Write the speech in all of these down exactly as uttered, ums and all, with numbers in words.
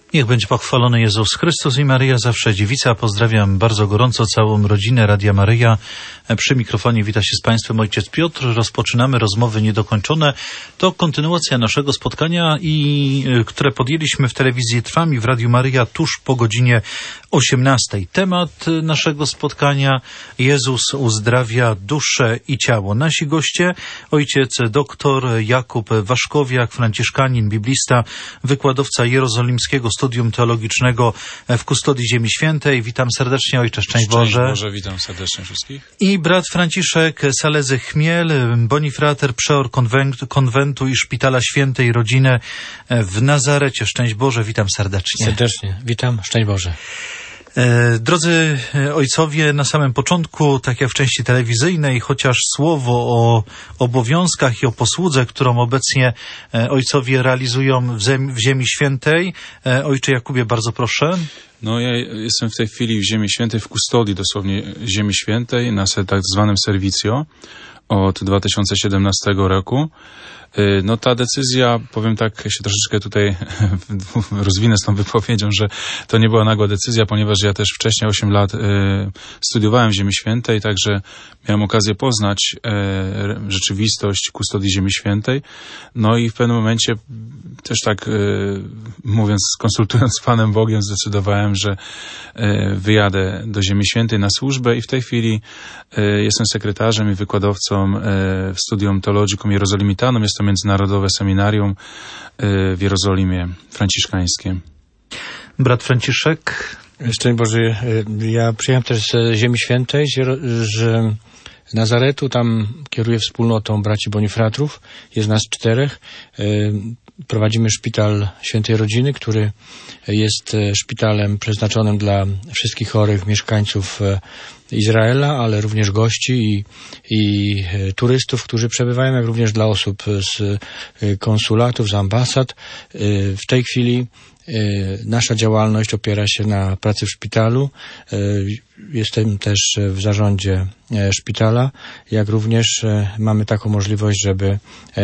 Niech będzie pochwalony Jezus Chrystus i Maryja zawsze dziewica. Pozdrawiam bardzo gorąco całą rodzinę Radia Maryja. Przy mikrofonie wita się z Państwem ojciec Piotr. Rozpoczynamy rozmowy niedokończone. To kontynuacja naszego spotkania, i które podjęliśmy w telewizji Trwam i w Radiu Maryja tuż po godzinie osiemnastej. Temat naszego spotkania: Jezus uzdrawia duszę i ciało. Nasi goście: ojciec doktor Jakub Waszkowiak, franciszkanin, biblista, wykładowca Jerozolimskiego Studium Teologicznego w Kustodii Ziemi Świętej. Witam serdecznie, ojcze, szczęść Boże. Szczęść Boże, witam serdecznie wszystkich. I brat Franciszek Salezy-Chmiel, bonifrater, przeor konwentu, konwentu i Szpitala Świętej Rodziny w Nazarecie. Szczęść Boże, witam serdecznie. Serdecznie, witam, szczęść Boże. Drodzy ojcowie, na samym początku, tak jak w części telewizyjnej, chociaż słowo o obowiązkach i o posłudze, którą obecnie ojcowie realizują w Ziemi, w Ziemi Świętej. Ojcze Jakubie, bardzo proszę. No, ja jestem w tej chwili w Ziemi Świętej, w kustodii dosłownie Ziemi Świętej, na tak zwanym serwicjo od dwa tysiące siedemnastego roku. No, ta decyzja, powiem tak, się troszeczkę tutaj rozwinę z tą wypowiedzią, że to nie była nagła decyzja, ponieważ ja też wcześniej osiem lat y, studiowałem w Ziemi Świętej, także miałem okazję poznać y, rzeczywistość kustodii Ziemi Świętej. No i w pewnym momencie też tak y, mówiąc, konsultując z Panem Bogiem, zdecydowałem, że y, wyjadę do Ziemi Świętej na służbę i w tej chwili y, jestem sekretarzem i wykładowcą y, w Studium Theologicum Jerozolimitanum. Jest to międzynarodowe seminarium w Jerozolimie franciszkańskim. Brat Franciszek. Szczęść Boże, ja przyjechałem też z Ziemi Świętej, z Nazaretu, tam kieruję wspólnotą braci bonifratrów, jest nas czterech. Prowadzimy szpital Świętej Rodziny, który jest szpitalem przeznaczonym dla wszystkich chorych mieszkańców Izraela, ale również gości i, i turystów, którzy przebywają, jak również dla osób z konsulatów, z ambasad. W tej chwili nasza działalność opiera się na pracy w szpitalu. Jestem też w zarządzie szpitala, jak również mamy taką możliwość, żeby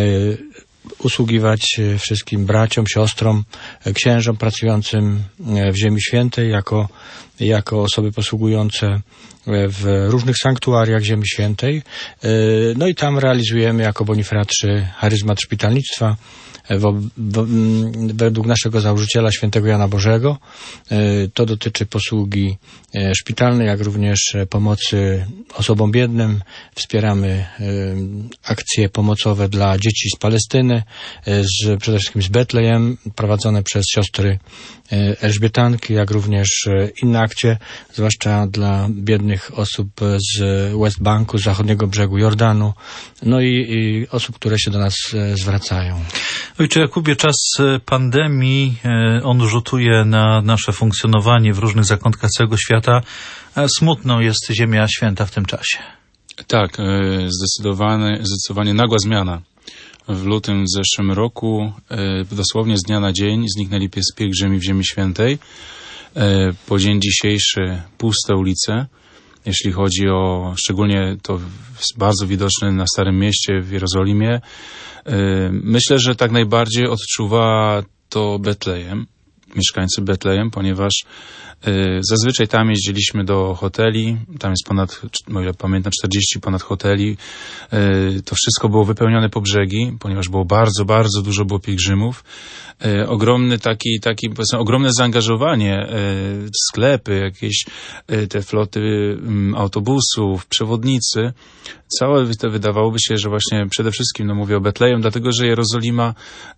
usługiwać wszystkim braciom, siostrom, księżom pracującym w Ziemi Świętej jako, jako osoby posługujące w różnych sanktuariach Ziemi Świętej. No i tam realizujemy jako bonifratrzy charyzmat szpitalnictwa w, w, według naszego założyciela świętego Jana Bożego. To dotyczy posługi szpitalnej, jak również pomocy osobom biednym. Wspieramy akcje pomocowe dla dzieci z Palestyny, z, przede wszystkim z Betlejem, prowadzone przez siostry Elżbietanki, jak również inne akcje, zwłaszcza dla biednych osób z West Banku, z zachodniego brzegu Jordanu, no i, i osób, które się do nas zwracają. Ojcze Jakubie, czas pandemii, on rzutuje na nasze funkcjonowanie w różnych zakątkach całego świata. Smutną jest Ziemia Święta w tym czasie. Tak, zdecydowanie, zdecydowanie nagła zmiana. W lutym w zeszłym roku, dosłownie z dnia na dzień, zniknęli pielgrzymi w Ziemi Świętej. Po dzień dzisiejszy puste ulice. Jeśli chodzi o, szczególnie to bardzo widoczne na Starym Mieście w Jerozolimie. Myślę, że tak najbardziej odczuwa to Betlejem, mieszkańcy Betlejem, ponieważ zazwyczaj tam jeździliśmy do hoteli, tam jest ponad, o ile pamiętam, czterdzieści ponad hoteli. To wszystko było wypełnione po brzegi, ponieważ było bardzo, bardzo dużo było pielgrzymów. Ogromny taki, taki, powiedzmy, ogromne zaangażowanie, sklepy, jakieś te floty autobusów, przewodnicy. Całe to wydawałoby się, że właśnie przede wszystkim, no mówię o Betlejem, dlatego że Jerozolima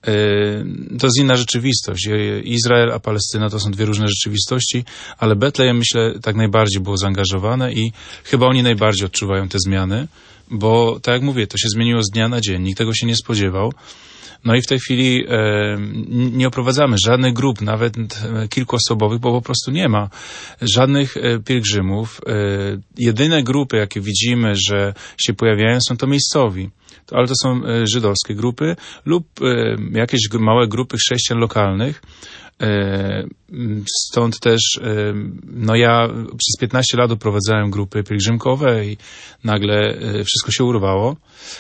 to jest inna rzeczywistość. Izrael a Palestyna to są dwie różne rzeczywistości, ale Betlejem, myślę, tak najbardziej było zaangażowane i chyba oni najbardziej odczuwają te zmiany, bo tak jak mówię, to się zmieniło z dnia na dzień, nikt tego się nie spodziewał. No i w tej chwili e, nie oprowadzamy żadnych grup, nawet kilkuosobowych, bo po prostu nie ma żadnych e, pielgrzymów. E, jedyne grupy, jakie widzimy, że się pojawiają, są to miejscowi. To, ale to są e, żydowskie grupy lub e, jakieś małe grupy chrześcijan lokalnych. Stąd też, no ja przez piętnaście lat prowadzałem grupy pielgrzymkowe i nagle wszystko się urwało.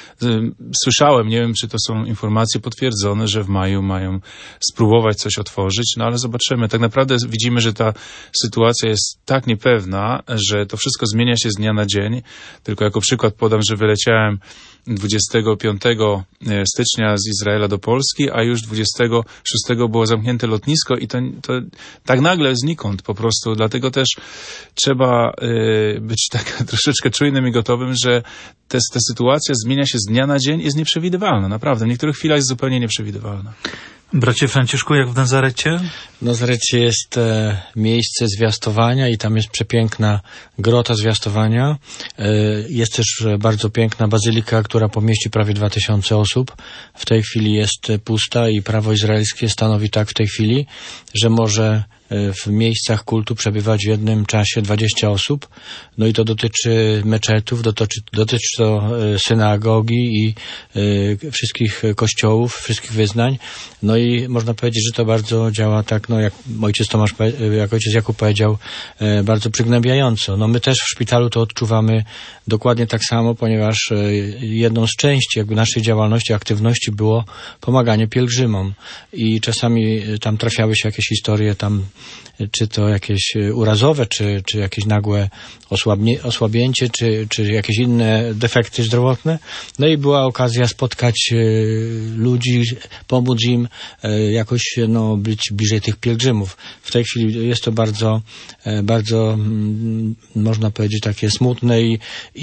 Słyszałem, nie wiem, czy to są informacje potwierdzone, że w maju mają spróbować coś otworzyć, no ale zobaczymy. Tak naprawdę widzimy, że ta sytuacja jest tak niepewna, że to wszystko zmienia się z dnia na dzień. Tylko jako przykład podam, że wyleciałem dwudziestego piątego stycznia z Izraela do Polski, a już dwudziestego szóstego było zamknięte lotnisko i to, to tak nagle znikąd po prostu. Dlatego też trzeba y, być tak troszeczkę czujnym i gotowym, że te, ta sytuacja zmienia się z dnia na dzień i jest nieprzewidywalna. Naprawdę. W niektórych chwilach jest zupełnie nieprzewidywalna. Bracie Franciszku, jak w Nazarecie? W Nazarecie jest e, miejsce zwiastowania i tam jest przepiękna grota zwiastowania. E, jest też bardzo piękna bazylika, która pomieści prawie dwa tysiące osób. W tej chwili jest pusta i prawo izraelskie stanowi tak w tej chwili, że może w miejscach kultu przebywać w jednym czasie dwadzieścia osób. No i to dotyczy meczetów, dotyczy, dotyczy to synagogi i y, wszystkich kościołów, wszystkich wyznań. No i można powiedzieć, że to bardzo działa tak, no jak ojciec Tomasz, jak ojciec Jakub powiedział, y, bardzo przygnębiająco. No my też w szpitalu to odczuwamy dokładnie tak samo, ponieważ y, jedną z części jakby naszej działalności, aktywności było pomaganie pielgrzymom. I czasami tam trafiały się jakieś historie tam, czy to jakieś urazowe, czy, czy jakieś nagłe osłabnie, osłabięcie, czy, czy jakieś inne defekty zdrowotne. No i była okazja spotkać y, ludzi, pomóc im y, jakoś no, być bliżej tych pielgrzymów. W tej chwili jest to bardzo, y, bardzo mm, można powiedzieć takie smutne i,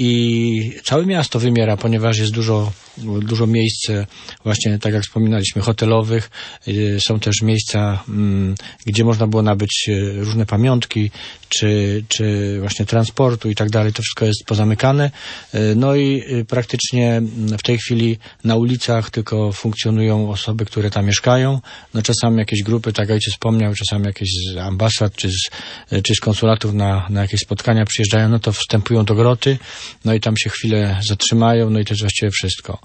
i całe miasto wymiera, ponieważ jest dużo, dużo miejsc właśnie, tak jak wspominaliśmy, hotelowych. Y, są też miejsca, y, gdzie można było nabyć różne pamiątki, czy, czy właśnie transportu i tak dalej. To wszystko jest pozamykane. No i praktycznie w tej chwili na ulicach tylko funkcjonują osoby, które tam mieszkają. No czasami jakieś grupy, tak jak ojciec wspomniał, czasami jakieś z ambasad, czy z, czy z konsulatów na, na jakieś spotkania przyjeżdżają, no to wstępują do groty, no i tam się chwilę zatrzymają, no i to jest właściwie wszystko.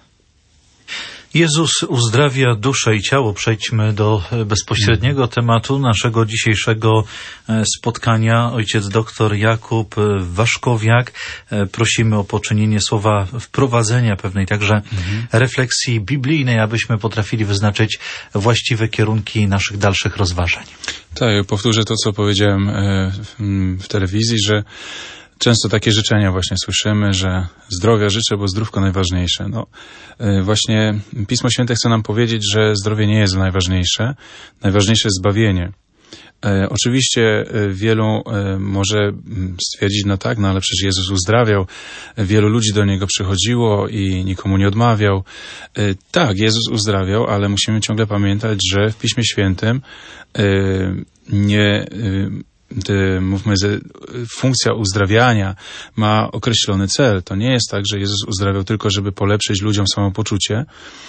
Jezus uzdrawia duszę i ciało. Przejdźmy do bezpośredniego tematu naszego dzisiejszego spotkania. Ojciec doktor Jakub Waszkowiak. Prosimy o poczynienie słowa wprowadzenia pewnej także mhm. refleksji biblijnej, abyśmy potrafili wyznaczyć właściwe kierunki naszych dalszych rozważań. Tak, powtórzę to, co powiedziałem w telewizji, że często takie życzenia właśnie słyszymy, że zdrowia życzę, bo zdrówko najważniejsze. No, właśnie Pismo Święte chce nam powiedzieć, że zdrowie nie jest najważniejsze. Najważniejsze jest zbawienie. E, oczywiście wielu e, może stwierdzić, no tak, no ale przecież Jezus uzdrawiał, wielu ludzi do Niego przychodziło i nikomu nie odmawiał. E, tak, Jezus uzdrawiał, ale musimy ciągle pamiętać, że w Piśmie Świętym e, nie... E, Te, mówmy, że funkcja uzdrawiania ma określony cel. To nie jest tak, że Jezus uzdrawiał tylko, żeby polepszyć ludziom samopoczucie,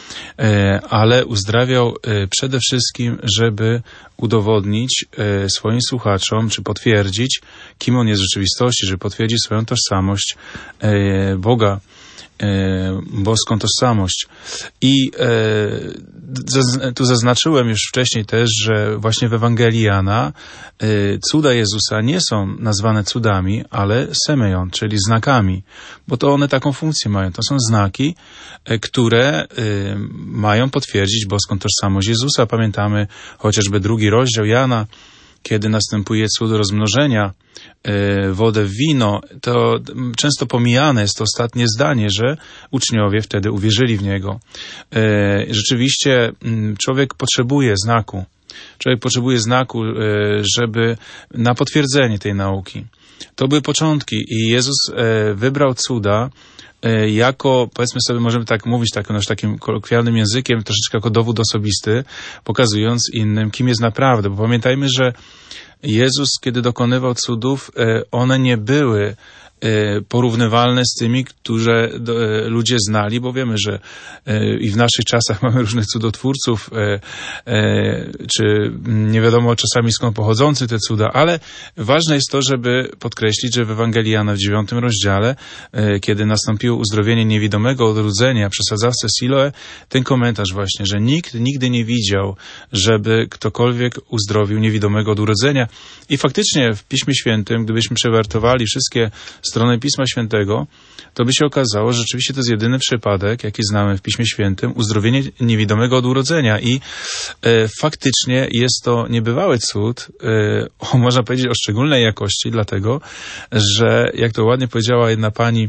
ale uzdrawiał przede wszystkim, żeby udowodnić swoim słuchaczom, czy potwierdzić, kim On jest w rzeczywistości, żeby potwierdzić swoją tożsamość Boga, boską tożsamość. I e, tu zaznaczyłem już wcześniej też, że właśnie w Ewangelii Jana e, cuda Jezusa nie są nazwane cudami, ale semeion, czyli znakami, bo to one taką funkcję mają. To są znaki, e, które e, mają potwierdzić boską tożsamość Jezusa. Pamiętamy chociażby drugi rozdział Jana, kiedy następuje cud rozmnożenia, e, wodę w wino, to często pomijane jest to ostatnie zdanie, że uczniowie wtedy uwierzyli w Niego. E, rzeczywiście człowiek potrzebuje znaku. Człowiek potrzebuje znaku, e, żeby na potwierdzenie tej nauki. To były początki i Jezus e, wybrał cuda jako, powiedzmy sobie, możemy tak mówić tak, nasz takim kolokwialnym językiem, troszeczkę jako dowód osobisty, pokazując innym, kim jest naprawdę. Bo pamiętajmy, że Jezus, kiedy dokonywał cudów, one nie były porównywalne z tymi, które ludzie znali, bo wiemy, że i w naszych czasach mamy różnych cudotwórców, czy nie wiadomo czasami skąd pochodzący te cuda, ale ważne jest to, żeby podkreślić, że w Ewangelii Jana w dziewiątym rozdziale, kiedy nastąpiło uzdrowienie niewidomego od urodzenia przy sadzawce Siloe, ten komentarz właśnie, że nikt nigdy nie widział, żeby ktokolwiek uzdrowił niewidomego od urodzenia. I faktycznie w Piśmie Świętym, gdybyśmy przewertowali wszystkie strony Pisma Świętego, to by się okazało, że rzeczywiście to jest jedyny przypadek, jaki znamy w Piśmie Świętym, uzdrowienie niewidomego od urodzenia. I e, faktycznie jest to niebywały cud, e, o, można powiedzieć o szczególnej jakości, dlatego, że jak to ładnie powiedziała jedna pani,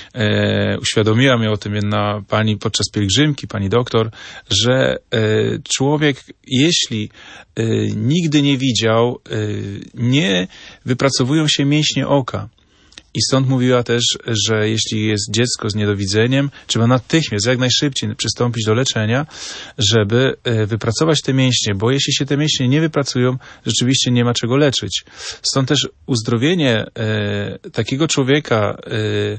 E, uświadomiła mnie o tym jedna pani podczas pielgrzymki, pani doktor, że e, człowiek, jeśli e, nigdy nie widział, e, nie wypracowują się mięśnie oka. I stąd mówiła też, że jeśli jest dziecko z niedowidzeniem, trzeba natychmiast, jak najszybciej przystąpić do leczenia, żeby wypracować te mięśnie, bo jeśli się te mięśnie nie wypracują, rzeczywiście nie ma czego leczyć. Stąd też uzdrowienie e, takiego człowieka, e,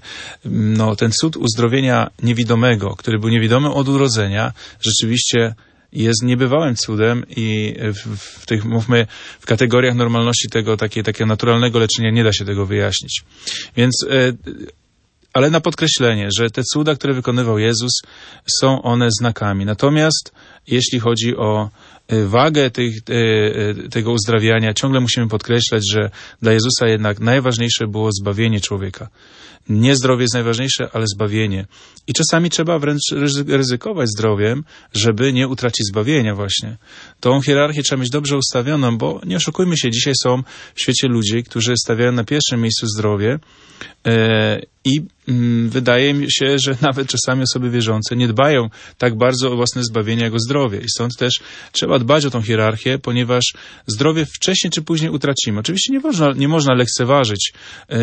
no ten cud uzdrowienia niewidomego, który był niewidomy od urodzenia, rzeczywiście jest niebywałym cudem i w, w tych, mówmy, w kategoriach normalności tego, takie, takiego naturalnego leczenia nie da się tego wyjaśnić. Więc, e, ale na podkreślenie, że te cuda, które wykonywał Jezus, są one znakami. Natomiast jeśli chodzi o wagę tych, e, tego uzdrawiania, ciągle musimy podkreślać, że dla Jezusa jednak najważniejsze było zbawienie człowieka. Nie zdrowie jest najważniejsze, ale zbawienie. I czasami trzeba wręcz ryzykować zdrowiem, żeby nie utracić zbawienia właśnie. Tą hierarchię trzeba mieć dobrze ustawioną, bo nie oszukujmy się, dzisiaj są w świecie ludzie, którzy stawiają na pierwszym miejscu zdrowie e, i mm, wydaje mi się, że nawet czasami osoby wierzące nie dbają tak bardzo o własne zbawienie, jak o zdrowie. I stąd też trzeba dbać o tą hierarchię, ponieważ zdrowie wcześniej czy później utracimy. Oczywiście nie można, nie można lekceważyć e,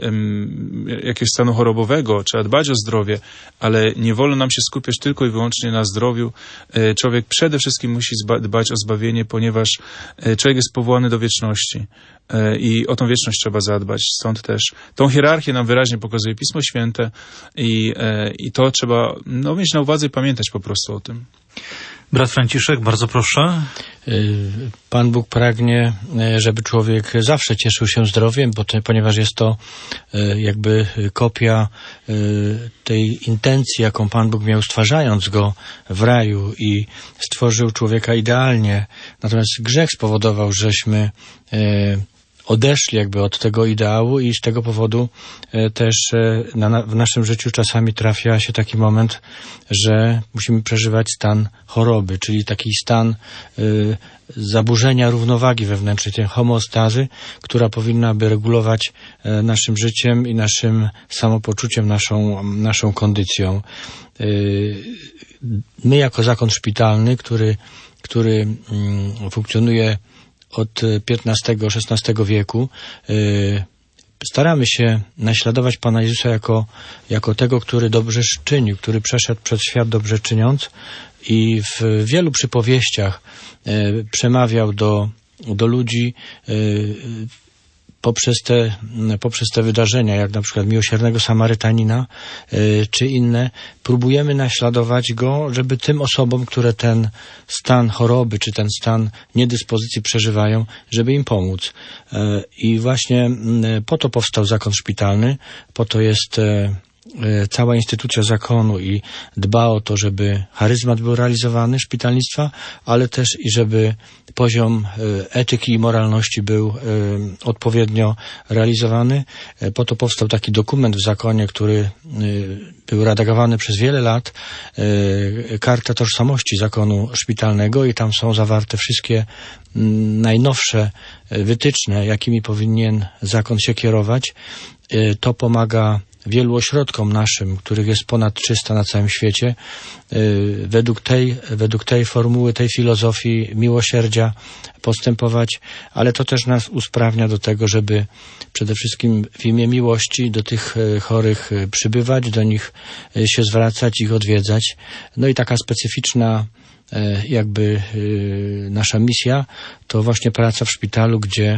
e, jakiegoś stanu chorobowego, trzeba dbać o zdrowie, ale nie wolno nam się skupiać tylko i wyłącznie na zdrowiu. E, człowiek przede wszystkim musi zba- dbać o zbawienie, ponieważ e, człowiek jest powołany do wieczności e, i o tą wieczność trzeba zadbać. Stąd też tą hierarchię nam wyraźnie pokazuje Pismo Święte i, e, i to trzeba no, mieć na uwadze i pamiętać po prostu o tym. Brat Franciszek, bardzo proszę. Pan Bóg pragnie, żeby człowiek zawsze cieszył się zdrowiem, bo to, ponieważ jest to jakby kopia tej intencji, jaką Pan Bóg miał, stwarzając go w raju i stworzył człowieka idealnie. Natomiast grzech spowodował, żeśmy odeszli jakby od tego ideału i z tego powodu e, też e, na, w naszym życiu czasami trafia się taki moment, że musimy przeżywać stan choroby, czyli taki stan e, zaburzenia równowagi wewnętrznej, tej homeostazy, która powinna by regulować e, naszym życiem i naszym samopoczuciem, naszą, naszą kondycją. E, my jako zakon szpitalny, który, który mm, funkcjonuje od piętnastego szesnastego wieku, yy, staramy się naśladować Pana Jezusa jako, jako tego, który dobrze czynił, który przeszedł przez świat dobrze czyniąc i w wielu przypowieściach yy, przemawiał do, do ludzi yy, poprzez te, poprzez te wydarzenia, jak na przykład miłosiernego Samarytanina, y, czy inne, próbujemy naśladować go, żeby tym osobom, które ten stan choroby, czy ten stan niedyspozycji przeżywają, żeby im pomóc. Y, I właśnie y, po to powstał zakon szpitalny, po to jest y, cała instytucja zakonu i dba o to, żeby charyzmat był realizowany szpitalnictwa, ale też i żeby poziom etyki i moralności był odpowiednio realizowany. Po to powstał taki dokument w zakonie, który był redagowany przez wiele lat, Karta Tożsamości Zakonu Szpitalnego, i tam są zawarte wszystkie najnowsze wytyczne, jakimi powinien zakon się kierować. To pomaga wielu ośrodkom naszym, których jest ponad trzysta na całym świecie, według tej, według tej formuły, tej filozofii miłosierdzia postępować, ale to też nas usprawnia do tego, żeby przede wszystkim w imię miłości do tych chorych przybywać, do nich się zwracać, ich odwiedzać. No i taka specyficzna jakby nasza misja to właśnie praca w szpitalu, gdzie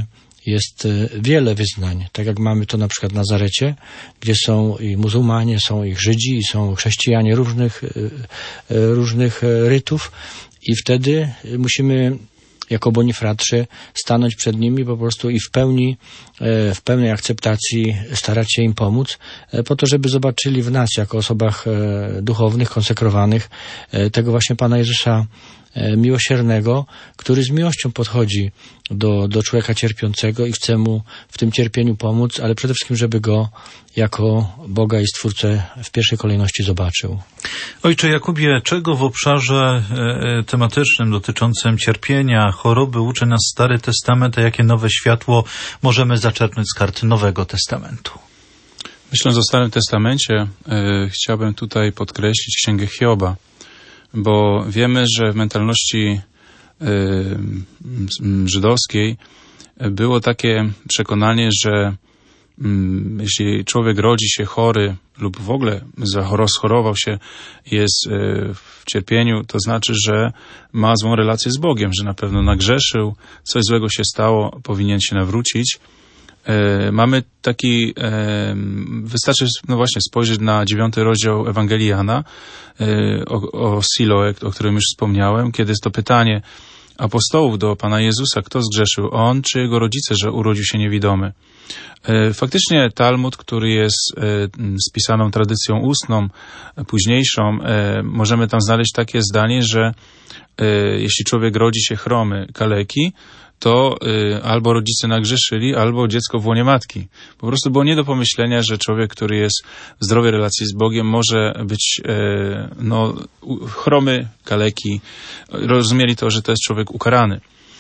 jest wiele wyznań, tak jak mamy to na przykład w Nazarecie, gdzie są i muzułmanie, są i Żydzi, i są chrześcijanie różnych, różnych rytów i wtedy musimy jako bonifratrzy stanąć przed nimi po prostu i w pełni, w pełnej akceptacji starać się im pomóc, po to, żeby zobaczyli w nas, jako osobach duchownych, konsekrowanych, tego właśnie Pana Jezusa miłosiernego, który z miłością podchodzi do, do człowieka cierpiącego i chce mu w tym cierpieniu pomóc, ale przede wszystkim, żeby go jako Boga i Stwórcę w pierwszej kolejności zobaczył. Ojcze Jakubie, czego w obszarze e, tematycznym dotyczącym cierpienia, choroby uczy nas Stary Testament, a jakie nowe światło możemy zaczerpnąć z kart Nowego Testamentu? Myśląc o Starym Testamencie, e, chciałbym tutaj podkreślić Księgę Hioba, bo wiemy, że w mentalności y, żydowskiej było takie przekonanie, że y, jeśli człowiek rodzi się chory lub w ogóle rozchorował się, jest y, w cierpieniu, to znaczy, że ma złą relację z Bogiem, że na pewno nagrzeszył, coś złego się stało, powinien się nawrócić. E, mamy taki, e, wystarczy no właśnie spojrzeć na dziewiąty rozdział Ewangelii Jana, e, o, o Siloe, o którym już wspomniałem, kiedy jest to pytanie apostołów do Pana Jezusa, kto zgrzeszył, on czy jego rodzice, że urodził się niewidomy. E, faktycznie Talmud, który jest e, spisaną tradycją ustną, późniejszą, e, możemy tam znaleźć takie zdanie, że e, jeśli człowiek rodzi się chromy, kaleki, to y, albo rodzice nagrzeszyli, albo dziecko w łonie matki. Po prostu było nie do pomyślenia, że człowiek, który jest w zdrowej relacji z Bogiem, może być y, no, chromy, kaleki. Rozumieli to, że to jest człowiek ukarany.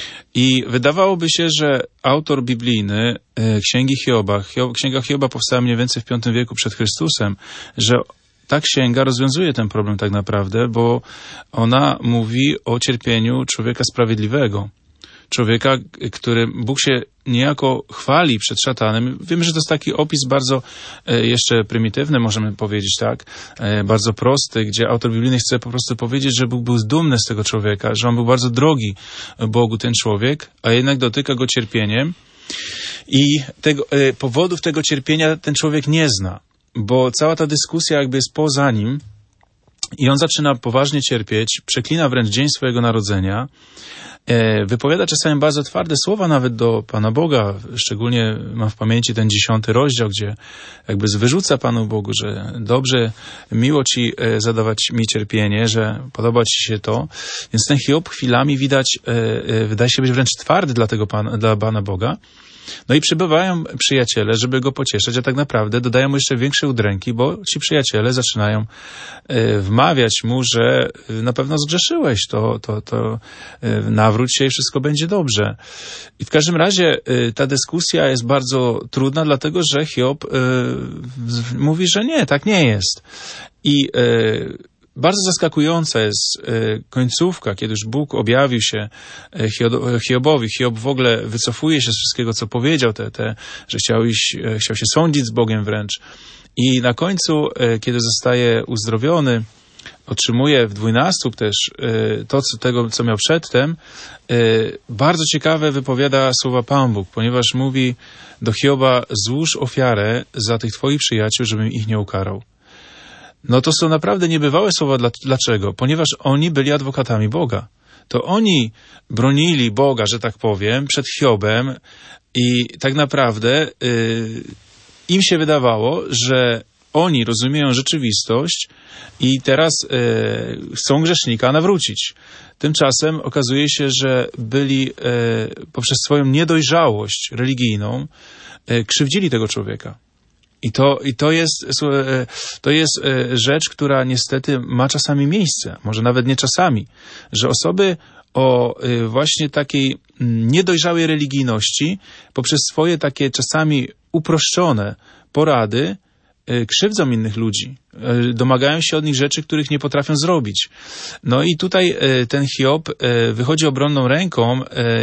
I wydawałoby się, że autor biblijny y, Księgi Hioba, Hiob, Księga Hioba powstała mniej więcej w piątym wieku przed Chrystusem, że ta księga rozwiązuje ten problem tak naprawdę, bo ona mówi o cierpieniu człowieka sprawiedliwego. Człowieka, który Bóg się niejako chwali przed szatanem. Wiemy, że to jest taki opis bardzo e, jeszcze prymitywny, możemy powiedzieć tak, e, bardzo prosty, gdzie autor biblijny chce po prostu powiedzieć, że Bóg był dumny z tego człowieka, że on był bardzo drogi Bogu, ten człowiek, a jednak dotyka go cierpieniem i tego, e, powodów tego cierpienia ten człowiek nie zna, bo cała ta dyskusja jakby jest poza nim i on zaczyna poważnie cierpieć, przeklina wręcz dzień swojego narodzenia, wypowiada czasami bardzo twarde słowa nawet do Pana Boga, szczególnie mam w pamięci ten dziesiąty rozdział, gdzie jakby wyrzuca Panu Bogu, że dobrze, miło Ci zadawać mi cierpienie, że podoba Ci się to. Więc ten Hiob chwilami widać, wydaje się być wręcz twardy dla tego Pana, dla Pana Boga. No i przybywają przyjaciele, żeby go pocieszać, a tak naprawdę dodają mu jeszcze większe udręki, bo ci przyjaciele zaczynają y, wmawiać mu, że y, na pewno zgrzeszyłeś, to, to, to y, nawróć się i wszystko będzie dobrze. I w każdym razie y, ta dyskusja jest bardzo trudna, dlatego że Hiob y, y, mówi, że nie, tak nie jest. I y, bardzo zaskakująca jest y, końcówka, kiedy już Bóg objawił się y, Hiobowi. Hiob w ogóle wycofuje się z wszystkiego, co powiedział, te, te, że chciał, iść, y, chciał się sądzić z Bogiem wręcz. I na końcu, y, kiedy zostaje uzdrowiony, otrzymuje w dwójnasób też y, to, co, tego, co miał przedtem, y, bardzo ciekawe wypowiada słowa Pan Bóg, ponieważ mówi do Hioba: złóż ofiarę za tych twoich przyjaciół, żebym ich nie ukarał. No to są naprawdę niebywałe słowa. Dlaczego? Ponieważ oni byli adwokatami Boga. To oni bronili Boga, że tak powiem, przed Hiobem i tak naprawdę yy, im się wydawało, że oni rozumieją rzeczywistość i teraz yy, chcą grzesznika nawrócić. Tymczasem okazuje się, że byli yy, poprzez swoją niedojrzałość religijną yy, krzywdzili tego człowieka. I to, i to jest, to jest rzecz, która niestety ma czasami miejsce, może nawet nie czasami, że osoby o właśnie takiej niedojrzałej religijności poprzez swoje takie czasami uproszczone porady krzywdzą innych ludzi, domagają się od nich rzeczy, których nie potrafią zrobić. No i tutaj ten Hiob wychodzi obronną ręką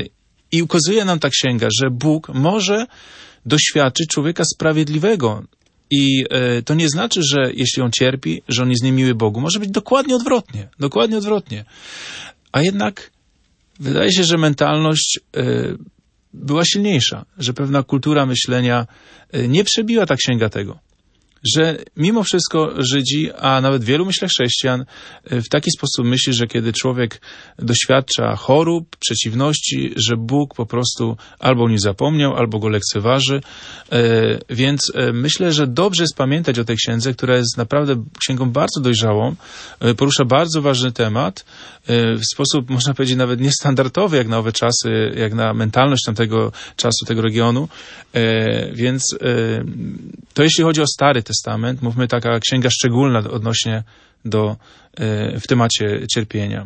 i ukazuje nam ta księga, że Bóg może doświadczyć człowieka sprawiedliwego. I e, to nie znaczy, że jeśli on cierpi, że on jest niemiły Bogu. Może być dokładnie odwrotnie. Dokładnie odwrotnie. A jednak wydaje się, że mentalność e, była silniejsza, że pewna kultura myślenia nie przebiła ta księga tego. Że mimo wszystko Żydzi, a nawet wielu, myślę, chrześcijan w taki sposób myśli, że kiedy człowiek doświadcza chorób, przeciwności, że Bóg po prostu albo o nim zapomniał, albo go lekceważy. Więc myślę, że dobrze jest pamiętać o tej księdze, która jest naprawdę księgą bardzo dojrzałą, porusza bardzo ważny temat, w sposób, można powiedzieć, nawet niestandardowy, jak na owe czasy, jak na mentalność tamtego czasu, tego regionu. Więc to jeśli chodzi o Stary Testament, mówmy, taka księga szczególna odnośnie do, w temacie cierpienia.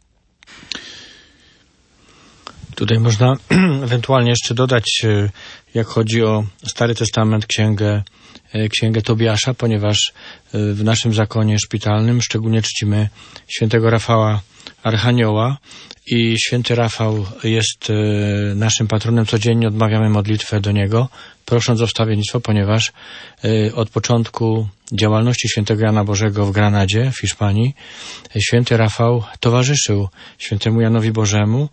Tutaj można ewentualnie jeszcze dodać, jak chodzi o Stary Testament, księgę, księgę Tobiasza, ponieważ w naszym zakonie szpitalnym szczególnie czcimy świętego Rafała Archanioła i święty Rafał jest naszym patronem. Codziennie odmawiamy modlitwę do niego, prosząc o wstawiennictwo, ponieważ od początku działalności świętego Jana Bożego w Granadzie, w Hiszpanii, święty Rafał towarzyszył świętemu Janowi Bożemu,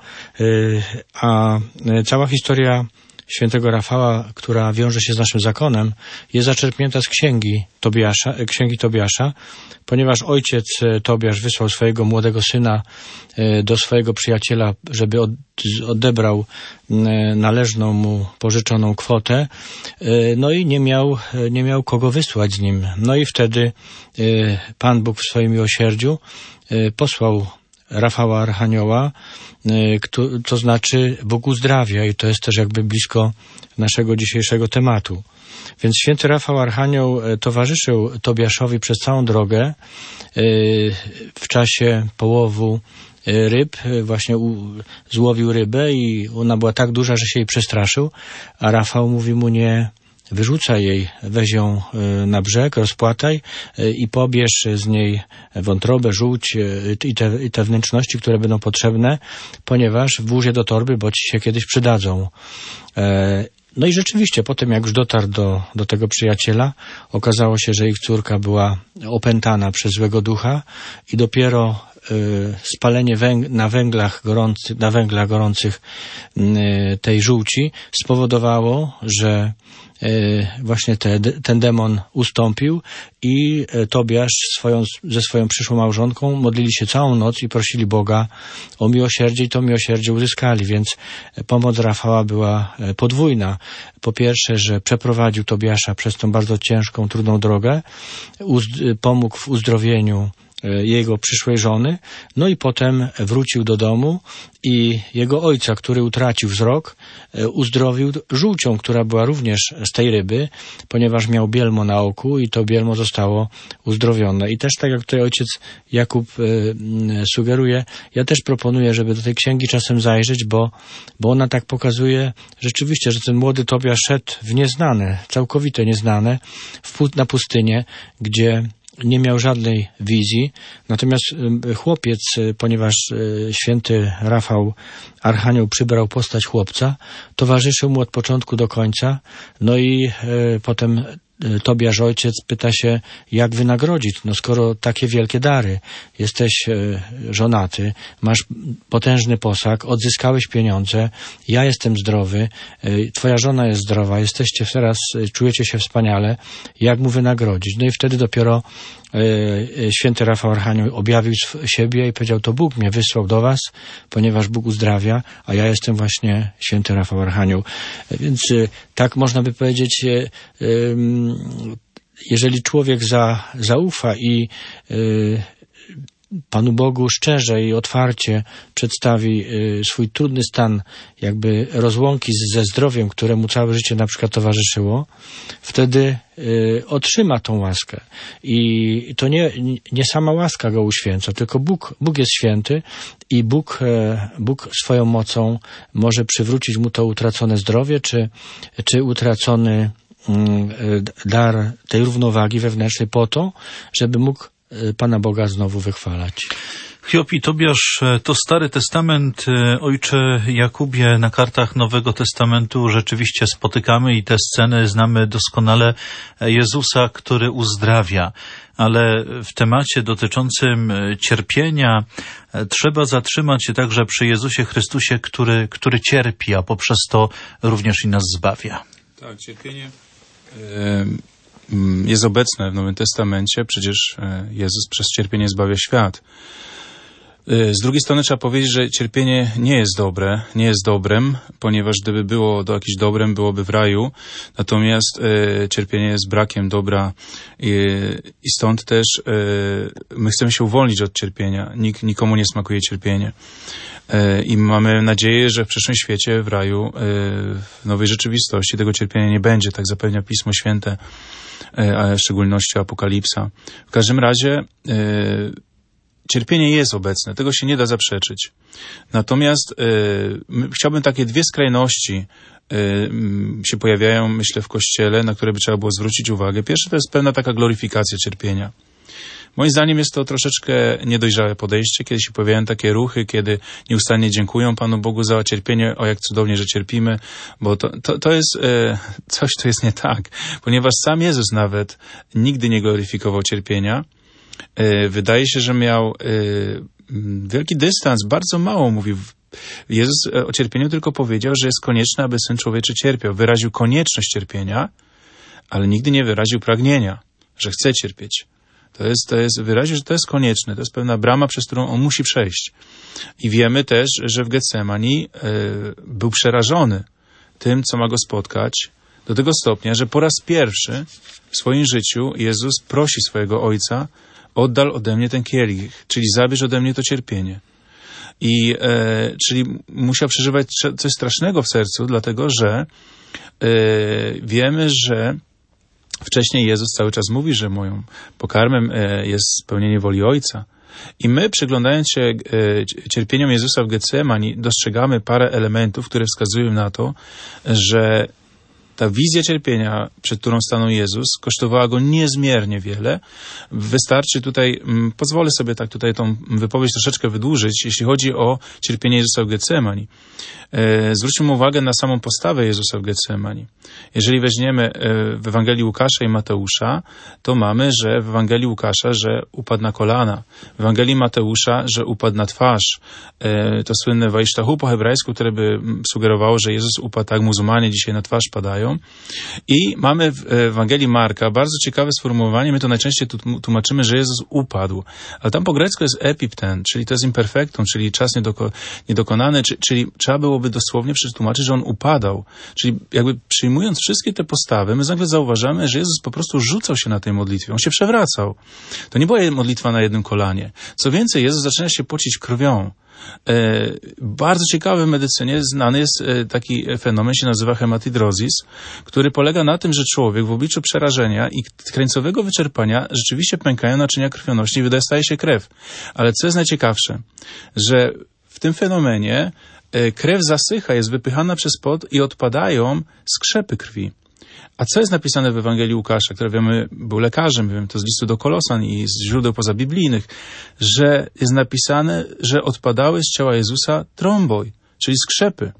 a cała historia świętego Rafała, która wiąże się z naszym zakonem, jest zaczerpnięta z księgi Tobiasza, księgi Tobiasza, ponieważ ojciec Tobiasz wysłał swojego młodego syna do swojego przyjaciela, żeby odebrał należną mu pożyczoną kwotę, no i nie miał, nie miał kogo wysłać z nim. No i wtedy Pan Bóg w swoim miłosierdziu posłał Rafała Archanioła, to znaczy Bóg uzdrawia, i to jest też jakby blisko naszego dzisiejszego tematu. Więc święty Rafał Archanioł towarzyszył Tobiaszowi przez całą drogę w czasie połowu ryb, właśnie złowił rybę i ona była tak duża, że się jej przestraszył, a Rafał mówi mu: nie wyrzucaj jej, weź ją na brzeg, rozpłataj i pobierz z niej wątrobę, żółć i te, i te wnętrzności, które będą potrzebne, ponieważ włóż je do torby, bo ci się kiedyś przydadzą. No i rzeczywiście, potem jak już dotarł do, do tego przyjaciela, okazało się, że ich córka była opętana przez złego ducha i dopiero y, spalenie węg- na węglach gorących, na węglach gorących y, tej żółci spowodowało, że y, właśnie te, ten demon ustąpił i Tobiasz swoją, ze swoją przyszłą małżonką modlili się całą noc i prosili Boga o miłosierdzie i to miłosierdzie uzyskali, więc pomoc Rafała była podwójna. Po pierwsze, że przeprowadził Tobiasza przez tą bardzo ciężką, trudną drogę, uzd- pomógł w uzdrowieniu jego przyszłej żony, no i potem wrócił do domu i jego ojca, który utracił wzrok, uzdrowił żółcią, która była również z tej ryby, ponieważ miał bielmo na oku i to bielmo zostało uzdrowione. I też tak jak tutaj ojciec Jakub y, sugeruje, ja też proponuję, żeby do tej księgi czasem zajrzeć, bo, bo ona tak pokazuje rzeczywiście, że ten młody Tobiasz szedł w nieznane, całkowite nieznane, w, na pustynię, gdzie nie miał żadnej wizji, natomiast chłopiec, ponieważ święty Rafał Archanioł przybrał postać chłopca, towarzyszył mu od początku do końca, no i e, potem Tobiasz ojciec pyta się, jak wynagrodzić, no skoro takie wielkie dary, jesteś e, żonaty, masz potężny posag, odzyskałeś pieniądze, ja jestem zdrowy, e, twoja żona jest zdrowa, jesteście teraz, e, czujecie się wspaniale, jak mu wynagrodzić? No i wtedy dopiero e, e, święty Rafał Archanioł objawił siebie i powiedział, to Bóg mnie wysłał do was, ponieważ Bóg uzdrawia, a ja jestem właśnie święty Rafał Archanioł. E, więc e, tak można by powiedzieć, e, e, jeżeli człowiek za, zaufa i y, Panu Bogu szczerze i otwarcie przedstawi y, swój trudny stan jakby rozłąki z, ze zdrowiem, któremu całe życie na przykład towarzyszyło, wtedy y, otrzyma tą łaskę. I to nie, nie sama łaska go uświęca, tylko Bóg, Bóg jest święty i Bóg, y, Bóg swoją mocą może przywrócić mu to utracone zdrowie, czy, czy utracony dar tej równowagi wewnętrznej po to, żeby mógł Pana Boga znowu wychwalać. Hiob i Tobiasz to Stary Testament. Ojcze Jakubie, na kartach Nowego Testamentu rzeczywiście spotykamy i te sceny znamy doskonale Jezusa, który uzdrawia. Ale w temacie dotyczącym cierpienia trzeba zatrzymać się także przy Jezusie Chrystusie, który, który cierpi, a poprzez to również i nas zbawia. Tak, cierpienie jest obecne w Nowym Testamencie. Przecież Jezus przez cierpienie zbawia świat. Z drugiej strony trzeba powiedzieć, że cierpienie nie jest dobre, nie jest dobrem, ponieważ gdyby było do jakimś dobrem, byłoby w raju. Natomiast e, cierpienie jest brakiem dobra i, i stąd też e, my chcemy się uwolnić od cierpienia. Nik, nikomu nie smakuje cierpienie. E, I mamy nadzieję, że w przyszłym świecie, w raju, e, w nowej rzeczywistości tego cierpienia nie będzie, tak zapewnia Pismo Święte, e, a w szczególności Apokalipsa. W każdym razie e, cierpienie jest obecne, tego się nie da zaprzeczyć. Natomiast y, chciałbym takie dwie skrajności y, y, się pojawiają, myślę, w Kościele, na które by trzeba było zwrócić uwagę. Pierwsze to jest pewna taka gloryfikacja cierpienia. Moim zdaniem jest to troszeczkę niedojrzałe podejście, kiedy się pojawiają takie ruchy, kiedy nieustannie dziękują Panu Bogu za cierpienie, o jak cudownie, że cierpimy, bo to, to, to jest y, coś, to jest nie tak, ponieważ sam Jezus nawet nigdy nie gloryfikował cierpienia. Wydaje się, że miał wielki dystans, bardzo mało mówił. Jezus o cierpieniu tylko powiedział, że jest konieczne, aby Syn Człowieczy cierpiał. Wyraził konieczność cierpienia, ale nigdy nie wyraził pragnienia, że chce cierpieć. To jest, to jest, wyraził, że to jest konieczne, to jest pewna brama, przez którą on musi przejść. I wiemy też, że w Getsemani y, był przerażony tym, co ma go spotkać, do tego stopnia, że po raz pierwszy w swoim życiu Jezus prosi swojego Ojca: oddal ode mnie ten kielich, czyli zabierz ode mnie to cierpienie. I e, czyli musiał przeżywać coś strasznego w sercu, dlatego że e, wiemy, że wcześniej Jezus cały czas mówi, że moją pokarmem e, jest spełnienie woli Ojca. I my, przyglądając się e, cierpieniom Jezusa w Getsemani, dostrzegamy parę elementów, które wskazują na to, że ta wizja cierpienia, przed którą stanął Jezus, kosztowała go niezmiernie wiele. Wystarczy tutaj, m, pozwolę sobie tak tutaj tą wypowiedź troszeczkę wydłużyć, jeśli chodzi o cierpienie Jezusa w Getsemani. E, zwróćmy uwagę na samą postawę Jezusa w Getsemani. Jeżeli weźmiemy e, w Ewangelii Łukasza i Mateusza, to mamy, że w Ewangelii Łukasza, że upadł na kolana. W Ewangelii Mateusza, że upadł na twarz. E, to słynne wajsztahu po hebrajsku, które by sugerowało, że Jezus upadł tak, muzułmanie dzisiaj na twarz padają. I mamy w Ewangelii Marka bardzo ciekawe sformułowanie, my to najczęściej tłumaczymy, że Jezus upadł, ale tam po grecku jest epipten, czyli to jest imperfektum, czyli czas niedoko, niedokonany, czyli, czyli trzeba byłoby dosłownie przetłumaczyć, że on upadał. Czyli jakby przyjmując wszystkie te postawy, my nagle zauważamy, że Jezus po prostu rzucał się na tej modlitwie, on się przewracał. To nie była modlitwa na jednym kolanie. Co więcej, Jezus zaczyna się pocić krwią. E, bardzo ciekawy w medycynie znany jest e, taki fenomen, się nazywa hematidrozis, który polega na tym, że człowiek w obliczu przerażenia i krańcowego wyczerpania rzeczywiście pękają naczynia krwionośne i wydostaje się krew. Ale co jest najciekawsze, że w tym fenomenie e, krew zasycha, jest wypychana przez pot i odpadają skrzepy krwi. A co jest napisane w Ewangelii Łukasza, który wiemy, był lekarzem, wiemy to z listu do Kolosan i z źródeł pozabiblijnych, że jest napisane, że odpadały z ciała Jezusa tromboj, czyli skrzepy.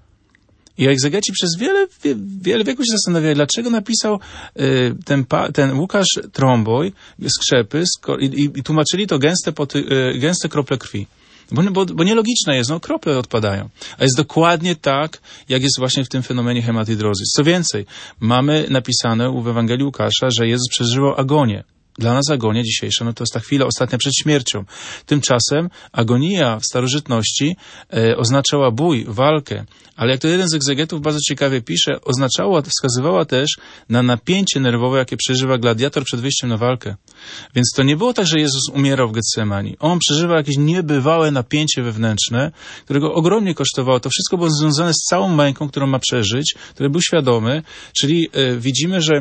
I egzegeci przez wiele, wiele wieków się zastanawiali, dlaczego napisał y, ten, pa, ten Łukasz tromboj, skrzepy i, i, i tłumaczyli to gęste, poty, y, gęste krople krwi. Bo, bo, bo nielogiczne jest, no krople odpadają. A jest dokładnie tak, jak jest właśnie w tym fenomenie hematidrozis. Co więcej, mamy napisane w Ewangelii Łukasza, że Jezus przeżywał agonię. Dla nas agonia dzisiejsza, no to jest ta chwila ostatnia przed śmiercią. Tymczasem agonia w starożytności e, oznaczała bój, walkę, ale jak to jeden z egzegetów bardzo ciekawie pisze, oznaczała, wskazywała też na napięcie nerwowe, jakie przeżywa gladiator przed wyjściem na walkę. Więc to nie było tak, że Jezus umierał w Getsemani. On przeżywał jakieś niebywałe napięcie wewnętrzne, którego ogromnie kosztowało. To wszystko było związane z całą męką, którą ma przeżyć, który był świadomy, czyli e, widzimy, że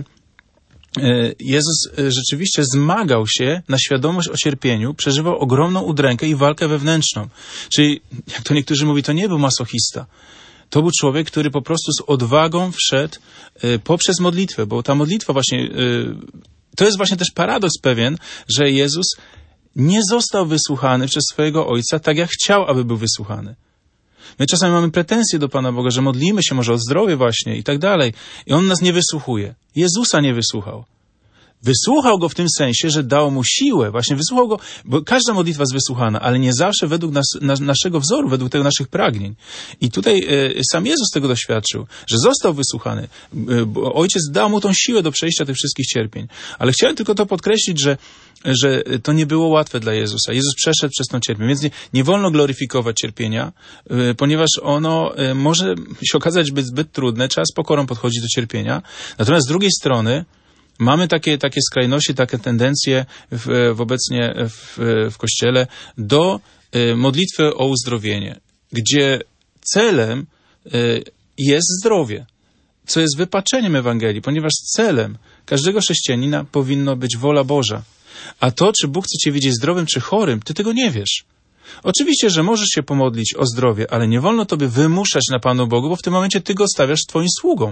Jezus rzeczywiście zmagał się na świadomość o cierpieniu, przeżywał ogromną udrękę i walkę wewnętrzną. Czyli, jak to niektórzy mówią, to nie był masochista. To był człowiek, który po prostu z odwagą wszedł poprzez modlitwę, bo ta modlitwa właśnie, to jest właśnie też paradoks pewien, że Jezus nie został wysłuchany przez swojego Ojca tak, jak chciał, aby był wysłuchany. My czasami mamy pretensje do Pana Boga, że modlimy się może o zdrowie właśnie i tak dalej. I On nas nie wysłuchuje. Jezusa nie wysłuchał. Wysłuchał Go w tym sensie, że dał Mu siłę. Właśnie wysłuchał Go, bo każda modlitwa jest wysłuchana, ale nie zawsze według nas, na, naszego wzoru, według tego naszych pragnień. I tutaj e, sam Jezus tego doświadczył, że został wysłuchany. E, bo Ojciec dał Mu tą siłę do przejścia tych wszystkich cierpień. Ale chciałem tylko to podkreślić, że że to nie było łatwe dla Jezusa. Jezus przeszedł przez tą cierpienie, więc nie, nie wolno gloryfikować cierpienia, y, ponieważ ono y, może się okazać być zbyt trudne, trzeba z pokorą podchodzić do cierpienia. Natomiast z drugiej strony mamy takie, takie skrajności, takie tendencje w, w obecnie w, w Kościele do y, modlitwy o uzdrowienie, gdzie celem y, jest zdrowie, co jest wypaczeniem Ewangelii, ponieważ celem każdego chrześcijanina powinno być wola Boża. A to, czy Bóg chce cię widzieć zdrowym czy chorym, ty tego nie wiesz. Oczywiście, że możesz się pomodlić o zdrowie, ale nie wolno tobie wymuszać na Panu Bogu, bo w tym momencie ty go stawiasz twoim sługą.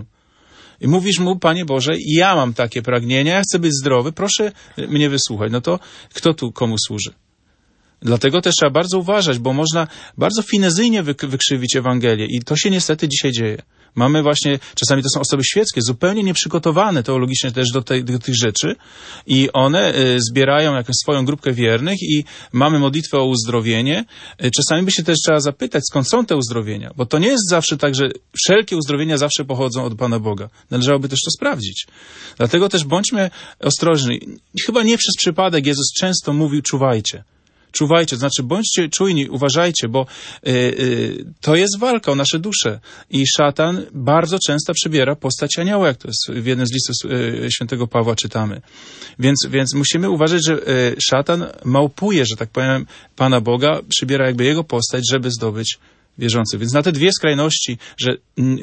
I mówisz mu, Panie Boże, ja mam takie pragnienia, ja chcę być zdrowy, proszę mnie wysłuchać. No to kto tu komu służy? Dlatego też trzeba bardzo uważać, bo można bardzo finezyjnie wykrzywić Ewangelię i to się niestety dzisiaj dzieje. Mamy właśnie, czasami to są osoby świeckie, zupełnie nieprzygotowane teologicznie też do, tej, do tych rzeczy i one y, zbierają jakąś swoją grupkę wiernych i mamy modlitwę o uzdrowienie. Y, czasami by się też trzeba zapytać, skąd są te uzdrowienia, bo to nie jest zawsze tak, że wszelkie uzdrowienia zawsze pochodzą od Pana Boga. Należałoby też to sprawdzić. Dlatego też bądźmy ostrożni. Chyba nie przez przypadek Jezus często mówił, czuwajcie. Czuwajcie, to znaczy bądźcie czujni, uważajcie, bo y, y, to jest walka o nasze dusze. I szatan bardzo często przybiera postać anioła, jak to jest w jednym z listów y, świętego Pawła czytamy. Więc, więc musimy uważać, że y, szatan małpuje, że tak powiem, Pana Boga, przybiera jakby jego postać, żeby zdobyć wierzących. Więc na te dwie skrajności, że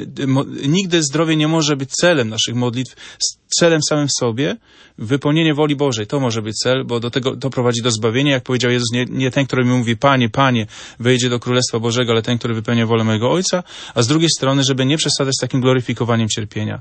nigdy zdrowie nie może być celem naszych modlitw, celem samym w sobie, wypełnienie woli Bożej, to może być cel, bo do tego to prowadzi do zbawienia. Jak powiedział Jezus, nie, nie ten, który mi mówi, Panie, Panie, wejdzie do Królestwa Bożego, ale ten, który wypełnia wolę mojego Ojca, a z drugiej strony, żeby nie przesadzać z takim gloryfikowaniem cierpienia.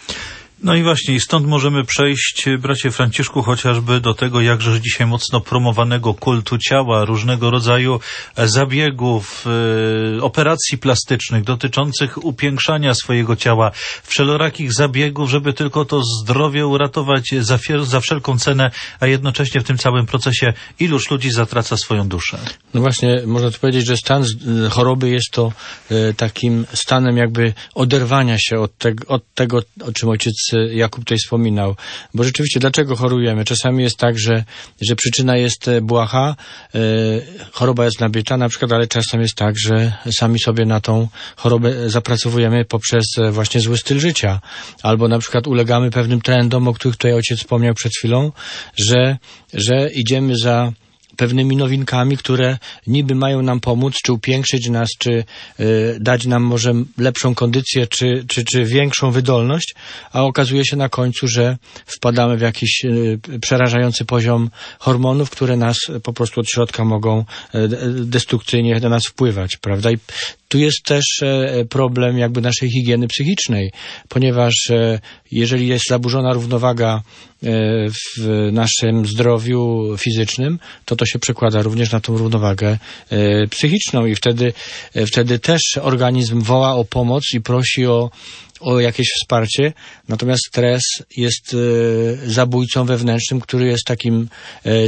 No i właśnie, i stąd możemy przejść, bracie Franciszku, chociażby do tego jakże dzisiaj mocno promowanego kultu ciała, różnego rodzaju zabiegów, yy, operacji plastycznych dotyczących upiększania swojego ciała, wszelakich zabiegów, żeby tylko to zdrowie uratować za, za wszelką cenę, a jednocześnie w tym całym procesie iluż ludzi zatraca swoją duszę. No właśnie, można tu powiedzieć, że stan choroby jest to y, takim stanem jakby oderwania się od, te, od tego, o czym ojciec Jakub tutaj wspominał. Bo rzeczywiście, dlaczego chorujemy? Czasami jest tak, że, że przyczyna jest błaha, yy, choroba jest nabyta na przykład, ale czasem jest tak, że sami sobie na tą chorobę zapracowujemy poprzez właśnie zły styl życia. Albo na przykład ulegamy pewnym trendom, o których tutaj ojciec wspomniał przed chwilą, że, że idziemy za pewnymi nowinkami, które niby mają nam pomóc, czy upiększyć nas, czy y, dać nam może lepszą kondycję, czy, czy, czy większą wydolność, a okazuje się na końcu, że wpadamy w jakiś y, przerażający poziom hormonów, które nas po prostu od środka mogą y, destrukcyjnie na nas wpływać, prawda? I tu jest też e, problem jakby naszej higieny psychicznej, ponieważ e, jeżeli jest zaburzona równowaga e, w naszym zdrowiu fizycznym, to to się przekłada również na tą równowagę e, psychiczną i wtedy, e, wtedy też organizm woła o pomoc i prosi o o jakieś wsparcie, natomiast stres jest e, zabójcą wewnętrznym, który jest takim e, e,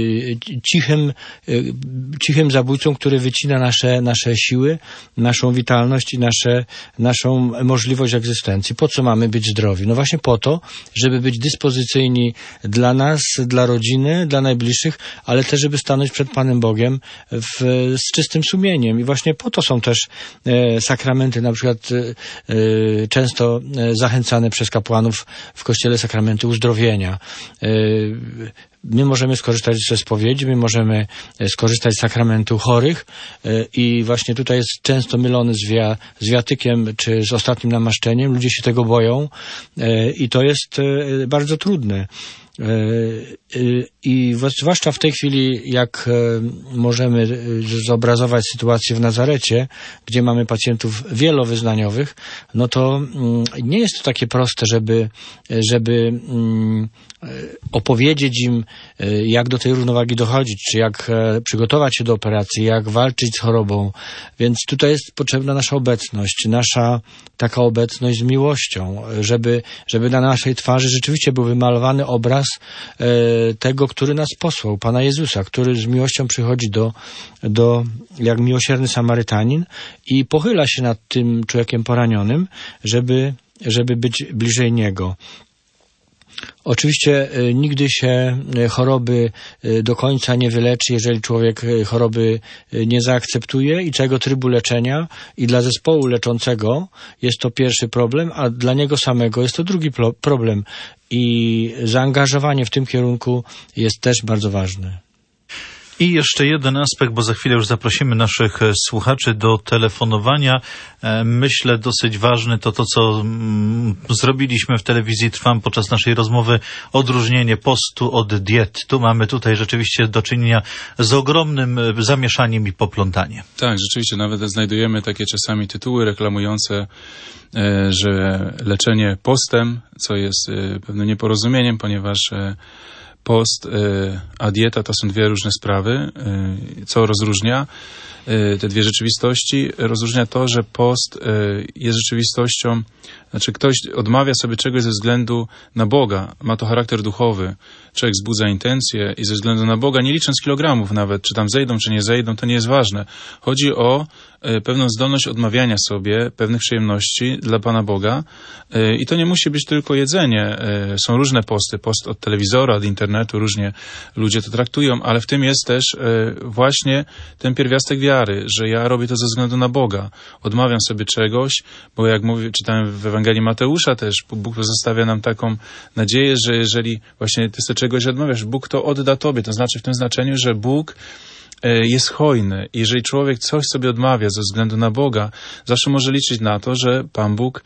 cichym, e, cichym zabójcą, który wycina nasze, nasze siły, naszą witalność i nasze, naszą możliwość egzystencji. Po co mamy być zdrowi? No właśnie po to, żeby być dyspozycyjni dla nas, dla rodziny, dla najbliższych, ale też, żeby stanąć przed Panem Bogiem w, z czystym sumieniem. I właśnie po to są też e, sakramenty, na przykład e, e, często zachęcane przez kapłanów w Kościele sakramenty uzdrowienia. My możemy skorzystać ze spowiedzi, my możemy skorzystać z sakramentu chorych i właśnie tutaj jest często mylony z, wia, z wiatykiem czy z ostatnim namaszczeniem. Ludzie się tego boją i to jest bardzo trudne. I zwłaszcza w tej chwili, jak możemy zobrazować sytuację w Nazarecie, gdzie mamy pacjentów wielowyznaniowych, no to nie jest to takie proste, żeby, żeby opowiedzieć im, jak do tej równowagi dochodzić, czy jak przygotować się do operacji, jak walczyć z chorobą. Więc tutaj jest potrzebna nasza obecność, nasza taka obecność z miłością, żeby, żeby na naszej twarzy rzeczywiście był wymalowany obraz e, tego, który nas posłał, Pana Jezusa, który z miłością przychodzi do, do, jak miłosierny Samarytanin i pochyla się nad tym człowiekiem poranionym, żeby, żeby być bliżej Niego. Oczywiście y, nigdy się y, choroby y, do końca nie wyleczy, jeżeli człowiek y, choroby y, nie zaakceptuje i tego trybu leczenia, i dla zespołu leczącego jest to pierwszy problem, a dla niego samego jest to drugi pro- problem i zaangażowanie w tym kierunku jest też bardzo ważne. I jeszcze jeden aspekt, bo za chwilę już zaprosimy naszych słuchaczy do telefonowania. Myślę dosyć ważny to to, co mm, zrobiliśmy w telewizji Trwam podczas naszej rozmowy, odróżnienie postu od diet. Tu mamy tutaj rzeczywiście do czynienia z ogromnym zamieszaniem i poplątaniem. Tak, rzeczywiście nawet znajdujemy takie czasami tytuły reklamujące, e, że leczenie postem, co jest e, pewnym nieporozumieniem, ponieważ e, post a dieta to są dwie różne sprawy. Co rozróżnia te dwie rzeczywistości? Rozróżnia to, że post jest rzeczywistością, znaczy ktoś odmawia sobie czegoś ze względu na Boga. Ma to charakter duchowy. Człowiek wzbudza intencje i ze względu na Boga, nie licząc kilogramów nawet, czy tam zejdą, czy nie zejdą, to nie jest ważne. Chodzi o pewną zdolność odmawiania sobie pewnych przyjemności dla Pana Boga i to nie musi być tylko jedzenie. Są różne posty, post od telewizora, od internetu, różnie ludzie to traktują, ale w tym jest też właśnie ten pierwiastek wiary, że ja robię to ze względu na Boga. Odmawiam sobie czegoś, bo jak mówię, czytałem w Ewangelii Mateusza też, Bóg zostawia nam taką nadzieję, że jeżeli właśnie ty sobie czegoś odmawiasz, Bóg to odda tobie. To znaczy w tym znaczeniu, że Bóg jest hojny. Jeżeli człowiek coś sobie odmawia ze względu na Boga, zawsze może liczyć na to, że Pan Bóg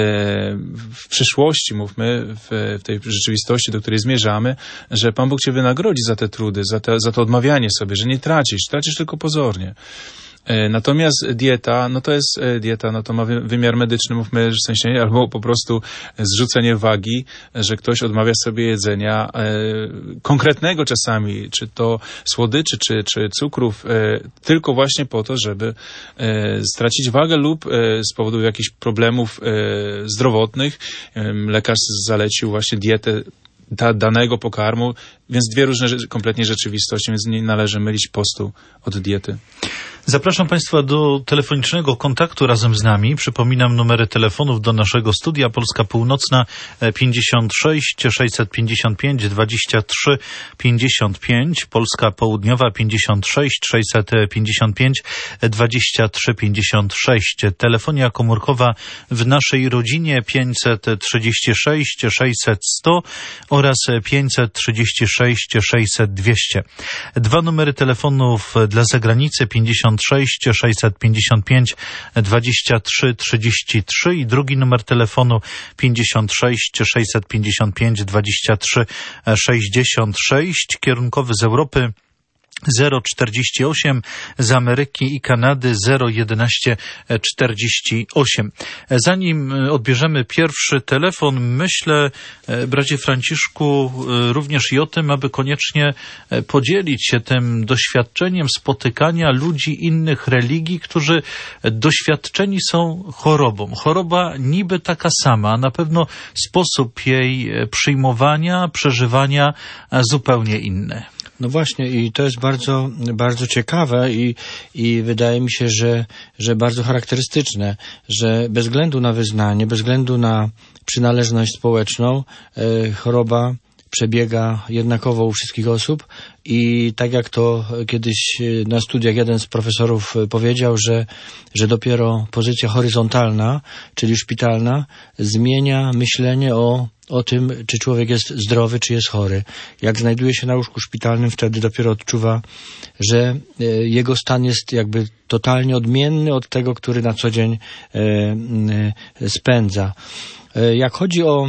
w przyszłości, mówmy, w tej rzeczywistości, do której zmierzamy, że Pan Bóg cię wynagrodzi za te trudy, za, te, za to odmawianie sobie, że nie tracisz, tracisz tylko pozornie. Natomiast dieta, no to jest dieta, no to ma wymiar medyczny, mówmy, w sensie, albo po prostu zrzucenie wagi, że ktoś odmawia sobie jedzenia e, konkretnego czasami, czy to słodyczy, czy, czy cukrów, e, tylko właśnie po to, żeby e, stracić wagę lub e, z powodu jakichś problemów e, zdrowotnych. E, lekarz zalecił właśnie dietę da, danego pokarmu, więc dwie różne kompletnie rzeczywistości, więc nie należy mylić postu od diety. Zapraszam Państwa do telefonicznego kontaktu razem z nami. Przypominam numery telefonów do naszego studia. Polska Północna pięćdziesiąt sześć sześćset pięćdziesiąt pięć dwadzieścia trzy pięćdziesiąt pięć, Polska Południowa pięćdziesiąt sześć sześćset pięćdziesiąt pięć dwadzieścia trzy pięćdziesiąt sześć. Telefonia komórkowa w naszej rodzinie pięćset trzydzieści sześć sześćset sto oraz pięćset trzydzieści sześć sześćset dwieście. Dwa numery telefonów dla zagranicy pięćdziesiąt sześć sześćset pięćdziesiąt pięć dwadzieścia trzy trzydzieści trzy i drugi numer telefonu pięćdziesiąt sześć sześćset pięćdziesiąt pięć dwadzieścia trzy sześćdziesiąt sześć, kierunkowy z Europy zero czterdzieści osiem, z Ameryki i Kanady zero jedenaście czterdzieści osiem. Zanim odbierzemy pierwszy telefon, myślę, bracie Franciszku, również i o tym, aby koniecznie podzielić się tym doświadczeniem spotykania ludzi innych religii, którzy doświadczeni są chorobą. Choroba niby taka sama, a na pewno sposób jej przyjmowania, przeżywania zupełnie inny. No właśnie i to jest bardzo, bardzo ciekawe i, i wydaje mi się, że, że bardzo charakterystyczne, że bez względu na wyznanie, bez względu na przynależność społeczną, e, choroba przebiega jednakowo u wszystkich osób i tak jak to kiedyś na studiach jeden z profesorów powiedział, że, że dopiero pozycja horyzontalna, czyli szpitalna, zmienia myślenie o o tym, czy człowiek jest zdrowy, czy jest chory. Jak znajduje się na łóżku szpitalnym, wtedy dopiero odczuwa, że jego stan jest jakby totalnie odmienny od tego, który na co dzień spędza. Jak chodzi o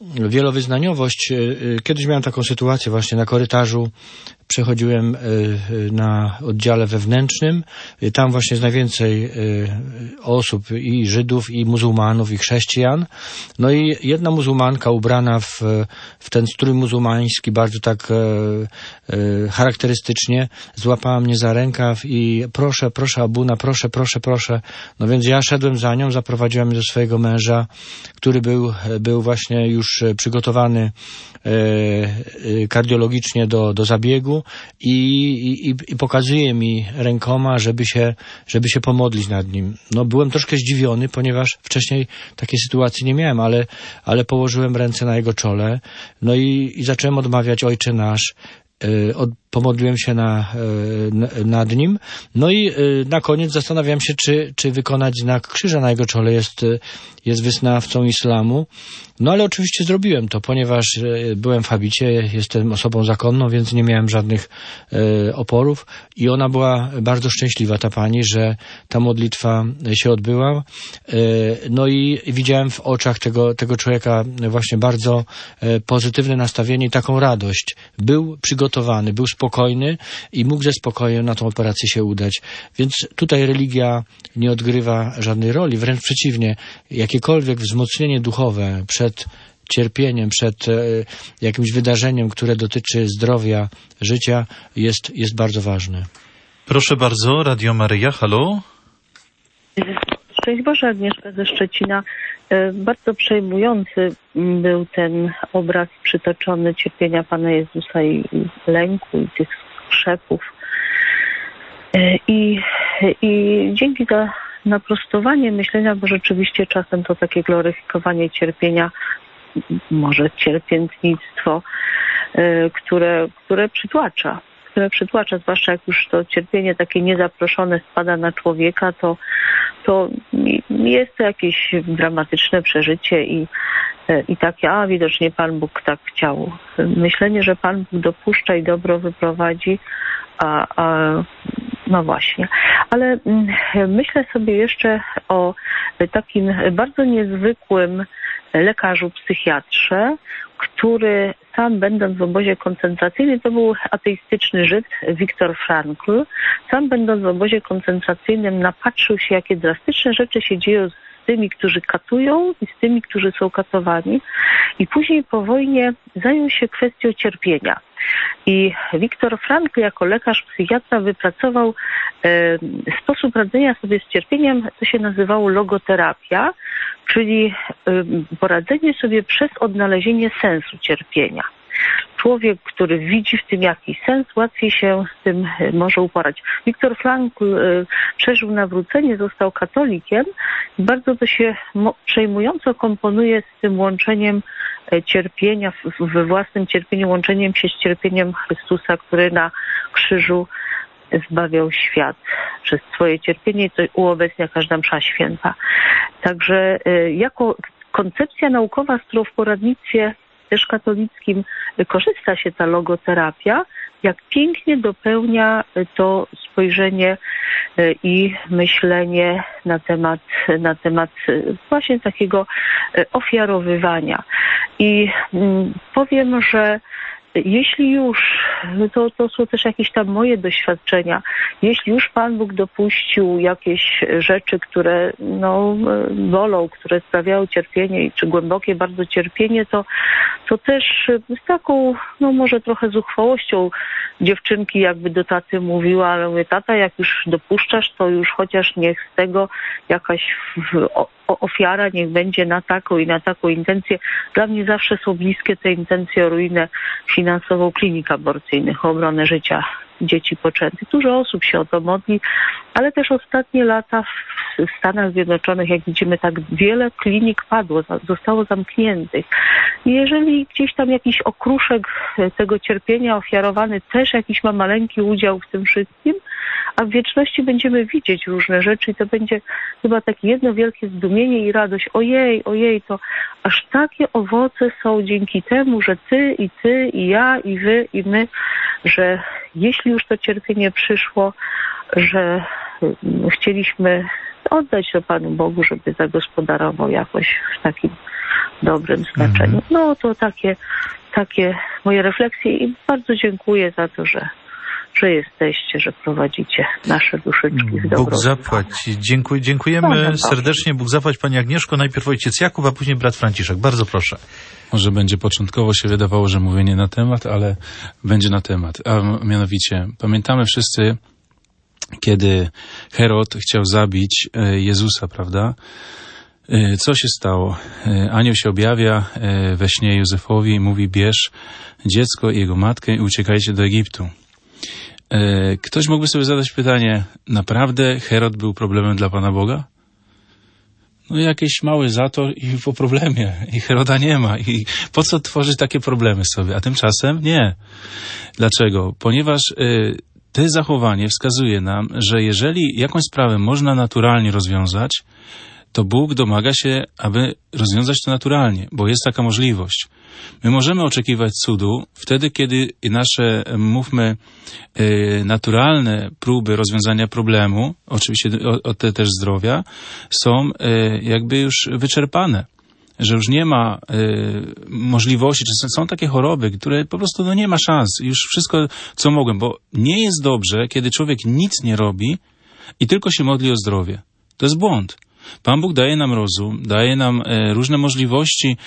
wielowyznaniowość. Kiedyś miałem taką sytuację właśnie na korytarzu. Przechodziłem na oddziale wewnętrznym. Tam właśnie jest najwięcej osób, i Żydów, i muzułmanów, i chrześcijan. No i jedna muzułmanka ubrana w, w ten strój muzułmański, bardzo tak e, e, charakterystycznie, złapała mnie za rękaw i proszę, proszę Abuna, proszę, proszę, proszę. No więc ja szedłem za nią, zaprowadziłem mnie do swojego męża, który był, był właśnie już przygotowany e, e, kardiologicznie do, do zabiegu i, i, i pokazuje mi rękoma, żeby się, żeby się pomodlić nad nim. No byłem troszkę zdziwiony, ponieważ wcześniej takiej sytuacji nie miałem, ale, ale położyłem ręce na jego czole, no i, i zacząłem odmawiać Ojcze Nasz. Od, pomodliłem się na, nad nim. No i na koniec zastanawiam się, czy, czy wykonać znak krzyża na jego czole. Jest, jest wyznawcą islamu. No ale oczywiście zrobiłem to, ponieważ byłem w habicie, jestem osobą zakonną, więc nie miałem żadnych e, oporów i ona była bardzo szczęśliwa, ta pani, że ta modlitwa się odbyła. E, no i widziałem w oczach tego, tego człowieka właśnie bardzo e, pozytywne nastawienie i taką radość. Był przygotowany, był spokojny i mógł ze spokojem na tą operację się udać. Więc tutaj religia nie odgrywa żadnej roli, wręcz przeciwnie, jakiekolwiek wzmocnienie duchowe przed cierpieniem, przed e, jakimś wydarzeniem, które dotyczy zdrowia, życia, jest, jest bardzo ważne. Proszę bardzo, Radio Maryja, halo? Szczęść Boże, Agnieszka ze Szczecina. Bardzo przejmujący był ten obraz przytoczony cierpienia Pana Jezusa i lęku i tych skrzepów. I, i dzięki za naprostowanie myślenia, bo rzeczywiście czasem to takie gloryfikowanie cierpienia, może cierpiętnictwo, które, które przytłacza. które przytłacza, zwłaszcza jak już to cierpienie takie niezaproszone spada na człowieka, to, to jest to jakieś dramatyczne przeżycie i, i takie, a widocznie Pan Bóg tak chciał. Myślenie, że Pan Bóg dopuszcza i dobro wyprowadzi, a, a no właśnie. Ale myślę sobie jeszcze o takim bardzo niezwykłym lekarzu psychiatrze, który sam będąc w obozie koncentracyjnym, to był ateistyczny Żyd, Viktor Frankl, sam będąc w obozie koncentracyjnym napatrzył się, jakie drastyczne rzeczy się dzieją z tymi, którzy katują i z tymi, którzy są katowani. I później po wojnie zajął się kwestią cierpienia. I Viktor Frankl jako lekarz psychiatra wypracował e, sposób radzenia sobie z cierpieniem, to się nazywało logoterapia, czyli e, poradzenie sobie przez odnalezienie sensu cierpienia. Człowiek, który widzi w tym jakiś sens, łatwiej się z tym może uporać. Viktor Frankl e, przeżył nawrócenie, został katolikiem i bardzo to się mo- przejmująco komponuje z tym łączeniem cierpienia, we własnym cierpieniu, łączeniem się z cierpieniem Chrystusa, który na krzyżu zbawiał świat przez swoje cierpienie i to uobecnia każda msza święta. Także jako koncepcja naukowa, z którą w poradnictwie też katolickim korzysta się ta logoterapia, jak pięknie dopełnia to spojrzenie i myślenie na temat, na temat właśnie takiego ofiarowywania. I powiem, że jeśli już, to, to są też jakieś tam moje doświadczenia, jeśli już Pan Bóg dopuścił jakieś rzeczy, które no, bolą, które sprawiają cierpienie, czy głębokie bardzo cierpienie, to, to też z taką, no może trochę zuchwałością dziewczynki jakby do taty mówiła, ale mówię, tata, jak już dopuszczasz, to już chociaż niech z tego jakaś w, o, ofiara niech będzie na taką i na taką intencję. Dla mnie zawsze są bliskie te intencje o ruinę finansową klinik aborcyjnych, o obronę życia dzieci poczętych. Dużo osób się o to modli, ale też ostatnie lata w Stanach Zjednoczonych, jak widzimy, tak wiele klinik padło, zostało zamkniętych. I jeżeli gdzieś tam jakiś okruszek tego cierpienia ofiarowany też jakiś ma maleńki udział w tym wszystkim, a w wieczności będziemy widzieć różne rzeczy i to będzie chyba takie jedno wielkie zdumienie i radość. Ojej, ojej, to aż takie owoce są dzięki temu, że ty i ty i ja i wy i my, że jeśli już to cierpienie przyszło, że chcieliśmy oddać to Panu Bogu, żeby zagospodarował jakoś w takim dobrym znaczeniu. No to takie, takie moje refleksje i bardzo dziękuję za to, że że jesteście, że prowadzicie nasze duszyczki w dobrą Bóg zapłać. Dziękuj, dziękujemy no, serdecznie. Bóg zapłać Pani Agnieszko. Najpierw ojciec Jakub, a później brat Franciszek. Bardzo proszę. Może będzie początkowo się wydawało, że mówię nie na temat, ale będzie na temat. A mianowicie, pamiętamy wszyscy, kiedy Herod chciał zabić Jezusa, prawda? Co się stało? Anioł się objawia we śnie Józefowi i mówi: bierz dziecko i jego matkę i uciekajcie do Egiptu. Ktoś mógłby sobie zadać pytanie, naprawdę Herod był problemem dla Pana Boga? No jakiś mały zator i po problemie. I Heroda nie ma. I po co tworzyć takie problemy sobie? A tymczasem nie. Dlaczego? Ponieważ y, to zachowanie wskazuje nam, że jeżeli jakąś sprawę można naturalnie rozwiązać, to Bóg domaga się, aby rozwiązać to naturalnie, bo jest taka możliwość. My możemy oczekiwać cudu wtedy, kiedy nasze, mówmy, y, naturalne próby rozwiązania problemu, oczywiście o, o te też zdrowia, są y, jakby już wyczerpane. Że już nie ma y, możliwości, czy są takie choroby, które po prostu no nie ma szans. Już wszystko, co mogłem, bo nie jest dobrze, kiedy człowiek nic nie robi i tylko się modli o zdrowie. To jest błąd. Pan Bóg daje nam rozum, daje nam e, różne możliwości e,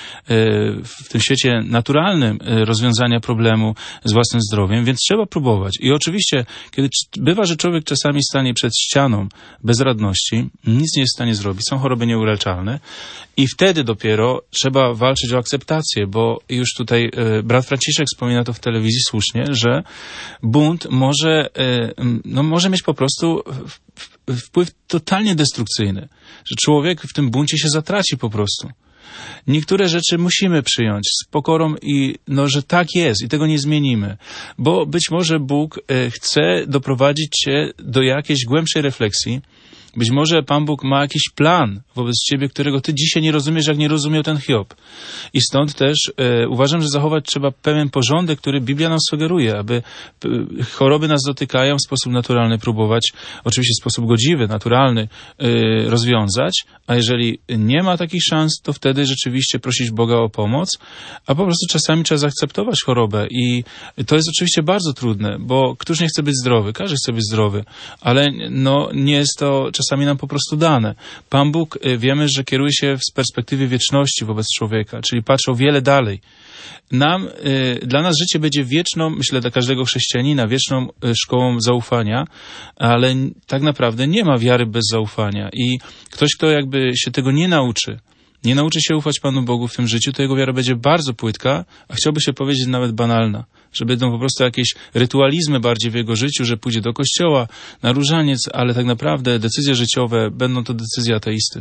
w tym świecie naturalnym e, rozwiązania problemu z własnym zdrowiem, więc trzeba próbować. I oczywiście, kiedy bywa, że człowiek czasami stanie przed ścianą bezradności, nic nie jest w stanie zrobić, są choroby nieuleczalne i wtedy dopiero trzeba walczyć o akceptację, bo już tutaj e, brat Franciszek wspomina to w telewizji słusznie, że bunt może, e, no, może mieć po prostu wpływ totalnie destrukcyjny, że człowiek w tym buncie się zatraci po prostu. Niektóre rzeczy musimy przyjąć z pokorą i no, że tak jest i tego nie zmienimy, bo być może Bóg e, chce doprowadzić cię do jakiejś głębszej refleksji. Być może Pan Bóg ma jakiś plan wobec ciebie, którego ty dzisiaj nie rozumiesz, jak nie rozumiał ten Hiob. I stąd też e, uważam, że zachować trzeba pewien porządek, który Biblia nam sugeruje, aby e, choroby nas dotykają, w sposób naturalny próbować, oczywiście w sposób godziwy, naturalny e, rozwiązać, a jeżeli nie ma takich szans, to wtedy rzeczywiście prosić Boga o pomoc, a po prostu czasami trzeba zaakceptować chorobę i to jest oczywiście bardzo trudne, bo któż nie chce być zdrowy? Każdy chce być zdrowy, ale no, nie jest to czasami nam po prostu dane. Pan Bóg, wiemy, że kieruje się z perspektywy wieczności wobec człowieka, czyli patrzy o wiele dalej. Nam, dla nas życie będzie wieczną, myślę dla każdego chrześcijanina, wieczną szkołą zaufania, ale tak naprawdę nie ma wiary bez zaufania i ktoś, kto jakby się tego nie nauczy, nie nauczy się ufać Panu Bogu w tym życiu, to jego wiara będzie bardzo płytka, a chciałby się powiedzieć nawet banalna. Że będą po prostu jakieś rytualizmy bardziej w jego życiu, że pójdzie do kościoła, na różaniec, ale tak naprawdę decyzje życiowe będą to decyzje ateisty.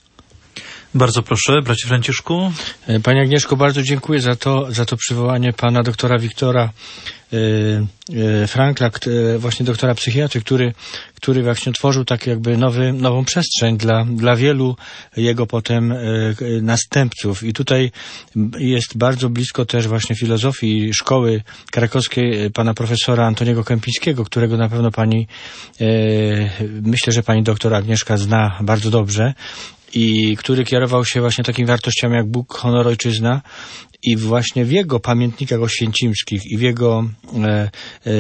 Bardzo proszę, bracie Franciszku. Pani Agnieszko, bardzo dziękuję za to, za to przywołanie pana doktora Wiktora yy, Frankla, yy, właśnie doktora psychiatry, który, który właśnie tworzył tak jakby nowy, nową przestrzeń dla, dla wielu jego potem yy, następców. I tutaj jest bardzo blisko też właśnie filozofii szkoły krakowskiej pana profesora Antoniego Kępińskiego, którego na pewno pani, yy, myślę, że pani doktor Agnieszka zna bardzo dobrze. I który kierował się właśnie takimi wartościami jak Bóg, honor, ojczyzna i właśnie w jego pamiętnikach oświęcimskich i w jego e, e, e,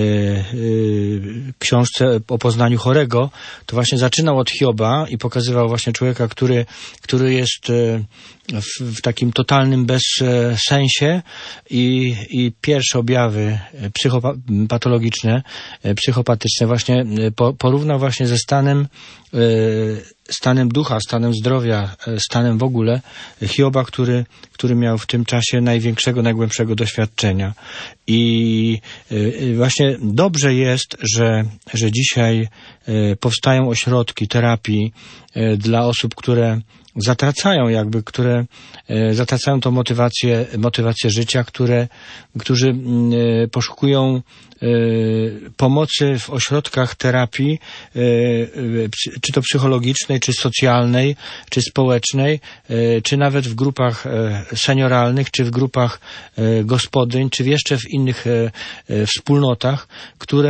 książce o poznaniu chorego, to właśnie zaczynał od Hioba i pokazywał właśnie człowieka, który, który jest e, w, w takim totalnym bezsensie i, i pierwsze objawy psychopatologiczne, psychopatyczne właśnie po, porównał właśnie ze stanem e, stanem ducha, stanem zdrowia, stanem w ogóle Hioba, który, który miał w tym czasie największego, najgłębszego doświadczenia. I właśnie dobrze jest, że, że dzisiaj powstają ośrodki terapii dla osób, które zatracają jakby, które e, zatracają tą motywację, motywację życia, które, którzy e, poszukują e, pomocy w ośrodkach terapii, e, e, czy to psychologicznej, czy socjalnej, czy społecznej, e, czy nawet w grupach e, senioralnych, czy w grupach e, gospodyń, czy jeszcze w innych e, e, wspólnotach, które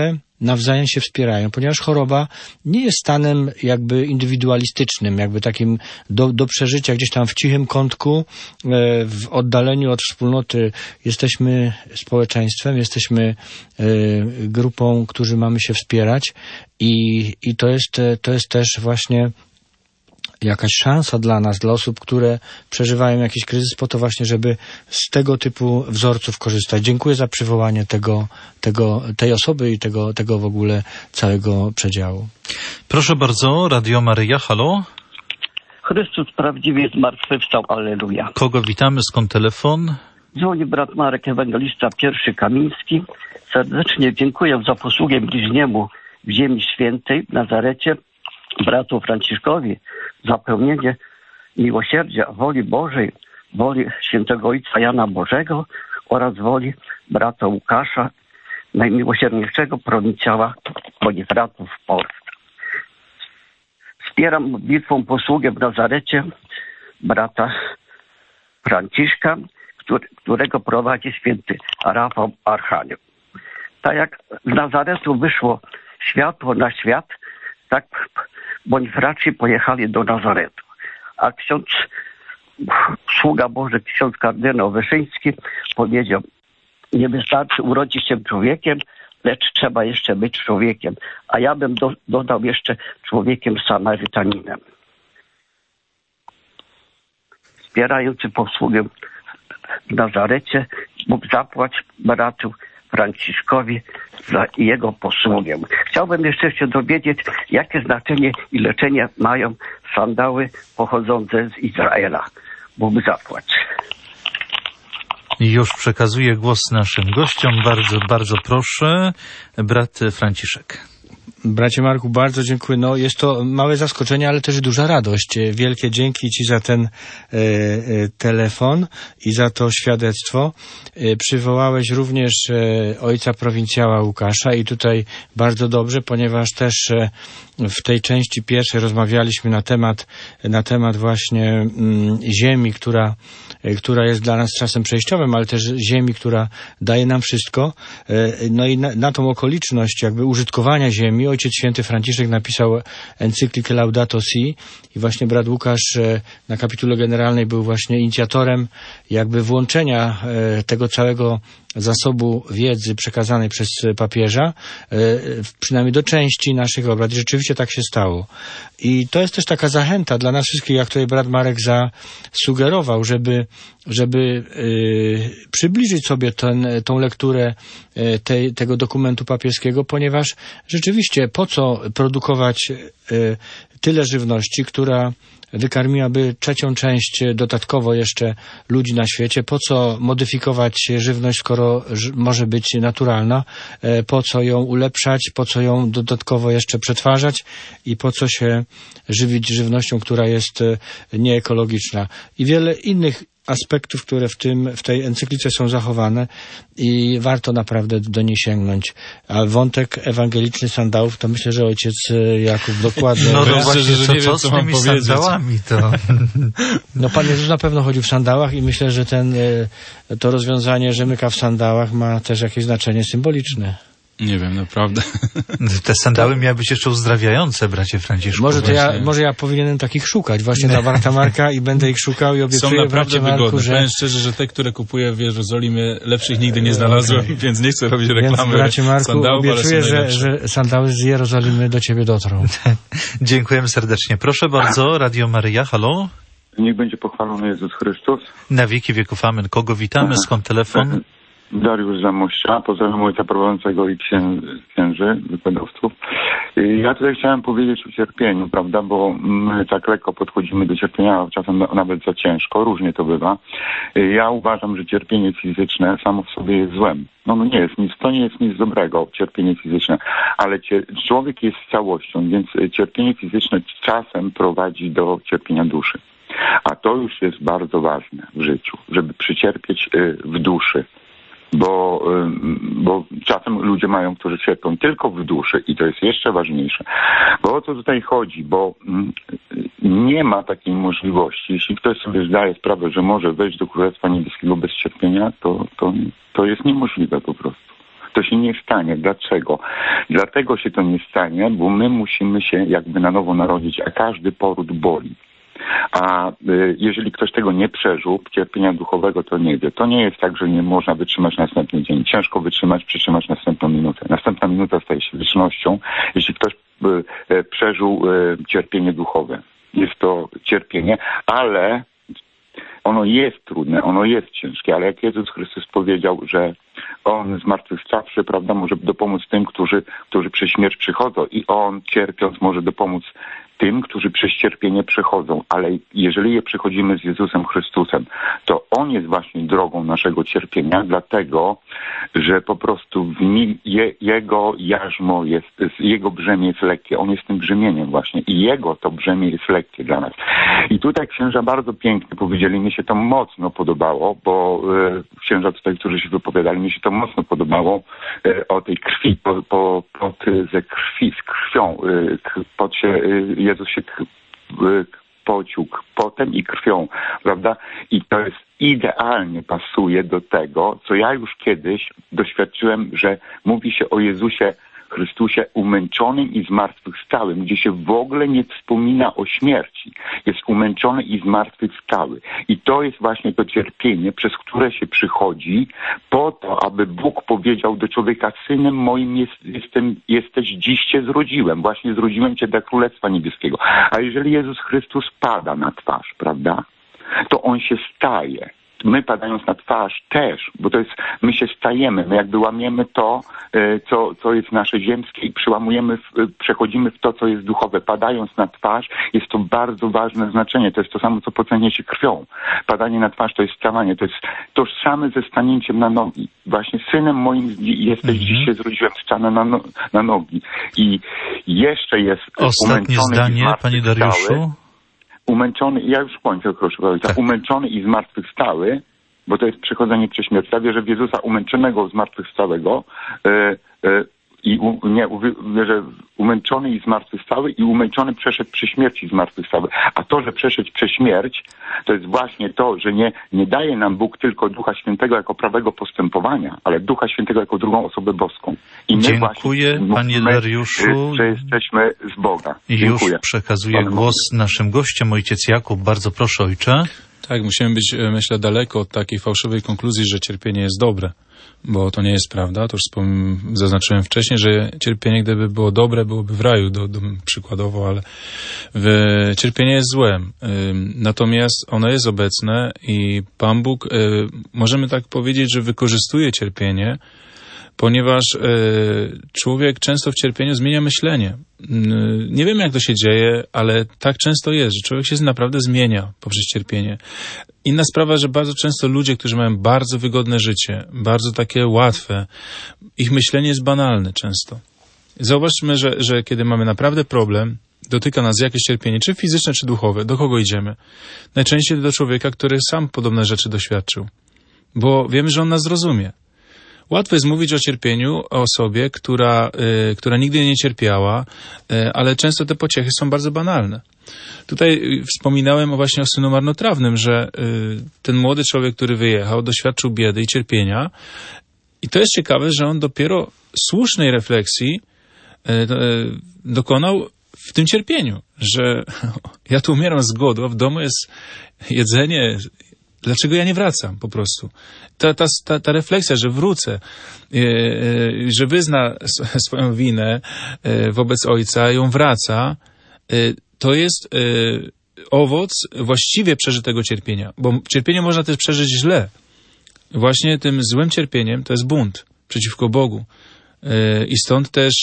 nawzajem się wspierają, ponieważ choroba nie jest stanem jakby indywidualistycznym, jakby takim do, do przeżycia gdzieś tam w cichym kątku, w oddaleniu od wspólnoty. Jesteśmy społeczeństwem, jesteśmy grupą, którzy mamy się wspierać i, i to jest, to jest też właśnie jakaś szansa dla nas, dla osób, które przeżywają jakiś kryzys, po to właśnie, żeby z tego typu wzorców korzystać. Dziękuję za przywołanie tego, tego, tej osoby i tego, tego w ogóle całego przedziału. Proszę bardzo, Radio Maryja, halo? Chrystus prawdziwie zmartwychwstał, alleluja. Kogo witamy, skąd telefon? Dzwoni brat Marek, ewangelista pierwszy Kamiński. Serdecznie dziękuję za posługę bliźniemu w Ziemi Świętej, w Nazarecie, bratu Franciszkowi, za pełnienie miłosierdzia, woli Bożej, woli świętego Ojca Jana Bożego oraz woli brata Łukasza, najmiłosierniejszego prowincjała Bonifratów w Polsce. Wspieram modlitwą posługę w Nazarecie brata Franciszka, który, którego prowadzi święty Rafał Archanioł. Tak jak z Nazaretu wyszło światło na świat, tak Bonifraci pojechali do Nazaretu. A ksiądz, sługa Boży, ksiądz kardynał Wyszyński powiedział: nie wystarczy urodzić się człowiekiem, lecz trzeba jeszcze być człowiekiem. A ja bym do, dodał jeszcze człowiekiem Samarytaninem. Wspierający posługę w Nazarecie, Bóg zapłać bratu Franciszkowi za jego posługę. Chciałbym jeszcze się dowiedzieć, jakie znaczenie i leczenie mają sandały pochodzące z Izraela. Bóg zapłać. Już przekazuję głos naszym gościom. Bardzo, bardzo proszę. Brat Franciszek. Bracie Marku, bardzo dziękuję. No, jest to małe zaskoczenie, ale też duża radość. Wielkie dzięki Ci za ten e, e, telefon i za to świadectwo. E, przywołałeś również e, ojca prowincjała Łukasza i tutaj bardzo dobrze, ponieważ też e, w tej części pierwszej rozmawialiśmy na temat, na temat właśnie mm, ziemi, która, e, która jest dla nas czasem przejściowym, ale też ziemi, która daje nam wszystko. E, no i na, na tą okoliczność jakby użytkowania ziemi Ojciec Święty Franciszek napisał encyklikę Laudato Si i właśnie brat Łukasz na kapitule generalnej był właśnie inicjatorem jakby włączenia tego całego zasobu wiedzy przekazanej przez papieża, przynajmniej do części naszych obrad. I rzeczywiście tak się stało. I to jest też taka zachęta dla nas wszystkich, jak tutaj brat Marek zasugerował, żeby, żeby yy, przybliżyć sobie ten, tą lekturę yy, tej, tego dokumentu papieskiego, ponieważ rzeczywiście po co produkować yy, tyle żywności, która wykarmiłaby trzecią część dodatkowo jeszcze ludzi na świecie. Po co modyfikować żywność, skoro może być naturalna? Po co ją ulepszać? Po co ją dodatkowo jeszcze przetwarzać? I po co się żywić żywnością, która jest nieekologiczna? I wiele innych aspektów, które w tym, w tej encyklice są zachowane i warto naprawdę do niej sięgnąć. A wątek ewangeliczny sandałów, to myślę, że ojciec Jakub dokładnie... No, no ja właśnie, szczerze, że nie co, wiem, co co z mam tymi powiedzieć. sandałami to... No Pan Jezus na pewno chodził w sandałach i myślę, że ten, to rozwiązanie Rzemyka w sandałach ma też jakieś znaczenie symboliczne. Nie wiem, naprawdę. Te sandały miały być jeszcze uzdrawiające, bracie Franciszku. Może to ja, właśnie. może ja powinienem takich szukać właśnie dla brata Marka i będę ich szukał i Są obiecuję naprawdę bracie Marku, wygodne. że... Powiem szczerze, że te, które kupuję w Jerozolimie, lepszych nigdy nie znalazłem, Okay. więc nie chcę robić Więc reklamy bracie Marku, sandałów, ale obiecuję, są że, najlepsze. że sandały z Jerozolimy do ciebie dotrą. Dziękujemy serdecznie. Proszę bardzo, Radio Maryja, halo? Niech będzie pochwalony Jezus Chrystus. Na wieki wieków amen. Kogo witamy? Skąd telefon? Dariusz Zamościa, pozdrawiam ojca prowadzącego i księ, księży, wykładowców. Ja tutaj chciałem powiedzieć o cierpieniu, prawda, bo my tak lekko podchodzimy do cierpienia, a czasem nawet za ciężko, różnie to bywa. Ja uważam, że cierpienie fizyczne samo w sobie jest złem. No, no nie jest nic, to nie jest nic dobrego, cierpienie fizyczne, ale cier- człowiek jest całością, więc cierpienie fizyczne czasem prowadzi do cierpienia duszy. A to już jest bardzo ważne w życiu, żeby przycierpieć w duszy. Bo, bo czasem ludzie mają, którzy cierpią tylko w duszy i to jest jeszcze ważniejsze. Bo o co tutaj chodzi? Bo nie ma takiej możliwości. Jeśli ktoś sobie zdaje sprawę, że może wejść do Królestwa Niebieskiego bez cierpienia, to, to, to jest niemożliwe po prostu. To się nie stanie. Dlaczego? Dlatego się to nie stanie, bo my musimy się jakby na nowo narodzić, a każdy poród boli. A y, jeżeli ktoś tego nie przeżył, cierpienia duchowego, to nie wie. To nie jest tak, że nie można wytrzymać następny dzień. Ciężko wytrzymać, przytrzymać następną minutę. Następna minuta staje się wiecznością, jeśli ktoś y, y, przeżył y, cierpienie duchowe. Jest to cierpienie, ale ono jest trudne, ono jest ciężkie, ale jak Jezus Chrystus powiedział, że On zmartwychwstawszy, prawda, może dopomóc tym, którzy, którzy przez śmierć przychodzą i On cierpiąc może dopomóc tym, którzy przez cierpienie przechodzą, ale jeżeli je przechodzimy z Jezusem Chrystusem, to On jest właśnie drogą naszego cierpienia, dlatego, że po prostu w nim je, Jego jarzmo jest, Jego brzemię jest lekkie. On jest tym brzemieniem właśnie i Jego to brzemię jest lekkie dla nas. I tutaj księża bardzo pięknie powiedzieli, mi się to mocno podobało, bo e, księża tutaj, którzy się wypowiadali, mi się to mocno podobało e, o tej krwi, po, po, pod, ze krwi, z krwią, e, pod się, e, Jezus się k, e, pocił potem i krwią, prawda? I to jest idealnie pasuje do tego, co ja już kiedyś doświadczyłem, że mówi się o Jezusie Chrystusie umęczonym i zmartwychwstałym, gdzie się w ogóle nie wspomina o śmierci. Jest umęczony i zmartwychwstały. I to jest właśnie to cierpienie, przez które się przychodzi po to, aby Bóg powiedział do człowieka, synem moim jest, jestem, jesteś, dziś cię zrodziłem. Właśnie zrodziłem cię dla Królestwa Niebieskiego. A jeżeli Jezus Chrystus pada na twarz, prawda, to On się staje. My padając na twarz też, bo to jest, my się stajemy, my jakby łamiemy to, co, co jest nasze ziemskie i przełamujemy, przechodzimy w to, co jest duchowe. Padając na twarz jest to bardzo ważne znaczenie. To jest to samo, co pocenie się krwią. Padanie na twarz to jest stawanie, to jest tożsame ze stanięciem na nogi. Właśnie synem moim jesteś, mm-hmm. dziś się zrodziłem, stanę na, no, na nogi. I jeszcze jest ostatnie zdanie, panie Dariuszu. Umęczony, ja już kończę, proszę powiedzieć, tak. Umęczony i zmartwychwstały, bo to jest przechodzenie przez śmierć. Ja wierzę w Jezusa umęczonego, zmartwychwstałego yy, yy, i u, nie, wierzę umęczony i zmartwychwstały i umęczony przeszedł przy śmierci zmartwychwstały. A to, że przeszedł przez śmierć, to jest właśnie to, że nie, nie daje nam Bóg tylko Ducha Świętego jako prawego postępowania, ale Ducha Świętego jako drugą osobę boską. I my Dziękuję, właśnie panie mówimy, Dariuszu. że jesteśmy z Boga. I Dziękuję. już przekazuję Panu głos naszym gościom, ojciec Jakub. Bardzo proszę, ojcze. Tak, musimy być, myślę, daleko od takiej fałszywej konkluzji, że cierpienie jest dobre, bo to nie jest prawda. To już wspom- zaznaczyłem wcześniej, że cierpienie, gdyby było dobre, byłoby w raju, do, do, przykładowo, ale w, cierpienie jest złem. Ym, natomiast ono jest obecne i Pan Bóg, y, możemy tak powiedzieć, że wykorzystuje cierpienie, ponieważ y, człowiek często w cierpieniu zmienia myślenie. Y, nie wiem, jak to się dzieje, ale tak często jest, że człowiek się naprawdę zmienia poprzez cierpienie. Inna sprawa, że bardzo często ludzie, którzy mają bardzo wygodne życie, bardzo takie łatwe, ich myślenie jest banalne często. Zauważmy, że, że kiedy mamy naprawdę problem, dotyka nas jakieś cierpienie, czy fizyczne, czy duchowe, do kogo idziemy? Najczęściej do człowieka, który sam podobne rzeczy doświadczył, bo wiemy, że on nas zrozumie. Łatwo jest mówić o cierpieniu, o osobie, która, y, która nigdy nie cierpiała, y, ale często te pociechy są bardzo banalne. Tutaj y, wspominałem o właśnie o synu marnotrawnym, że y, ten młody człowiek, który wyjechał, doświadczył biedy i cierpienia i to jest ciekawe, że on dopiero słusznej refleksji y, y, dokonał w tym cierpieniu, że ja tu umieram z głodu, a w domu jest jedzenie. Dlaczego ja nie wracam po prostu? Ta, ta, ta, ta refleksja, że wrócę, yy, yy, że wyzna swoją winę yy, wobec ojca, ją wraca, yy, to jest yy, owoc właściwie przeżytego cierpienia. Bo cierpienie można też przeżyć źle. Właśnie tym złym cierpieniem to jest bunt przeciwko Bogu. I stąd też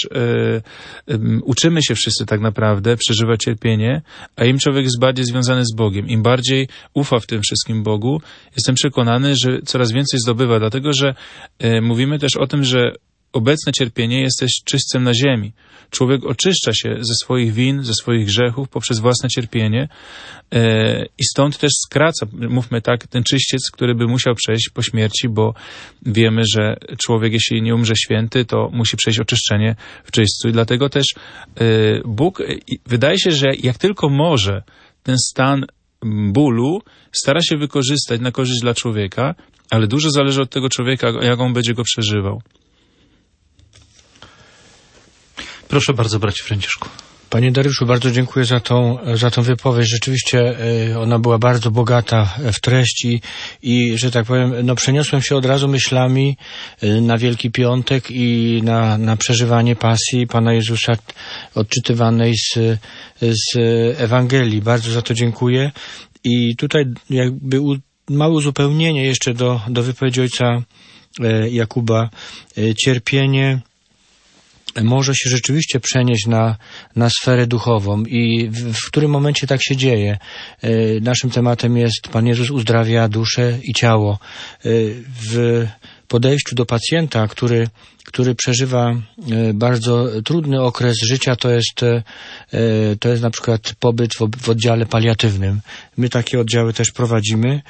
y, y, uczymy się wszyscy tak naprawdę przeżywać cierpienie, a im człowiek jest bardziej związany z Bogiem, im bardziej ufa w tym wszystkim Bogu, jestem przekonany, że coraz więcej zdobywa, dlatego że y, mówimy też o tym, że obecne cierpienie jest też czystcem na ziemi. Człowiek oczyszcza się ze swoich win, ze swoich grzechów poprzez własne cierpienie e, i stąd też skraca, mówmy tak, ten czyściec, który by musiał przejść po śmierci, bo wiemy, że człowiek, jeśli nie umrze święty, to musi przejść oczyszczenie w czyśćcu. I dlatego też e, Bóg, e, wydaje się, że jak tylko może ten stan bólu stara się wykorzystać na korzyść dla człowieka, ale dużo zależy od tego człowieka, jak on będzie go przeżywał. Proszę bardzo, bracie Franciszku. Panie Dariuszu, bardzo dziękuję za tą, za tą wypowiedź. Rzeczywiście ona była bardzo bogata w treści i, że tak powiem, no przeniosłem się od razu myślami na Wielki Piątek i na, na przeżywanie pasji Pana Jezusa odczytywanej z, z Ewangelii. Bardzo za to dziękuję. I tutaj jakby u, małe uzupełnienie jeszcze do, do wypowiedzi ojca Jakuba. Cierpienie może się rzeczywiście przenieść na, na sferę duchową i w, w którym momencie tak się dzieje. Y, naszym tematem jest Pan Jezus uzdrawia duszę i ciało. Y, w podejściu do pacjenta, który, który przeżywa y, bardzo trudny okres życia, to jest, y, to jest na przykład pobyt w, w oddziale paliatywnym. My takie oddziały też prowadzimy.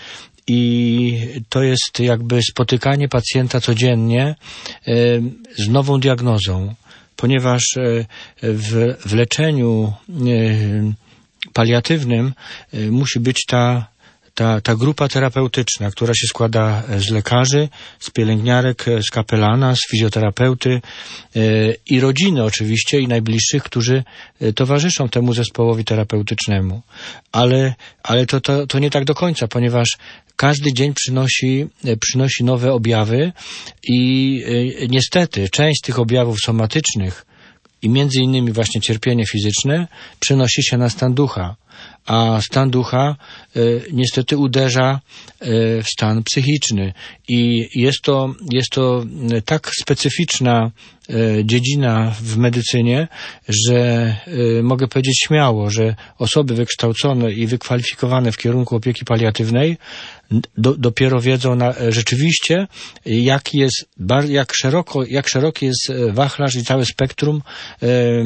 I to jest jakby spotykanie pacjenta codziennie y, z nową diagnozą, ponieważ y, w, w leczeniu y, paliatywnym y, musi być ta, ta, ta grupa terapeutyczna, która się składa z lekarzy, z pielęgniarek, z kapelana, z fizjoterapeuty y, i rodziny oczywiście i najbliższych, którzy y, towarzyszą temu zespołowi terapeutycznemu. Ale, ale to, to, to nie tak do końca, ponieważ każdy dzień przynosi, przynosi nowe objawy i y, niestety część z tych objawów somatycznych i między innymi właśnie cierpienie fizyczne przenosi się na stan ducha, a stan ducha y, niestety uderza y, w stan psychiczny i jest to, jest to tak specyficzna y, dziedzina w medycynie, że y, mogę powiedzieć śmiało, że osoby wykształcone i wykwalifikowane w kierunku opieki paliatywnej do, dopiero wiedzą na, rzeczywiście, jaki jest, jak szeroko, jak szeroki jest wachlarz i całe spektrum y,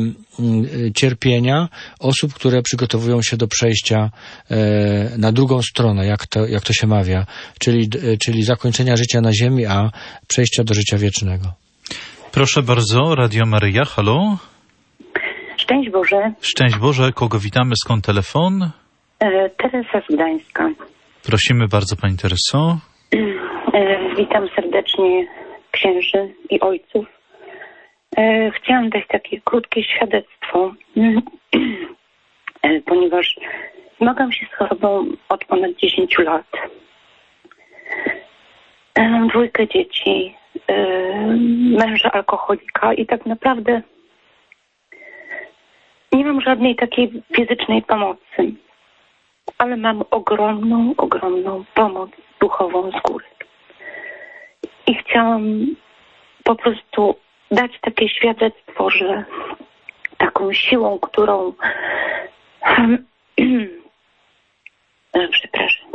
y, cierpienia osób, które przygotowują się do przejścia y, na drugą stronę, jak to, jak to się mawia, czyli, y, czyli zakończenia życia na ziemi, a przejścia do życia wiecznego. Proszę bardzo, Radio Maryja, halo? Szczęść Boże. Szczęść Boże, kogo witamy, skąd telefon? E, Teresa z Gdańska. Prosimy bardzo, Pani Tereso. E, witam serdecznie księży i ojców. E, chciałam dać takie krótkie świadectwo, e, ponieważ zmagam się z chorobą od ponad dziesięciu lat. E, mam dwójkę dzieci, e, męża alkoholika i tak naprawdę nie mam żadnej takiej fizycznej pomocy, ale mam ogromną, ogromną pomoc duchową z góry. I chciałam po prostu dać takie świadectwo, że taką siłą, którą przepraszam,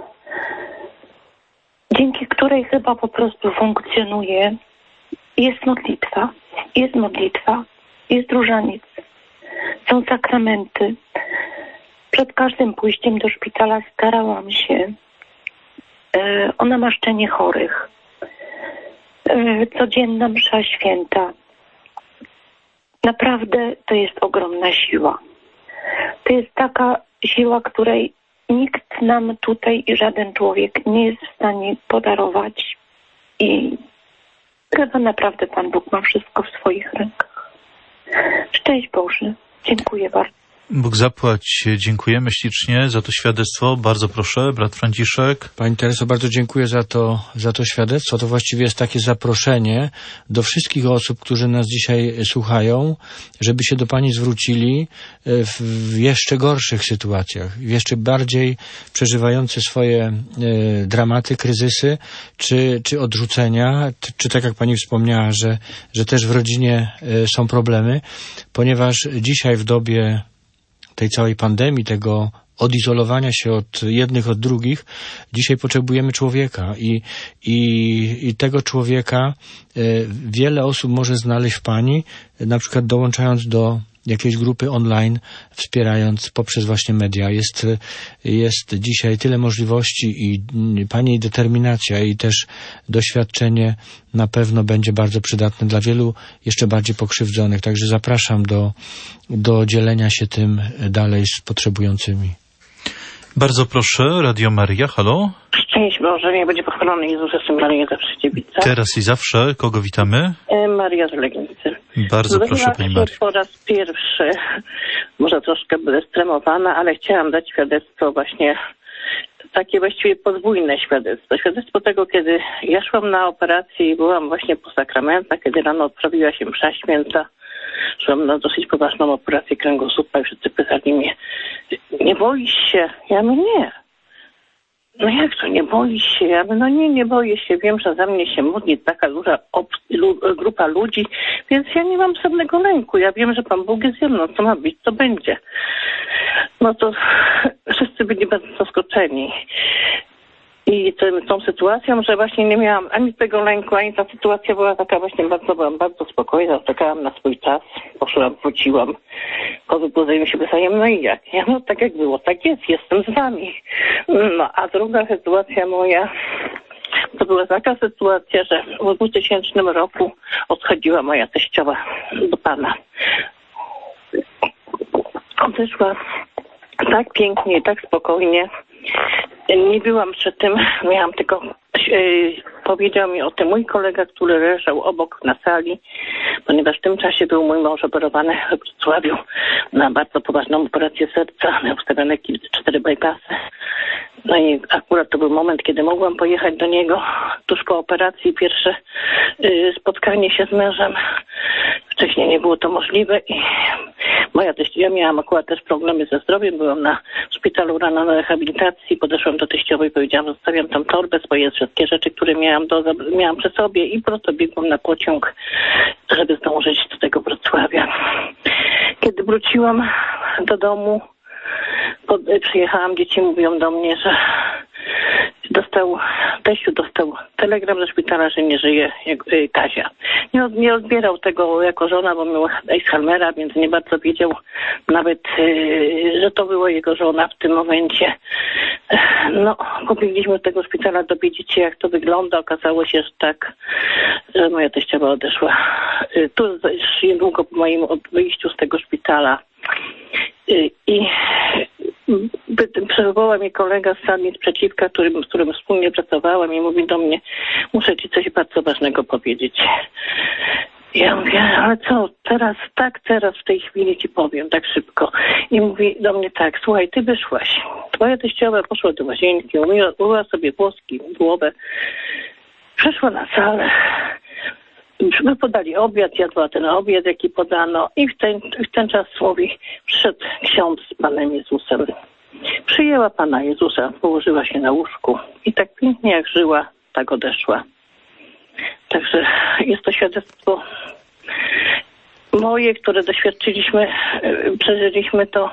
dzięki której chyba po prostu funkcjonuje, jest modlitwa, jest modlitwa, jest różaniec, są sakramenty. Przed każdym pójściem do szpitala starałam się e, o namaszczenie chorych. E, codzienna msza święta. Naprawdę to jest ogromna siła. To jest taka siła, której nikt nam tutaj i żaden człowiek nie jest w stanie podarować. I chyba naprawdę Pan Bóg ma wszystko w swoich rękach. Szczęść Boże. Dziękuję bardzo. Bóg zapłać. Dziękujemy ślicznie za to świadectwo. Bardzo proszę, brat Franciszek. Pani Tereso, bardzo dziękuję za to, za to świadectwo. To właściwie jest takie zaproszenie do wszystkich osób, którzy nas dzisiaj słuchają, żeby się do Pani zwrócili w, w jeszcze gorszych sytuacjach, w jeszcze bardziej przeżywające swoje e, dramaty, kryzysy, czy, czy odrzucenia, czy, czy tak jak Pani wspomniała, że, że też w rodzinie e, są problemy, ponieważ dzisiaj w dobie tej całej pandemii, tego odizolowania się od jednych od drugich, dzisiaj potrzebujemy człowieka i, i, i tego człowieka y, wiele osób może znaleźć w Pani, na przykład dołączając do jakiejś grupy online, wspierając poprzez właśnie media. Jest, jest dzisiaj tyle możliwości i Pani determinacja i też doświadczenie na pewno będzie bardzo przydatne dla wielu jeszcze bardziej pokrzywdzonych. Także zapraszam do, do dzielenia się tym dalej z potrzebującymi. Bardzo proszę, Radio Maryja, halo? Szczęść Boże, niech będzie pochwalony Jezus, jestem Maryja zawsze Dziewica. Teraz i zawsze, kogo witamy? Maria z Legnicy. Bardzo proszę, pani Mario. Po raz pierwszy, może troszkę będę stremowana, ale chciałam dać świadectwo właśnie, takie właściwie podwójne świadectwo. Świadectwo tego, kiedy ja szłam na operację i byłam właśnie po sakramentach, kiedy rano odprawiła się msza święta. Szłam na dosyć poważną operację kręgosłupa i wszyscy pytali mnie, nie boisz się? Ja mówię, nie. No jak to, nie boisz się? Ja mówię, no nie, nie boję się. Wiem, że za mnie się modli taka duża ob- lu- grupa ludzi, więc ja nie mam żadnego lęku. Ja wiem, że Pan Bóg jest ze mną. Co ma być, to będzie. No to wszyscy byli bardzo zaskoczeni. I tym, tą sytuacją, że właśnie nie miałam ani tego lęku, ani ta sytuacja była taka właśnie bardzo, byłam bardzo spokojna, czekałam na swój czas, poszłam, wróciłam, po wybudzeniu się pytałem, no i jak? Ja, no tak jak było, tak jest, jestem z wami. No a druga sytuacja moja, to była taka sytuacja, że w dwutysięcznym roku odchodziła moja teściowa do Pana. Odeszła tak pięknie, tak spokojnie. Nie byłam przy tym, miałam tylko, yy, powiedział mi o tym mój kolega, który leżał obok na sali, ponieważ w tym czasie był mój mąż operowany w Wrocławiu na bardzo poważną operację serca, miał ustawione cztery bypassy. No i akurat to był moment, kiedy mogłam pojechać do niego tuż po operacji, pierwsze yy, spotkanie się z mężem. Wcześniej nie było to możliwe i moja teściowa, ja miałam akurat też problemy ze zdrowiem, byłam na szpitalu rano na rehabilitacji, podeszłam do teściowej i powiedziałam, zostawiam tam torbę, swoje wszystkie rzeczy, które miałam, do, miałam przy sobie i prosto biegłam na pociąg, żeby zdążyć do tego Wrocławia. Kiedy wróciłam do domu, pod, przyjechałam, dzieci mówią do mnie, że dostał, teściu dostał telegram ze szpitala, że nie żyje jak, y, Kazia. Nie, nie odbierał tego jako żona, bo miał Alzheimera, więc nie bardzo wiedział nawet, y, że to była jego żona w tym momencie. No, pobiegliśmy do tego szpitala dowiedzieć się, jak to wygląda. Okazało się, że tak, że moja teściowa odeszła. Y, tu niedługo po moim wyjściu z tego szpitala. Y, I przywołał mnie kolega z sali sprzeciwka, którym, z którym wspólnie pracowałam i mówi do mnie, muszę ci coś bardzo ważnego powiedzieć. Ja mówię, ale co, teraz, tak teraz w tej chwili ci powiem, tak szybko. I mówi do mnie tak, słuchaj, ty wyszłaś. Twoja teściowa poszła do łazienki, umyła, umyła sobie włoski, głowę, przeszła na salę. My podali obiad, jadła ten obiad, jaki podano i w ten, w ten czas mówi, przyszedł ksiądz z Panem Jezusem. Przyjęła Pana Jezusa, położyła się na łóżku i tak pięknie jak żyła, tak odeszła. Także jest to świadectwo moje, które doświadczyliśmy, przeżyliśmy to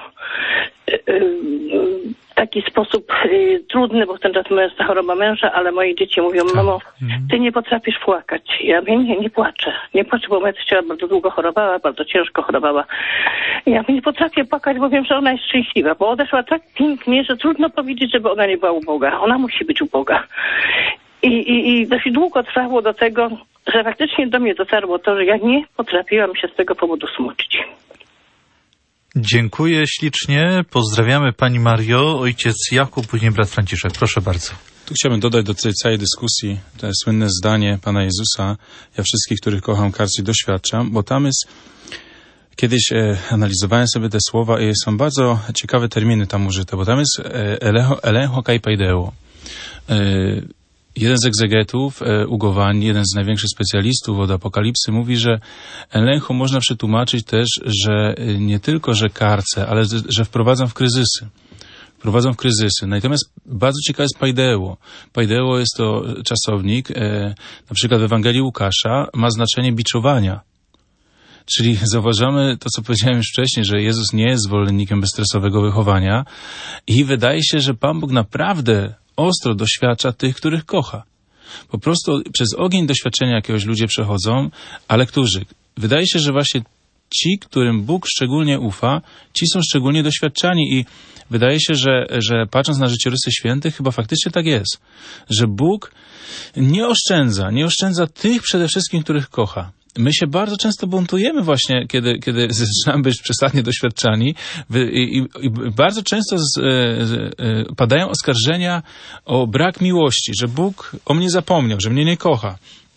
w taki sposób trudny, bo w ten czas męża, choroba męża, ale moje dzieci mówią, mamo, ty nie potrafisz płakać. Ja mówię, nie, nie płaczę. Nie płaczę, bo moja teściowa bardzo długo chorowała, bardzo ciężko chorowała. Ja mówię, nie potrafię płakać, bo wiem, że ona jest szczęśliwa, bo odeszła tak pięknie, że trudno powiedzieć, żeby ona nie była uboga. Ona musi być uboga. I, i, i dość długo trwało do tego, że faktycznie do mnie dotarło to, że ja nie potrafiłam się z tego powodu smucić. Dziękuję ślicznie. Pozdrawiamy Pani Mario, ojciec Jakub, później brat Franciszek. Proszę bardzo. Tu chciałbym dodać do tej całej dyskusji to słynne zdanie Pana Jezusa, ja wszystkich, których kocham, karci doświadczam, bo tam jest, kiedyś e, analizowałem sobie te słowa i są bardzo ciekawe terminy tam użyte, bo tam jest e, elencho kai paideo. E, Jeden z egzegetów, e, Ugowani, jeden z największych specjalistów od Apokalipsy mówi, że elencho można przetłumaczyć też, że nie tylko, że karcę, ale że wprowadzam w kryzysy. Wprowadzam w kryzysy. Natomiast bardzo ciekawe jest paideo. Paideo jest to czasownik, e, na przykład w Ewangelii Łukasza ma znaczenie biczowania. Czyli zauważamy to, co powiedziałem już wcześniej, że Jezus nie jest zwolennikiem bezstresowego wychowania i wydaje się, że Pan Bóg naprawdę ostro doświadcza tych, których kocha. Po prostu przez ogień doświadczenia jakiegoś ludzie przechodzą, ale którzy? Wydaje się, że właśnie ci, którym Bóg szczególnie ufa, ci są szczególnie doświadczani i wydaje się, że, że patrząc na życiorysy świętych, chyba faktycznie tak jest, że Bóg nie oszczędza, nie oszczędza tych przede wszystkim, których kocha. My się bardzo często buntujemy właśnie, kiedy, kiedy zaczynamy być przesadnie doświadczani i, i, i bardzo często z, z, padają oskarżenia o brak miłości, że Bóg o mnie zapomniał, że mnie nie kocha.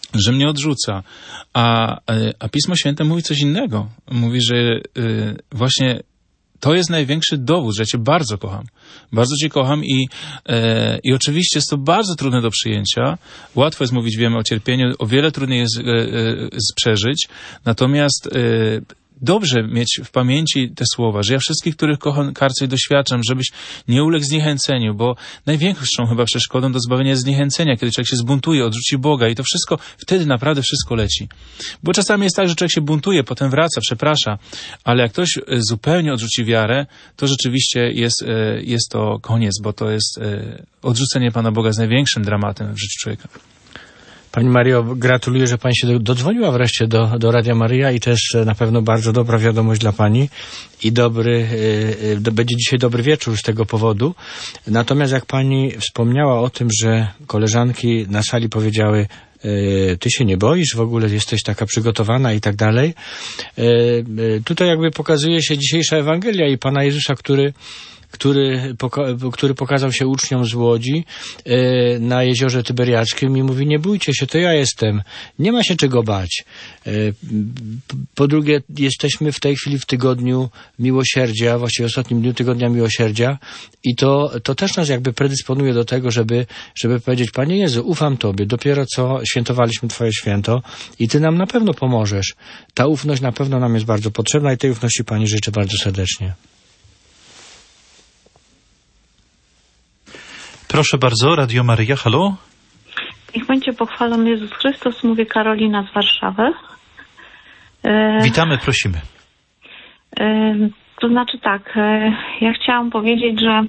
że mnie odrzuca. A, a Pismo Święte mówi coś innego. Mówi, że y, właśnie to jest największy dowód, że ja Cię bardzo kocham. Bardzo Cię kocham i, e, i oczywiście jest to bardzo trudne do przyjęcia. Łatwo jest mówić, wiemy, o cierpieniu, o wiele trudniej jest e, e, przeżyć. Natomiast e, dobrze mieć w pamięci te słowa, że ja wszystkich, których kocham, karcę i doświadczam, żebyś nie uległ zniechęceniu, bo największą chyba przeszkodą do zbawienia jest zniechęcenia, kiedy człowiek się zbuntuje, odrzuci Boga i to wszystko, wtedy naprawdę wszystko leci. Bo czasami jest tak, że człowiek się buntuje, potem wraca, przeprasza, ale jak ktoś zupełnie odrzuci wiarę, to rzeczywiście jest, jest to koniec, bo to jest odrzucenie Pana Boga z największym dramatem w życiu człowieka. Pani Mario, gratuluję, że Pani się dodzwoniła wreszcie do, do Radia Maryja i też na pewno bardzo dobra wiadomość dla Pani i dobry, yy, będzie dzisiaj dobry wieczór z tego powodu. Natomiast jak Pani wspomniała o tym, że koleżanki na sali powiedziały, yy, Ty się nie boisz, w ogóle jesteś taka przygotowana i tak dalej. Yy, yy, tutaj jakby pokazuje się dzisiejsza Ewangelia i Pana Jezusa, który Który, poka- który pokazał się uczniom z Łodzi e, na jeziorze Tyberiackim i mówi, nie bójcie się, to ja jestem, nie ma się czego bać. E, po drugie, jesteśmy w tej chwili w tygodniu miłosierdzia, właściwie w ostatnim dniu tygodnia miłosierdzia i to, to też nas jakby predysponuje do tego, żeby, żeby powiedzieć, Panie Jezu, ufam Tobie, dopiero co świętowaliśmy Twoje święto i Ty nam na pewno pomożesz. Ta ufność na pewno nam jest bardzo potrzebna i tej ufności Pani życzę bardzo serdecznie. Proszę bardzo, Radio Maryja, halo? Niech będzie pochwalony Jezus Chrystus, mówię Karolina z Warszawy. E, Witamy, prosimy. E, to znaczy tak, e, ja chciałam powiedzieć, że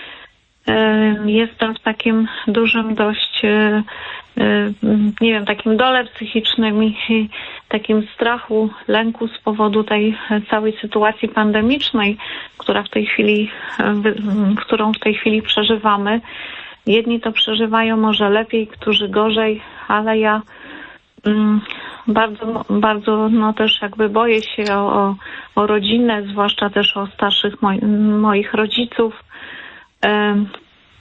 e, jestem w takim dużym dość, e, e, nie wiem, takim dole psychicznym i, i takim strachu, lęku z powodu tej całej sytuacji pandemicznej, która w tej chwili, którą w tej chwili przeżywamy. Jedni to przeżywają może lepiej, którzy gorzej, ale ja mm, bardzo, bardzo no też jakby boję się o, o, o rodzinę, zwłaszcza też o starszych moi, moich rodziców. Ym,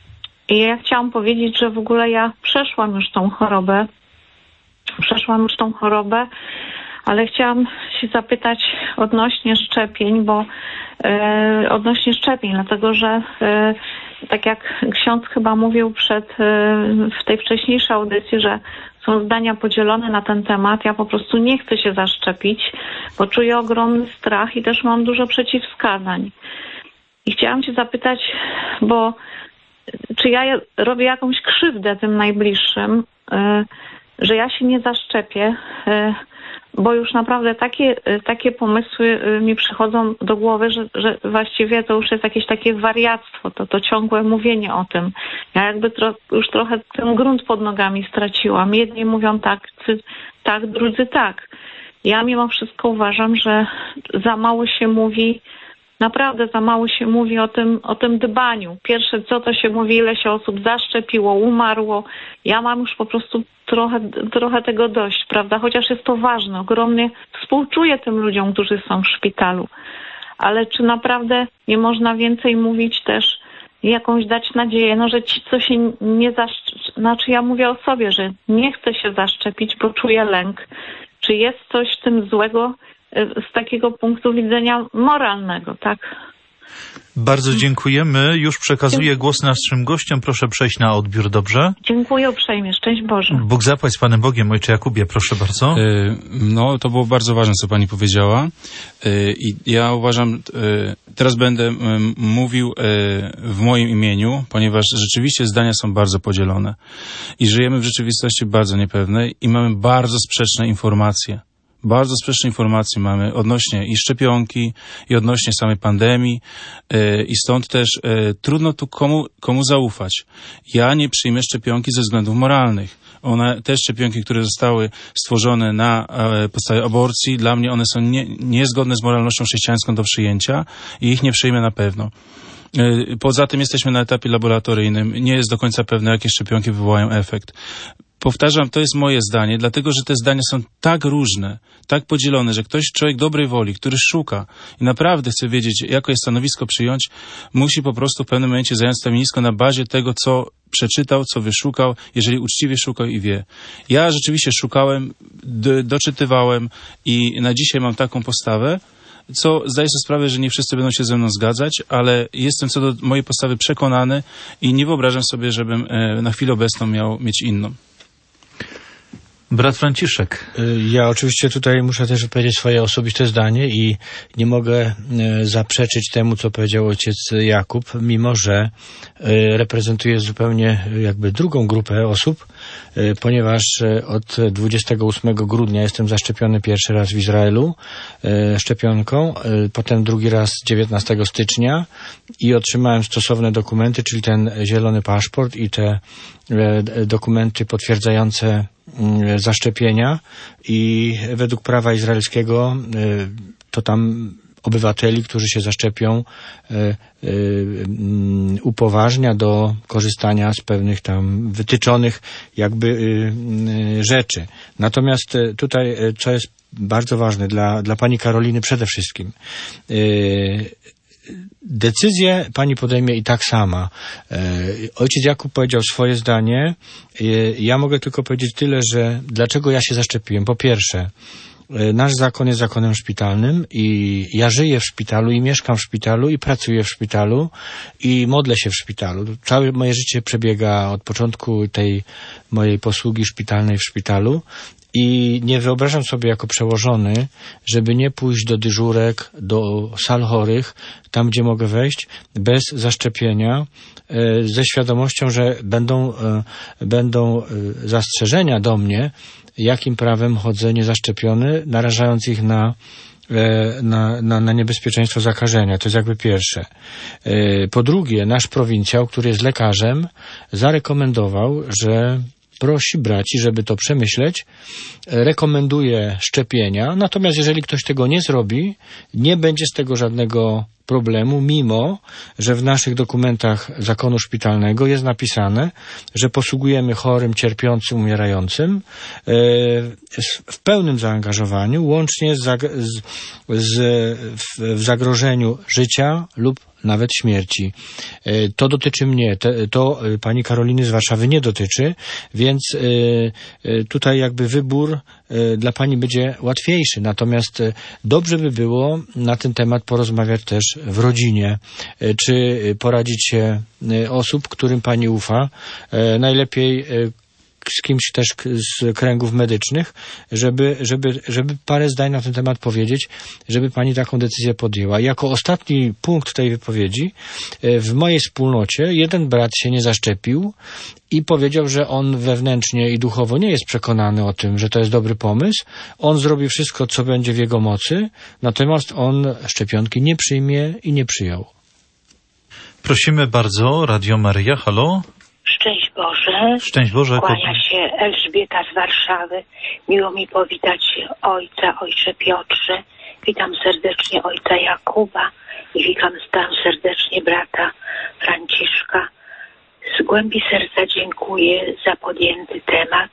I ja chciałam powiedzieć, że w ogóle ja przeszłam już tą chorobę. Przeszłam już tą chorobę, ale chciałam się zapytać odnośnie szczepień, bo e, odnośnie szczepień, dlatego że e, tak jak ksiądz chyba mówił przed, e, w tej wcześniejszej audycji, że są zdania podzielone na ten temat. Ja po prostu nie chcę się zaszczepić, bo czuję ogromny strach i też mam dużo przeciwwskazań. I chciałam cię zapytać, bo czy ja robię jakąś krzywdę tym najbliższym, e, że ja się nie zaszczepię, e, bo już naprawdę takie, takie pomysły mi przychodzą do głowy, że, że właściwie to już jest jakieś takie wariactwo, to, to ciągłe mówienie o tym. Ja jakby tro, już trochę ten grunt pod nogami straciłam. Jedni mówią tak, ty, tak, drudzy tak. Ja mimo wszystko uważam, że za mało się mówi, naprawdę za mało się mówi o tym, o tym dbaniu. Pierwsze co to się mówi, ile się osób zaszczepiło, umarło. Ja mam już po prostu trochę, trochę tego dość, prawda? Chociaż jest to ważne, ogromnie współczuję tym ludziom, którzy są w szpitalu. Ale czy naprawdę nie można więcej mówić też, jakąś dać nadzieję, no że ci, co się nie zaszczepią, znaczy ja mówię o sobie, że nie chcę się zaszczepić, bo czuję lęk. Czy jest coś w tym złego z takiego punktu widzenia moralnego, tak? Bardzo dziękujemy. Już przekazuję głos naszym gościom. Proszę przejść na odbiór, dobrze? Dziękuję uprzejmie. Szczęść Boże. Bóg zapłać z Panem Bogiem. Ojcze Jakubie, proszę bardzo. No, to było bardzo ważne, co Pani powiedziała. I ja uważam, teraz będę mówił w moim imieniu, ponieważ rzeczywiście zdania są bardzo podzielone. I żyjemy w rzeczywistości bardzo niepewnej i mamy bardzo sprzeczne informacje. Bardzo sprzeczne informacje mamy odnośnie i szczepionki, i odnośnie samej pandemii yy, i stąd też yy, trudno tu komu, komu zaufać. Ja nie przyjmę szczepionki ze względów moralnych. One, te szczepionki, które zostały stworzone na e, podstawie aborcji, dla mnie one są nie, niezgodne z moralnością chrześcijańską do przyjęcia i ich nie przyjmę na pewno. Yy, poza tym jesteśmy na etapie laboratoryjnym. Nie jest do końca pewne, jakie szczepionki wywołają efekt. Powtarzam, to jest moje zdanie, dlatego że te zdania są tak różne, tak podzielone, że ktoś, człowiek dobrej woli, który szuka i naprawdę chce wiedzieć, jakie stanowisko przyjąć, musi po prostu w pewnym momencie zająć stanowisko na bazie tego, co przeczytał, co wyszukał, jeżeli uczciwie szukał i wie. Ja rzeczywiście szukałem, d- doczytywałem i na dzisiaj mam taką postawę, co zdaję sobie sprawę, że nie wszyscy będą się ze mną zgadzać, ale jestem co do mojej postawy przekonany i nie wyobrażam sobie, żebym e, na chwilę obecną miał mieć inną. Brat Franciszek. Ja oczywiście tutaj muszę też powiedzieć swoje osobiste zdanie i nie mogę zaprzeczyć temu, co powiedział ojciec Jakub, mimo że reprezentuję zupełnie jakby drugą grupę osób, ponieważ od dwudziestego ósmego grudnia jestem zaszczepiony pierwszy raz w Izraelu szczepionką, potem drugi raz dziewiętnastego stycznia i otrzymałem stosowne dokumenty, czyli ten zielony paszport i te dokumenty potwierdzające zaszczepienia i według prawa izraelskiego to tam obywateli, którzy się zaszczepią, upoważnia do korzystania z pewnych tam wytyczonych jakby rzeczy. Natomiast tutaj, co jest bardzo ważne dla, dla pani Karoliny przede wszystkim, decyzję pani podejmie i tak sama. Ojciec Jakub powiedział swoje zdanie. Ja mogę tylko powiedzieć tyle, że dlaczego ja się zaszczepiłem. Po pierwsze, nasz zakon jest zakonem szpitalnym i ja żyję w szpitalu i mieszkam w szpitalu i pracuję w szpitalu i modlę się w szpitalu. Całe moje życie przebiega od początku tej mojej posługi szpitalnej w szpitalu. I nie wyobrażam sobie jako przełożony, żeby nie pójść do dyżurek, do sal chorych, tam gdzie mogę wejść, bez zaszczepienia, ze świadomością, że będą, będą zastrzeżenia do mnie, jakim prawem chodzę niezaszczepiony, narażając ich na, na, na, na niebezpieczeństwo zakażenia. To jest jakby pierwsze. Po drugie, nasz prowincjał, który jest lekarzem, zarekomendował, że prosi braci, żeby to przemyśleć, rekomenduje szczepienia, natomiast jeżeli ktoś tego nie zrobi, nie będzie z tego żadnego problemu, mimo że w naszych dokumentach zakonu szpitalnego jest napisane, że posługujemy chorym, cierpiącym, umierającym w pełnym zaangażowaniu, łącznie z, z, z, w zagrożeniu życia lub nawet śmierci. To dotyczy mnie, to pani Karoliny z Warszawy nie dotyczy, więc tutaj jakby wybór dla pani będzie łatwiejszy. Natomiast dobrze by było na ten temat porozmawiać też w rodzinie, czy poradzić się osób, którym pani ufa, najlepiej z kimś też z kręgów medycznych, żeby, żeby, żeby parę zdań na ten temat powiedzieć, żeby pani taką decyzję podjęła. Jako ostatni punkt tej wypowiedzi, w mojej wspólnocie jeden brat się nie zaszczepił i powiedział, że on wewnętrznie i duchowo nie jest przekonany o tym, że to jest dobry pomysł. On zrobi wszystko, co będzie w jego mocy, natomiast on szczepionki nie przyjmie i nie przyjął. Prosimy bardzo, Radio Maryja, halo? Szczęść Boże. Szczęść Boże. Kłania się Elżbieta z Warszawy. Miło mi powitać ojca, ojcze Piotrze. Witam serdecznie ojca Jakuba i witam tam serdecznie brata Franciszka. Z głębi serca dziękuję za podjęty temat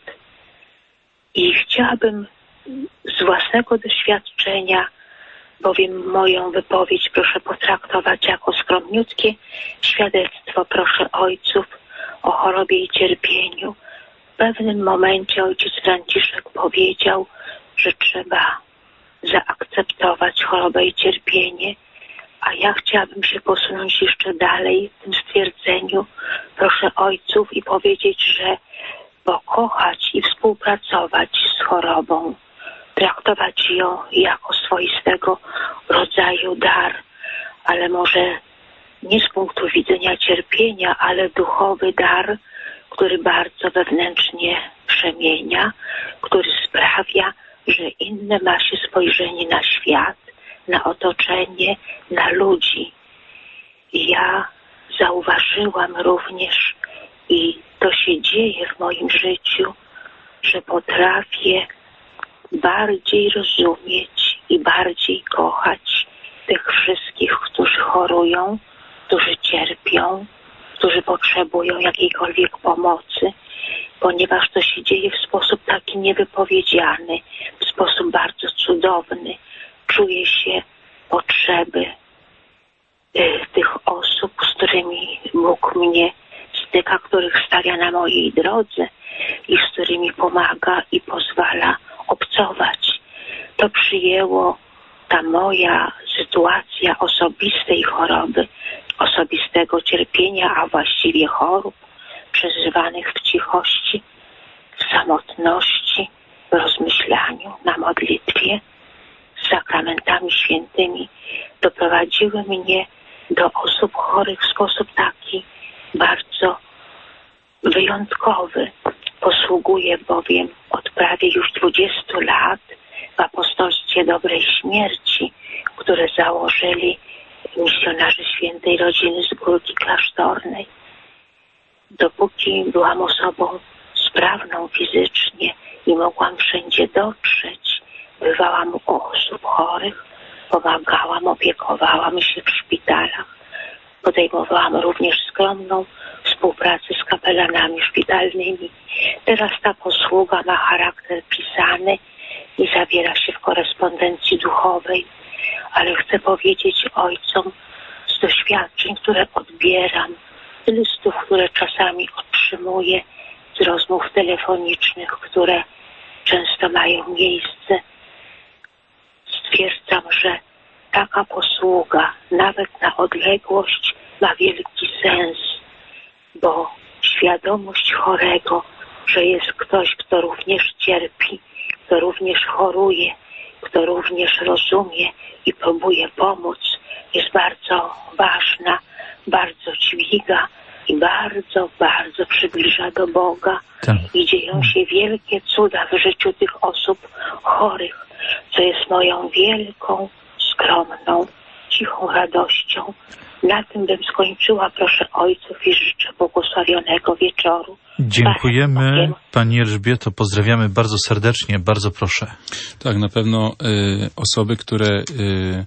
i chciałabym z własnego doświadczenia, bowiem moją wypowiedź proszę potraktować jako skromniutkie świadectwo, proszę ojców, o chorobie i cierpieniu. W pewnym momencie ojciec Franciszek powiedział, że trzeba zaakceptować chorobę i cierpienie, a ja chciałabym się posunąć jeszcze dalej w tym stwierdzeniu, proszę ojców, i powiedzieć, że pokochać i współpracować z chorobą, traktować ją jako swoistego rodzaju dar, ale może nie z punktu widzenia cierpienia, ale duchowy dar, który bardzo wewnętrznie przemienia, który sprawia, że inne ma się spojrzenie na świat, na otoczenie, na ludzi. I ja zauważyłam również, i to się dzieje w moim życiu, że potrafię bardziej rozumieć i bardziej kochać tych wszystkich, którzy chorują, którzy cierpią, którzy potrzebują jakiejkolwiek pomocy, ponieważ to się dzieje w sposób taki niewypowiedziany, w sposób bardzo cudowny. Czuję się potrzeby y, tych osób, z którymi Bóg mnie diagnostyka, których stawia na mojej drodze i z którymi pomaga i pozwala obcować. To przyjęło ta moja sytuacja osobistej choroby, osobistego cierpienia, a właściwie chorób przeżywanych w cichości, w samotności, w rozmyślaniu, na modlitwie, z sakramentami świętymi, doprowadziły mnie do osób chorych w sposób taki bardzo wyjątkowy. Posługuję bowiem od prawie już dwudziestu lat w apostolstwie dobrej śmierci, które założyli misjonarze Świętej Rodziny z Górki Klasztornej. Dopóki byłam osobą sprawną fizycznie i mogłam wszędzie dotrzeć, bywałam u osób chorych, pomagałam, opiekowałam się w szpitalach. Podejmowałam również skromną współpracę z kapelanami szpitalnymi. Teraz ta posługa ma charakter pisany i zawiera się w korespondencji duchowej, ale chcę powiedzieć ojcom z doświadczeń, które odbieram, z listów, które czasami otrzymuję, z rozmów telefonicznych, które często mają miejsce. Stwierdzam, że taka posługa, nawet na odległość, ma wielki sens, bo świadomość chorego, że jest ktoś, kto również cierpi, kto również choruje, kto również rozumie i próbuje pomóc, jest bardzo ważna, bardzo dźwiga i bardzo, bardzo przybliża do Boga. Tak. I dzieją się wielkie cuda w życiu tych osób chorych, co jest moją wielką, skromną, cichą radością. Na tym bym skończyła. Proszę ojców i życzę błogosławionego wieczoru. Dziękujemy Pani Elżbieto, pozdrawiamy bardzo serdecznie, bardzo proszę. Tak, na pewno y, osoby, które y,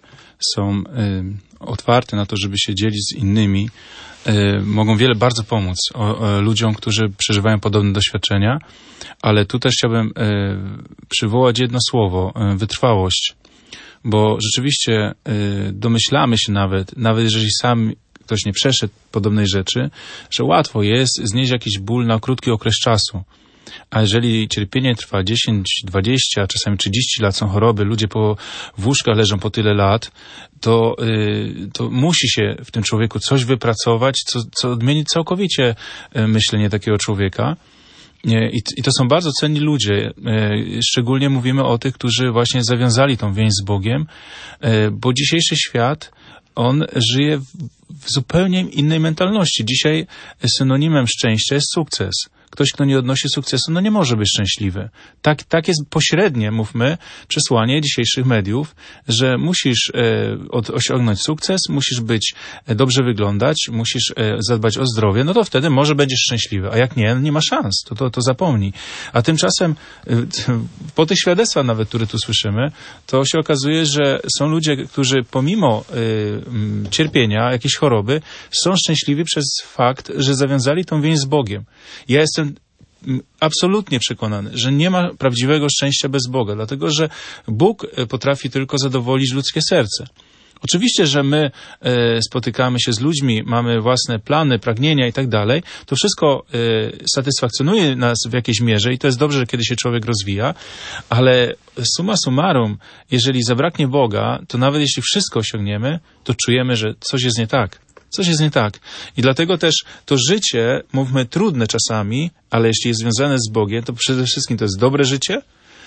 są y, otwarte na to, żeby się dzielić z innymi, y, mogą wiele bardzo pomóc o, o ludziom, którzy przeżywają podobne doświadczenia, ale tu też chciałbym y, przywołać jedno słowo, y, wytrwałość. Bo rzeczywiście y, domyślamy się nawet, nawet jeżeli sam ktoś nie przeszedł podobnej rzeczy, że łatwo jest znieść jakiś ból na krótki okres czasu. A jeżeli cierpienie trwa dziesięć, dwadzieścia, czasami trzydzieści lat, są choroby, ludzie po, w łóżkach leżą po tyle lat, to, y, to musi się w tym człowieku coś wypracować, co, co odmieni całkowicie myślenie takiego człowieka. I, I to są bardzo cenni ludzie. Szczególnie mówimy o tych, którzy właśnie zawiązali tą więź z Bogiem, bo dzisiejszy świat, on żyje w, w zupełnie innej mentalności. Dzisiaj synonimem szczęścia jest sukces. Ktoś, kto nie odnosi sukcesu, no nie może być szczęśliwy. Tak, tak jest pośrednie, mówmy, przesłanie dzisiejszych mediów, że musisz e, od, osiągnąć sukces, musisz być, e, dobrze wyglądać, musisz e, zadbać o zdrowie, no to wtedy może będziesz szczęśliwy. A jak nie, no nie ma szans, to, to, to zapomnij. A tymczasem e, po tych świadectwach nawet, które tu słyszymy, to się okazuje, że są ludzie, którzy pomimo e, cierpienia, jakiejś choroby, są szczęśliwi przez fakt, że zawiązali tą więź z Bogiem. Ja jestem absolutnie przekonany, że nie ma prawdziwego szczęścia bez Boga, dlatego że Bóg potrafi tylko zadowolić ludzkie serce. Oczywiście, że my e, spotykamy się z ludźmi, mamy własne plany, pragnienia i tak dalej. To wszystko e, satysfakcjonuje nas w jakiejś mierze i to jest dobrze, kiedy się człowiek rozwija, ale summa summarum, jeżeli zabraknie Boga, to nawet jeśli wszystko osiągniemy, to czujemy, że coś jest nie tak. Coś jest nie tak. I dlatego też to życie, mówmy, trudne czasami, ale jeśli jest związane z Bogiem, to przede wszystkim to jest dobre życie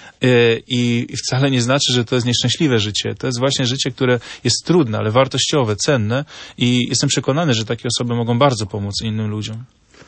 i wcale nie znaczy, że to jest nieszczęśliwe życie. To jest właśnie życie, które jest trudne, ale wartościowe, cenne i jestem przekonany, że takie osoby mogą bardzo pomóc innym ludziom.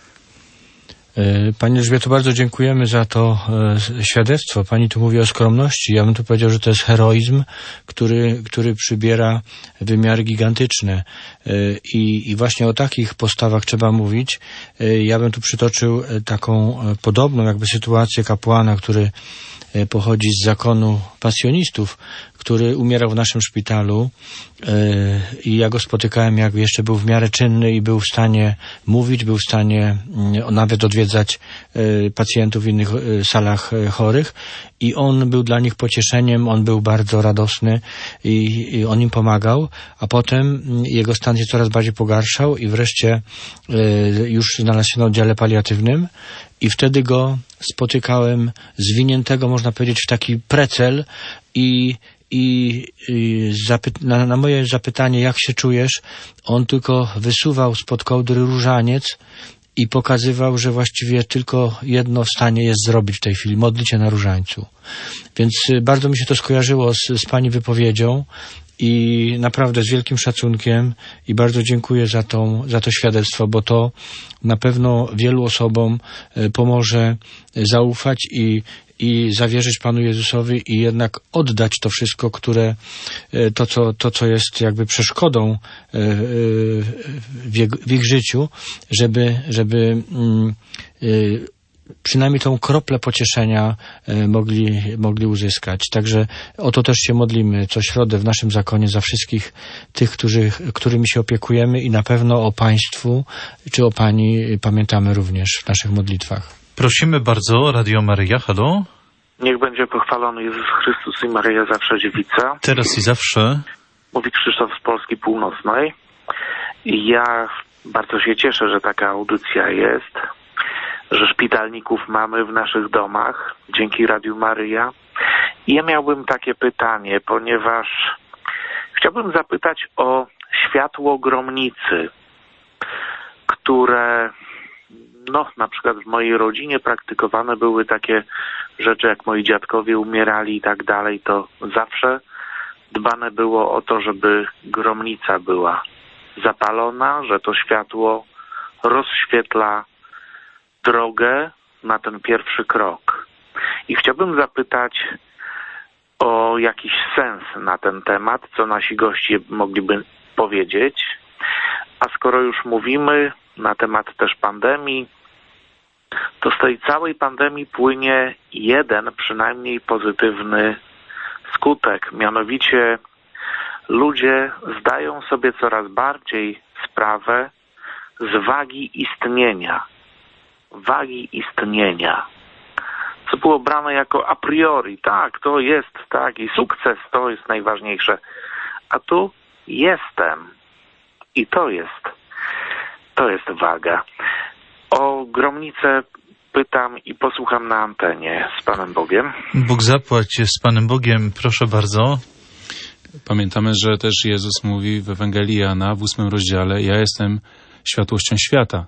Pani Elżbieto, bardzo dziękujemy za to e, świadectwo. Pani tu mówi o skromności. Ja bym tu powiedział, że to jest heroizm, który, który przybiera wymiary gigantyczne. E, i, I właśnie o takich postawach trzeba mówić. E, ja bym tu przytoczył taką e, podobną jakby sytuację kapłana, który e, pochodzi z zakonu pasjonistów, który umierał w naszym szpitalu i ja go spotykałem, jak jeszcze był w miarę czynny i był w stanie mówić, był w stanie nawet odwiedzać pacjentów w innych salach chorych i on był dla nich pocieszeniem, on był bardzo radosny i, i on im pomagał, a potem jego stan się coraz bardziej pogarszał i wreszcie już znalazł się na oddziale paliatywnym i wtedy go spotykałem zwiniętego, można powiedzieć, w taki precel i I, i zapy- na, na moje zapytanie, jak się czujesz, on tylko wysuwał spod kołdry różaniec i pokazywał, że właściwie tylko jedno w stanie jest zrobić w tej chwili, modlić się na różańcu. Więc bardzo mi się to skojarzyło z, z pani wypowiedzią i naprawdę z wielkim szacunkiem i bardzo dziękuję za, tą, za to świadectwo, bo to na pewno wielu osobom pomoże zaufać i i zawierzyć Panu Jezusowi i jednak oddać to wszystko, które, to co, to, co jest jakby przeszkodą w, jego, w ich życiu, żeby, żeby przynajmniej tą kroplę pocieszenia mogli, mogli uzyskać. Także o to też się modlimy co środę w naszym zakonie za wszystkich tych, którzy, którymi się opiekujemy i na pewno o Państwu czy o Pani pamiętamy również w naszych modlitwach. Prosimy bardzo, Radio Maryja, halo? Niech będzie pochwalony Jezus Chrystus i Maryja zawsze dziewica. Teraz i zawsze. Mówi Krzysztof z Polski Północnej. I ja bardzo się cieszę, że taka audycja jest, że szpitalników mamy w naszych domach dzięki Radiu Maryja. I ja miałbym takie pytanie, ponieważ chciałbym zapytać o światło gromnicy, które no, na przykład w mojej rodzinie praktykowane były takie rzeczy, jak moi dziadkowie umierali i tak dalej, to zawsze dbane było o to, żeby gromnica była zapalona, że to światło rozświetla drogę na ten pierwszy krok. I chciałbym zapytać o jakiś sens na ten temat, co nasi goście mogliby powiedzieć. A skoro już mówimy na temat też pandemii, to z tej całej pandemii płynie jeden przynajmniej pozytywny skutek. Mianowicie ludzie zdają sobie coraz bardziej sprawę z wagi istnienia. Wagi istnienia. Co było brane jako a priori. Tak, to jest tak i sukces to jest najważniejsze. A tu jestem. I to jest To jest waga. O gromnicę pytam i posłucham na antenie. Z Panem Bogiem. Bóg zapłać, z Panem Bogiem. Proszę bardzo. Pamiętamy, że też Jezus mówi w Ewangelii Jana w ósmym rozdziale: ja jestem światłością świata.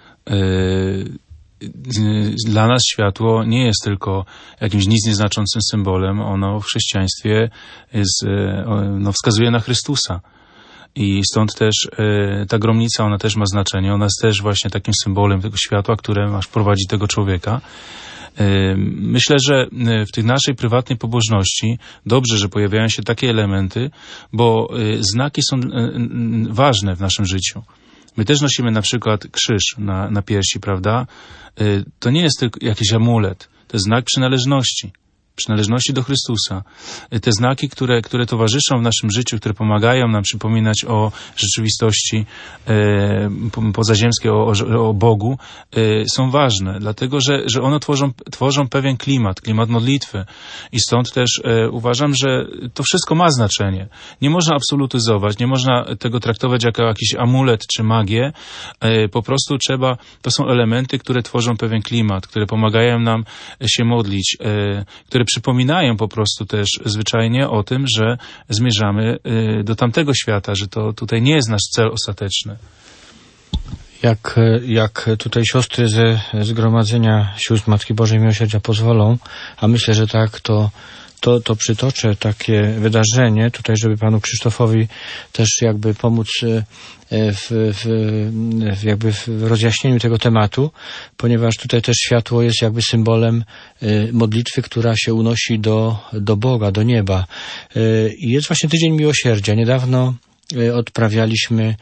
Dla nas światło nie jest tylko jakimś nic nieznaczącym symbolem. Ono w chrześcijaństwie jest, no, wskazuje na Chrystusa. I stąd też y, ta gromnica, ona też ma znaczenie. Ona jest też właśnie takim symbolem tego światła, które aż prowadzi tego człowieka. Y, myślę, że w tej naszej prywatnej pobożności dobrze, że pojawiają się takie elementy, bo y, znaki są y, y, ważne w naszym życiu. My też nosimy na przykład krzyż na, na piersi, prawda? Y, to nie jest tylko jakiś amulet. To jest znak przynależności. przynależności do Chrystusa. Te znaki, które, które towarzyszą w naszym życiu, które pomagają nam przypominać o rzeczywistości e, pozaziemskiej, o, o Bogu, e, są ważne, dlatego że, że one tworzą, tworzą pewien klimat, klimat modlitwy. I stąd też e, uważam, że to wszystko ma znaczenie. Nie można absolutyzować, nie można tego traktować jako jakiś amulet czy magię. E, po prostu trzeba, to są elementy, które tworzą pewien klimat, które pomagają nam się modlić, e, które przypominają po prostu też zwyczajnie o tym, że zmierzamy do tamtego świata, że to tutaj nie jest nasz cel ostateczny. Jak, jak tutaj siostry ze Zgromadzenia Sióstr Matki Bożej Miłosierdzia pozwolą, a myślę, że tak, to To, to przytoczę takie wydarzenie tutaj, żeby panu Krzysztofowi też jakby pomóc w, w, w, jakby w rozjaśnieniu tego tematu, ponieważ tutaj też światło jest jakby symbolem modlitwy, która się unosi do, do Boga, do nieba. I jest właśnie Tydzień Miłosierdzia. Niedawno odprawialiśmy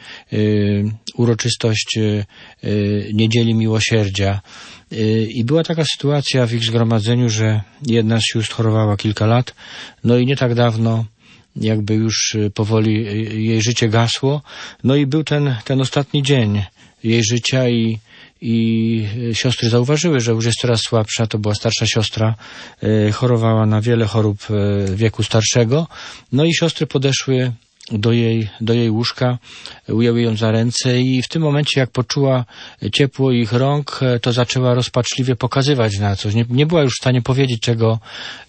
uroczystość Niedzieli Miłosierdzia. I była taka sytuacja w ich zgromadzeniu, że jedna z sióstr chorowała kilka lat, no i nie tak dawno jakby już powoli jej życie gasło. No i był ten, ten ostatni dzień jej życia i, i siostry zauważyły, że już jest coraz słabsza. To była starsza siostra, chorowała na wiele chorób wieku starszego. No i siostry podeszły do jej, do jej łóżka, ujęły ją za ręce i w tym momencie, jak poczuła ciepło ich rąk, to zaczęła rozpaczliwie pokazywać na coś. Nie, nie była już w stanie powiedzieć, czego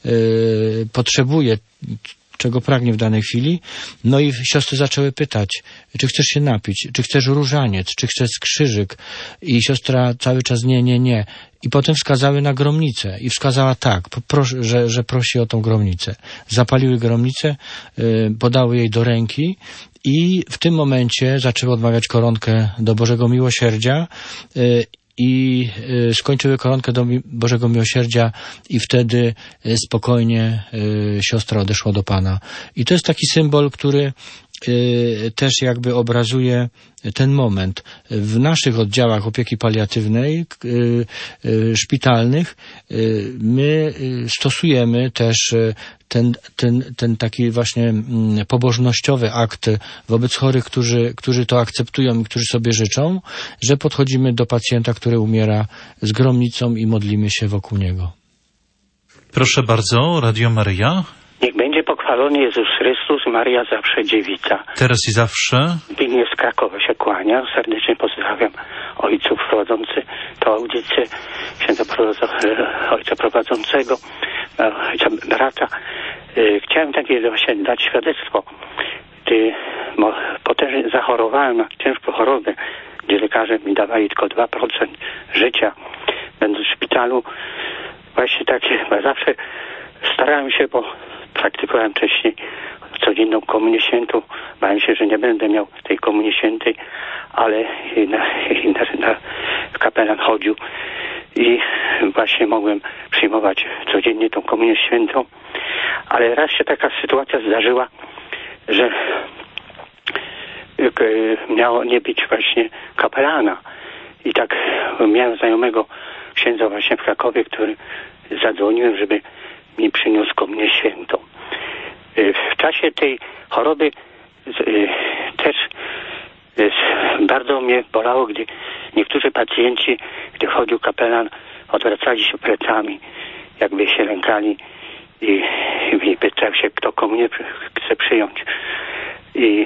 y, potrzebuje, czego pragnie w danej chwili. No i siostry zaczęły pytać, czy chcesz się napić, czy chcesz różaniec, czy chcesz krzyżyk. I siostra cały czas nie, nie, nie. I potem wskazały na gromnicę i wskazała tak, proszę, że, że prosi o tą gromnicę. Zapaliły gromnicę, y, podały jej do ręki i w tym momencie zaczęły odmawiać koronkę do Bożego Miłosierdzia y, i y, skończyły koronkę do mi- Bożego Miłosierdzia i wtedy y, spokojnie y, siostra odeszła do Pana. I to jest taki symbol, który y, też jakby obrazuje ten moment. W naszych oddziałach opieki paliatywnej, y, y, szpitalnych, y, my y, stosujemy też y, ten, ten, ten taki właśnie mm, pobożnościowy akt wobec chorych, którzy, którzy to akceptują i którzy sobie życzą, że podchodzimy do pacjenta, który umiera z gromnicą i modlimy się wokół niego. Proszę bardzo, Radio Maryja. Niech będzie pochwalony Jezus Chrystus, Maria zawsze dziewica. Teraz i zawsze. Zbigniew z Krakowa się kłania. Serdecznie pozdrawiam ojców prowadzący tę audycję, księdza ojca prowadzącego, ojca brata. Chciałem takie właśnie dać świadectwo. Gdy potężnie zachorowałem na ciężką chorobę, gdzie lekarze mi dawali tylko dwa procent życia, będąc w szpitalu, właśnie tak zawsze starałem się, bo praktykowałem wcześniej codzienną komunię świętą. Bałem się, że nie będę miał tej komunii świętej, ale na, na, na kapelan chodził i właśnie mogłem przyjmować codziennie tą komunię świętą. Ale raz się taka sytuacja zdarzyła, że miało nie być właśnie kapelana. I tak miałem znajomego księdza właśnie w Krakowie, który zadzwoniłem, żeby mi przyniósł komunię świętą. W czasie tej choroby też bardzo mnie bolało, gdy niektórzy pacjenci, gdy chodził kapelan, odwracali się plecami, jakby się lękali i, i pytał się, kto komunię chce przyjąć. I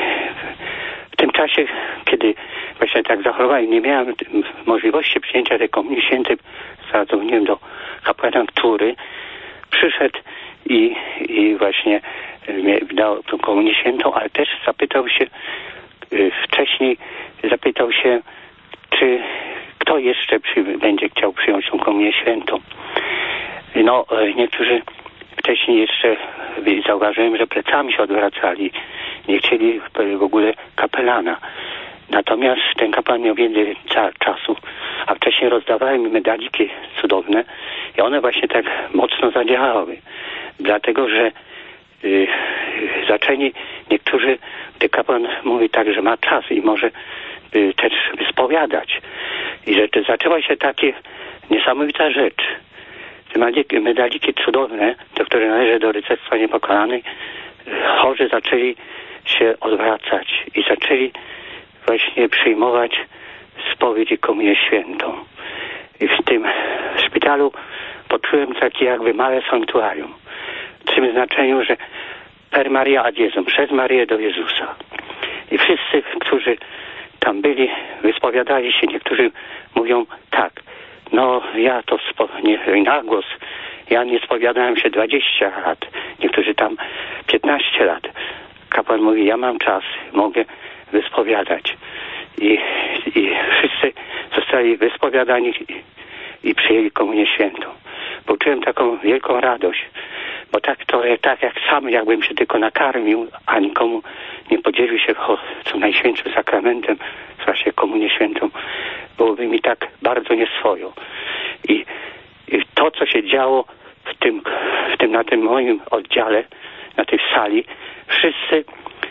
w tym czasie, kiedy właśnie tak zachorowałem, nie miałem możliwości przyjęcia tej komunii świętej, zadzwoniłem do kapłana, który przyszedł i, i właśnie dał tą komunię świętą, ale też zapytał się, wcześniej zapytał się, czy kto jeszcze przy, będzie chciał przyjąć tą komunię świętą. No, niektórzy wcześniej jeszcze zauważyłem, że plecami się odwracali, nie chcieli w ogóle kapelana. Natomiast ten kapłan miał więcej czasu, a wcześniej rozdawałem im medaliki cudowne i one właśnie tak mocno zadziałały. Dlatego, że y, zaczęli niektórzy, gdy kapłan mówi tak, że ma czas i może y, też wyspowiadać. I że to zaczęła się takie niesamowita rzecz. Te medaliki, medaliki cudowne, do które należy do rycerstwa niepokalanej, chorzy zaczęli się odwracać i zaczęli właśnie przyjmować spowiedź i komunię świętą. I w tym szpitalu poczułem takie jakby małe sanktuarium. W tym znaczeniu, że per Maria ad Jezum, przez Marię do Jezusa. I wszyscy, którzy tam byli, wyspowiadali się. Niektórzy mówią tak, no ja to spo, nie, na głos, ja nie spowiadałem się dwadzieścia lat, niektórzy tam piętnaście lat. Kapłan mówi, ja mam czas, mogę wyspowiadać. I, i wszyscy zostali wyspowiadani i, i przyjęli komunię świętą. Poczułem taką wielką radość, bo tak to tak jak sam jakbym się tylko nakarmił, a nikomu nie podzielił się co najświętszym sakramentem, właśnie komunię świętą, byłoby mi tak bardzo nieswojo. I, i to, co się działo w tym, w tym, na tym moim oddziale, na tej sali, wszyscy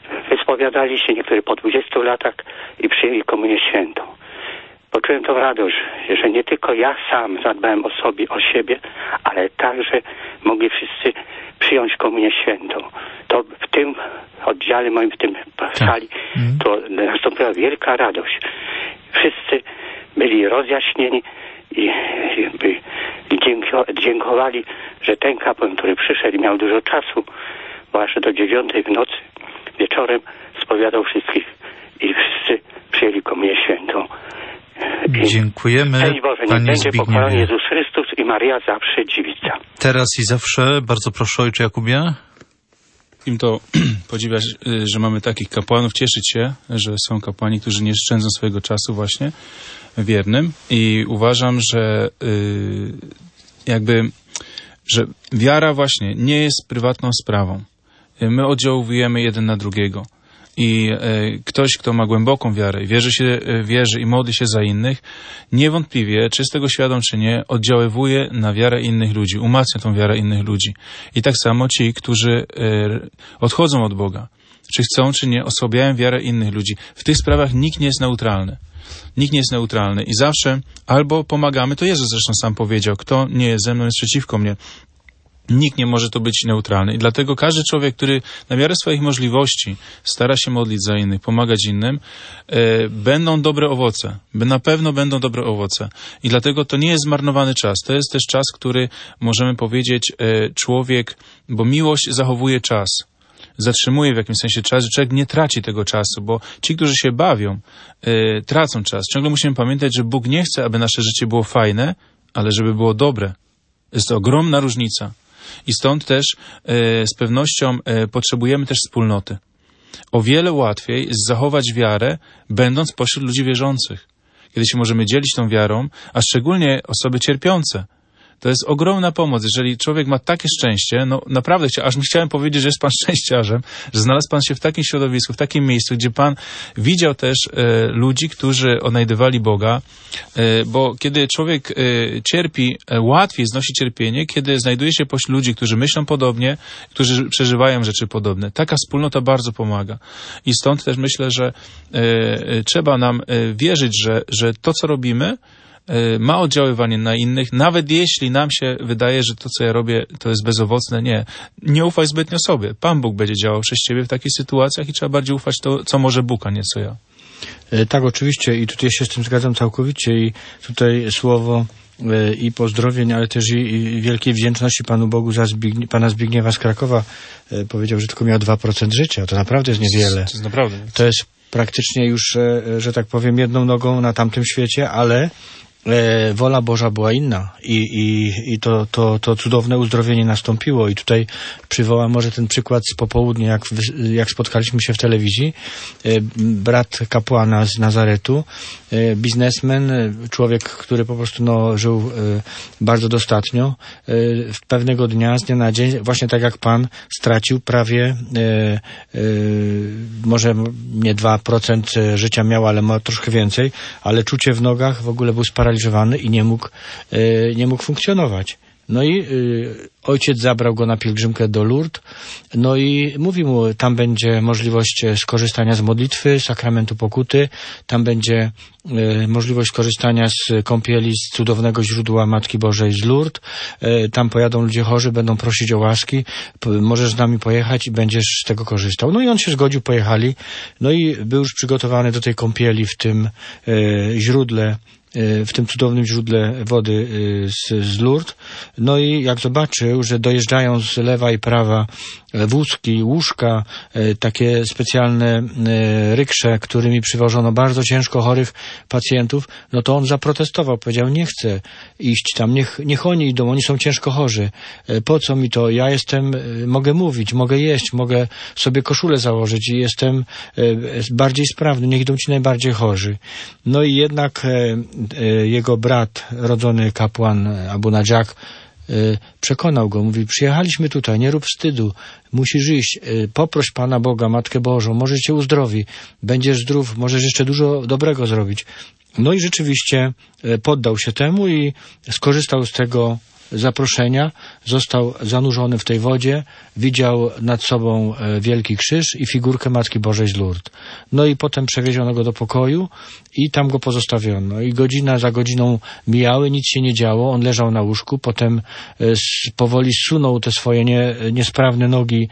wyspowiadali się, niektórzy po dwudziestu latach i przyjęli komunię świętą. Poczułem tą radość, że nie tylko ja sam zadbałem o sobie, o siebie, ale także mogli wszyscy przyjąć komunię świętą. To w tym oddziale moim, w tym sali, to nastąpiła wielka radość. Wszyscy byli rozjaśnieni i, i, i dziękowali, że ten kapłan, który przyszedł i miał dużo czasu, bo aż do dziewiątej w nocy, wieczorem spowiadał wszystkich i wszyscy przyjęli komunię świętą. I dziękujemy, Panie Boże, niech Panie będzie pochwalony Zbigniewie. Jezus Chrystus i Maria zawsze dziewica. Teraz i zawsze, bardzo proszę, ojcze Jakubie. Im to podziwiać, że mamy takich kapłanów, cieszyć się, że są kapłani, którzy nie szczędzą swojego czasu właśnie wiernym i uważam, że yy, jakby, że wiara właśnie nie jest prywatną sprawą. My oddziałujemy jeden na drugiego. I e, ktoś, kto ma głęboką wiarę, wierzy się, e, wierzy i modli się za innych, niewątpliwie, czy z tego świadom, czy nie, oddziaływuje na wiarę innych ludzi, umacnia tą wiarę innych ludzi. I tak samo ci, którzy e, odchodzą od Boga, czy chcą, czy nie, osłabiają wiarę innych ludzi. W tych sprawach nikt nie jest neutralny. Nikt nie jest neutralny i zawsze albo pomagamy, to Jezus zresztą sam powiedział, kto nie jest ze mną, jest przeciwko mnie. Nikt nie może tu być neutralny i dlatego każdy człowiek, który na miarę swoich możliwości stara się modlić za innych, pomagać innym, e, będą dobre owoce. Na pewno będą dobre owoce. I dlatego to nie jest zmarnowany czas. To jest też czas, który możemy powiedzieć e, człowiek, bo miłość zachowuje czas. Zatrzymuje w jakimś sensie czas, że człowiek nie traci tego czasu, bo ci, którzy się bawią, e, tracą czas. Ciągle musimy pamiętać, że Bóg nie chce, aby nasze życie było fajne, ale żeby było dobre. Jest to ogromna różnica. I stąd też e, z pewnością e, potrzebujemy też wspólnoty. O wiele łatwiej jest zachować wiarę, będąc pośród ludzi wierzących. Kiedy się możemy dzielić tą wiarą, a szczególnie osoby cierpiące. To jest ogromna pomoc. Jeżeli człowiek ma takie szczęście, no naprawdę, aż mi chciałem powiedzieć, że jest Pan szczęściarzem, że znalazł Pan się w takim środowisku, w takim miejscu, gdzie Pan widział też e, ludzi, którzy odnajdywali Boga, e, bo kiedy człowiek e, cierpi, e, łatwiej znosi cierpienie, kiedy znajduje się pośród ludzi, którzy myślą podobnie, którzy przeżywają rzeczy podobne. Taka wspólnota bardzo pomaga. I stąd też myślę, że e, e, trzeba nam e, wierzyć, że, że to, co robimy, ma oddziaływanie na innych, nawet jeśli nam się wydaje, że to, co ja robię, to jest bezowocne. Nie. Nie ufaj zbytnio sobie. Pan Bóg będzie działał przez ciebie w takich sytuacjach i trzeba bardziej ufać to, co może Bóg, a nie co ja. Tak, oczywiście i tutaj się z tym zgadzam całkowicie i tutaj słowo i pozdrowień, ale też i, i wielkiej wdzięczności Panu Bogu za Zbignie, Pana Zbigniewa z Krakowa. Powiedział, że tylko miał dwa procent życia. To naprawdę jest niewiele. To jest naprawdę. To jest praktycznie już, że tak powiem, jedną nogą na tamtym świecie, ale E, wola Boża była inna i, i, i to, to, to cudowne uzdrowienie nastąpiło i tutaj przywołam może ten przykład z popołudnia, jak, jak spotkaliśmy się w telewizji. E, brat kapłana z Nazaretu, e, biznesmen, człowiek, który po prostu no, żył e, bardzo dostatnio, e, w pewnego dnia, z dnia na dzień, właśnie tak jak Pan, stracił prawie e, e, może nie dwa procent życia miał, ale ma troszkę więcej, ale czucie w nogach, w ogóle był sparaliżowany i nie mógł, e, nie mógł funkcjonować. No i y, ojciec zabrał go na pielgrzymkę do Lourdes, no i mówi mu, tam będzie możliwość skorzystania z modlitwy, sakramentu pokuty, tam będzie y, możliwość skorzystania z kąpieli z cudownego źródła Matki Bożej z Lourdes, y, tam pojadą ludzie chorzy, będą prosić o łaski, p- możesz z nami pojechać i będziesz z tego korzystał. No i on się zgodził, pojechali, no i był już przygotowany do tej kąpieli w tym y, źródle, w tym cudownym źródle wody z, z Lourdes. No i jak zobaczył, że dojeżdżają z lewa i prawa wózki, łóżka, takie specjalne ryksze, którymi przywożono bardzo ciężko chorych pacjentów, no to on zaprotestował, powiedział, nie chcę iść tam, niech, niech oni idą, oni są ciężko chorzy. Po co mi to? Ja jestem, mogę mówić, mogę jeść, mogę sobie koszulę założyć i jestem bardziej sprawny, niech idą ci najbardziej chorzy. No i jednak jego brat, rodzony kapłan Abu Najak, przekonał go, mówi, przyjechaliśmy tutaj, nie rób wstydu, musisz iść, poproś Pana Boga, Matkę Bożą, może cię uzdrowi, będziesz zdrów, możesz jeszcze dużo dobrego zrobić. No i rzeczywiście poddał się temu i skorzystał z tego zaproszenia, został zanurzony w tej wodzie, widział nad sobą wielki krzyż i figurkę Matki Bożej z Lourdes. No i potem przewieziono go do pokoju i tam go pozostawiono. I godzina za godziną mijały, nic się nie działo, on leżał na łóżku, potem powoli zsunął te swoje nie, niesprawne nogi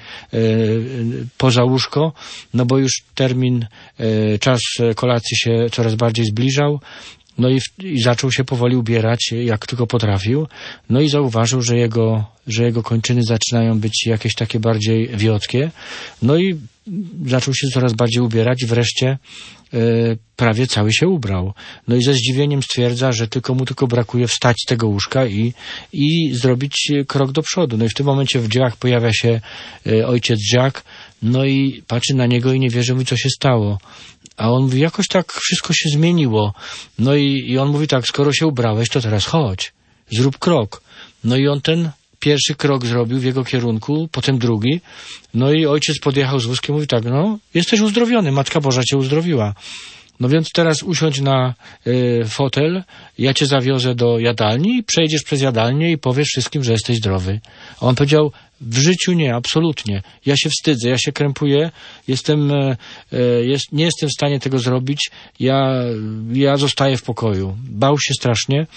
poza łóżko, no bo już termin, czas kolacji się coraz bardziej zbliżał. No i, w, i zaczął się powoli ubierać, jak tylko potrafił. No i zauważył, że jego, że jego kończyny zaczynają być jakieś takie bardziej wiotkie. No i zaczął się coraz bardziej ubierać i wreszcie e, prawie cały się ubrał. No i ze zdziwieniem stwierdza, że tylko mu tylko brakuje wstać z tego łóżka i, i zrobić krok do przodu. No i w tym momencie w drzwiach pojawia się e, ojciec Jack, no i patrzy na niego i nie wierzy, mówi, co się stało. A on mówi, jakoś tak wszystko się zmieniło. No i, i on mówi tak, skoro się ubrałeś, to teraz chodź, zrób krok. No i on ten pierwszy krok zrobił w jego kierunku, potem drugi. No i ojciec podjechał z wózkiem, mówi tak, no jesteś uzdrowiony, Matka Boża cię uzdrowiła. No więc teraz usiądź na y, fotel, ja cię zawiozę do jadalni i przejdziesz przez jadalnię i powiesz wszystkim, że jesteś zdrowy. A on powiedział, w życiu nie, absolutnie. Ja się wstydzę, ja się krępuję, jestem, y, jest, nie jestem w stanie tego zrobić, ja, ja zostaję w pokoju. Bał się strasznie.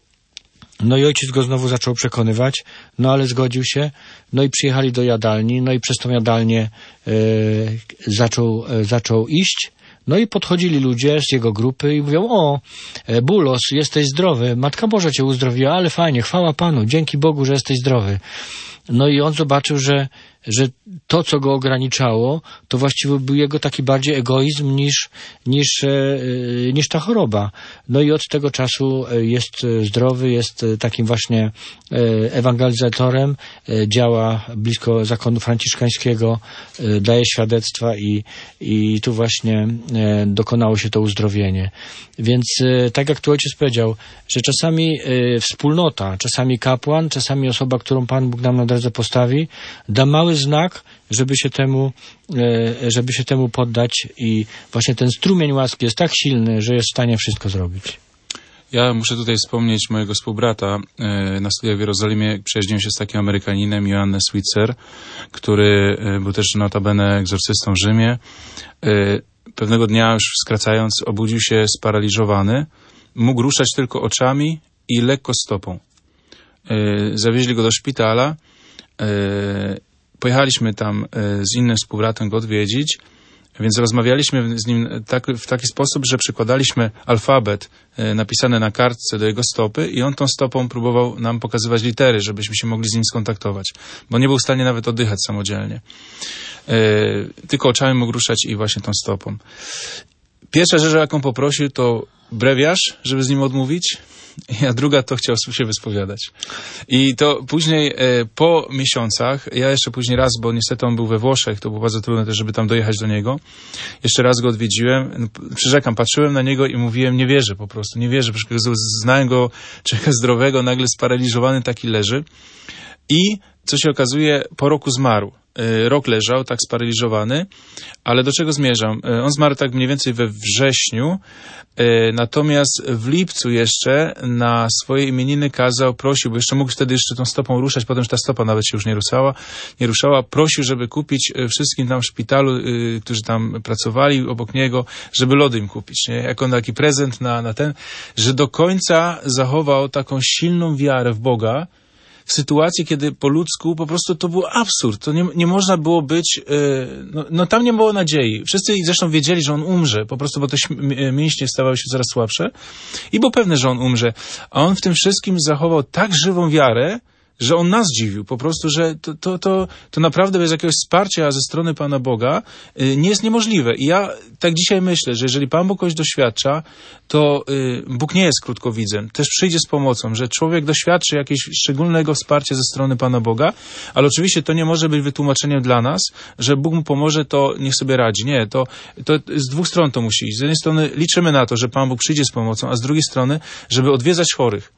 No i ojciec go znowu zaczął przekonywać, no ale zgodził się, no i przyjechali do jadalni, no i przez tą jadalnię y, zaczął, y, zaczął iść. No i podchodzili ludzie z jego grupy i mówią, o, Bulos, jesteś zdrowy, Matka Boża cię uzdrowiła, ale fajnie, chwała Panu, dzięki Bogu, że jesteś zdrowy. No i on zobaczył, że, że to, co go ograniczało, to właściwie był jego taki bardziej egoizm niż, niż, niż ta choroba. No i od tego czasu jest zdrowy, jest takim właśnie ewangelizatorem, działa blisko zakonu franciszkańskiego, daje świadectwa i, i tu właśnie dokonało się to uzdrowienie. Więc tak jak tu ojciec powiedział, że czasami wspólnota, czasami kapłan, czasami osoba, którą Pan Bóg nam na drodze postawi, da mały znak, żeby się temu, żeby się temu poddać i właśnie ten strumień łaski jest tak silny, że jest w stanie wszystko zrobić. Ja muszę tutaj wspomnieć mojego współbrata. Na studiach w Jerozolimie przyjaźniłem się z takim Amerykaninem, Johannes Switzer, który był też notabene egzorcystą w Rzymie. Pewnego dnia, już skracając, obudził się sparaliżowany. Mógł ruszać tylko oczami i lekko stopą. Zawieźli go do szpitala. Pojechaliśmy tam z innym współbratem go odwiedzić, więc rozmawialiśmy z nim tak, w taki sposób, że przykładaliśmy alfabet napisany na kartce do jego stopy i on tą stopą próbował nam pokazywać litery, żebyśmy się mogli z nim skontaktować, bo nie był w stanie nawet oddychać samodzielnie. Tylko oczami mógł ruszać i właśnie tą stopą. Pierwsza rzecz, jaką poprosił, to brewiarz, żeby z nim odmówić, a druga to chciał się wyspowiadać. I to później, po miesiącach, ja jeszcze później raz, bo niestety on był we Włoszech, to było bardzo trudne też, żeby tam dojechać do niego. Jeszcze raz go odwiedziłem, przyrzekam, patrzyłem na niego i mówiłem, nie wierzę po prostu, nie wierzę, przecież znałem go, człowieka zdrowego, nagle sparaliżowany taki leży. I, co się okazuje, po roku zmarł. Rok leżał, tak sparaliżowany, ale do czego zmierzam? On zmarł tak mniej więcej we wrześniu, natomiast w lipcu jeszcze na swoje imieniny kazał, prosił, bo jeszcze mógł wtedy jeszcze tą stopą ruszać, potem już ta stopa nawet się już nie ruszała, nie ruszała, prosił, żeby kupić wszystkim tam w szpitalu, którzy tam pracowali obok niego, żeby lody im kupić, nie? Jako taki prezent na, na ten, że do końca zachował taką silną wiarę w Boga, w sytuacji, kiedy po ludzku po prostu to był absurd. To nie, nie można było być, yy, no, no tam nie było nadziei. Wszyscy zresztą wiedzieli, że on umrze, po prostu, bo te mięśnie stawały się coraz słabsze i było pewne, że on umrze. A on w tym wszystkim zachował tak żywą wiarę, że on nas dziwił. Po prostu, że to, to, to, to naprawdę bez jakiegoś wsparcia ze strony Pana Boga yy, nie jest niemożliwe. I ja tak dzisiaj myślę, że jeżeli Pan Bóg kogoś doświadcza, to yy, Bóg nie jest krótkowidzem. Też przyjdzie z pomocą, że człowiek doświadczy jakiegoś szczególnego wsparcia ze strony Pana Boga, ale oczywiście to nie może być wytłumaczeniem dla nas, że Bóg mu pomoże, to niech sobie radzi. Nie, to, to z dwóch stron to musi iść. Z jednej strony liczymy na to, że Pan Bóg przyjdzie z pomocą, a z drugiej strony, żeby odwiedzać chorych.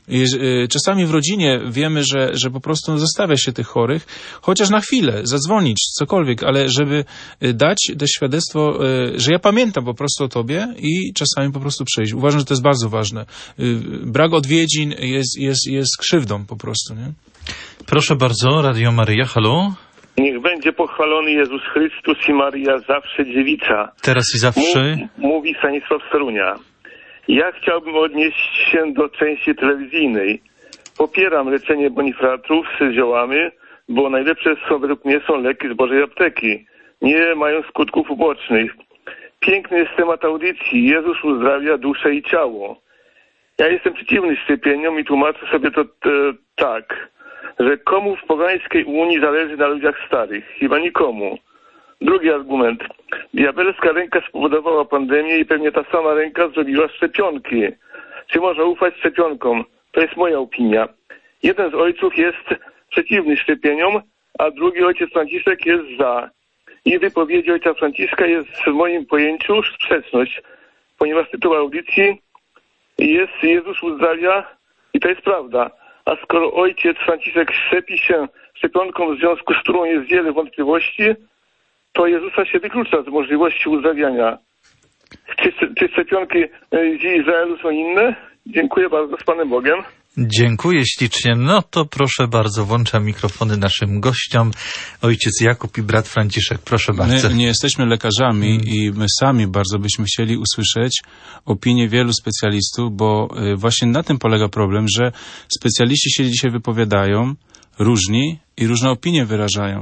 Czasami w rodzinie wiemy, że, że po prostu zostawia się tych chorych, chociaż na chwilę, zadzwonić, cokolwiek, ale żeby dać to świadectwo, że ja pamiętam po prostu o tobie i czasami po prostu przyjść. Uważam, że to jest bardzo ważne. Brak odwiedzin jest, jest, jest krzywdą po prostu, nie? Proszę bardzo, Radio Maryja, halo? Niech będzie pochwalony Jezus Chrystus i Maryja, zawsze dziewica. Teraz i zawsze. Mów, mówi Stanisław Storunia. Ja chciałbym odnieść się do części telewizyjnej. Popieram leczenie bonifratrów z ziołami, bo najlepsze są według mnie są leki z Bożej apteki. Nie mają skutków ubocznych. Piękny jest temat audycji. Jezus uzdrawia duszę i ciało. Ja jestem przeciwny szczepieniom i tłumaczę sobie to t, tak, że komu w pogańskiej Unii zależy na ludziach starych? Chyba nikomu. Drugi argument. Diabelska ręka spowodowała pandemię i pewnie ta sama ręka zrobiła szczepionki. Czy można ufać szczepionkom? To jest moja opinia. Jeden z ojców jest przeciwny szczepieniom, a drugi ojciec Franciszek jest za. I wypowiedzi ojca Franciszka jest w moim pojęciu sprzeczność, ponieważ tytuł audycji jest Jezus uzdrawia i to jest prawda. A skoro ojciec Franciszek szczepi się szczepionką, w związku z którą jest wiele wątpliwości, to Jezusa się wyklucza z możliwości uzdrawiania. Czy, czy szczepionki z Izraelu są inne? Dziękuję bardzo, z Panem Bogiem. Dziękuję ślicznie. No to proszę bardzo, włączam mikrofony naszym gościom. Ojciec Jakub i brat Franciszek, proszę bardzo. My nie jesteśmy lekarzami hmm. i my sami bardzo byśmy chcieli usłyszeć opinię wielu specjalistów, bo właśnie na tym polega problem, że specjaliści się dzisiaj wypowiadają, różni i różne opinie wyrażają.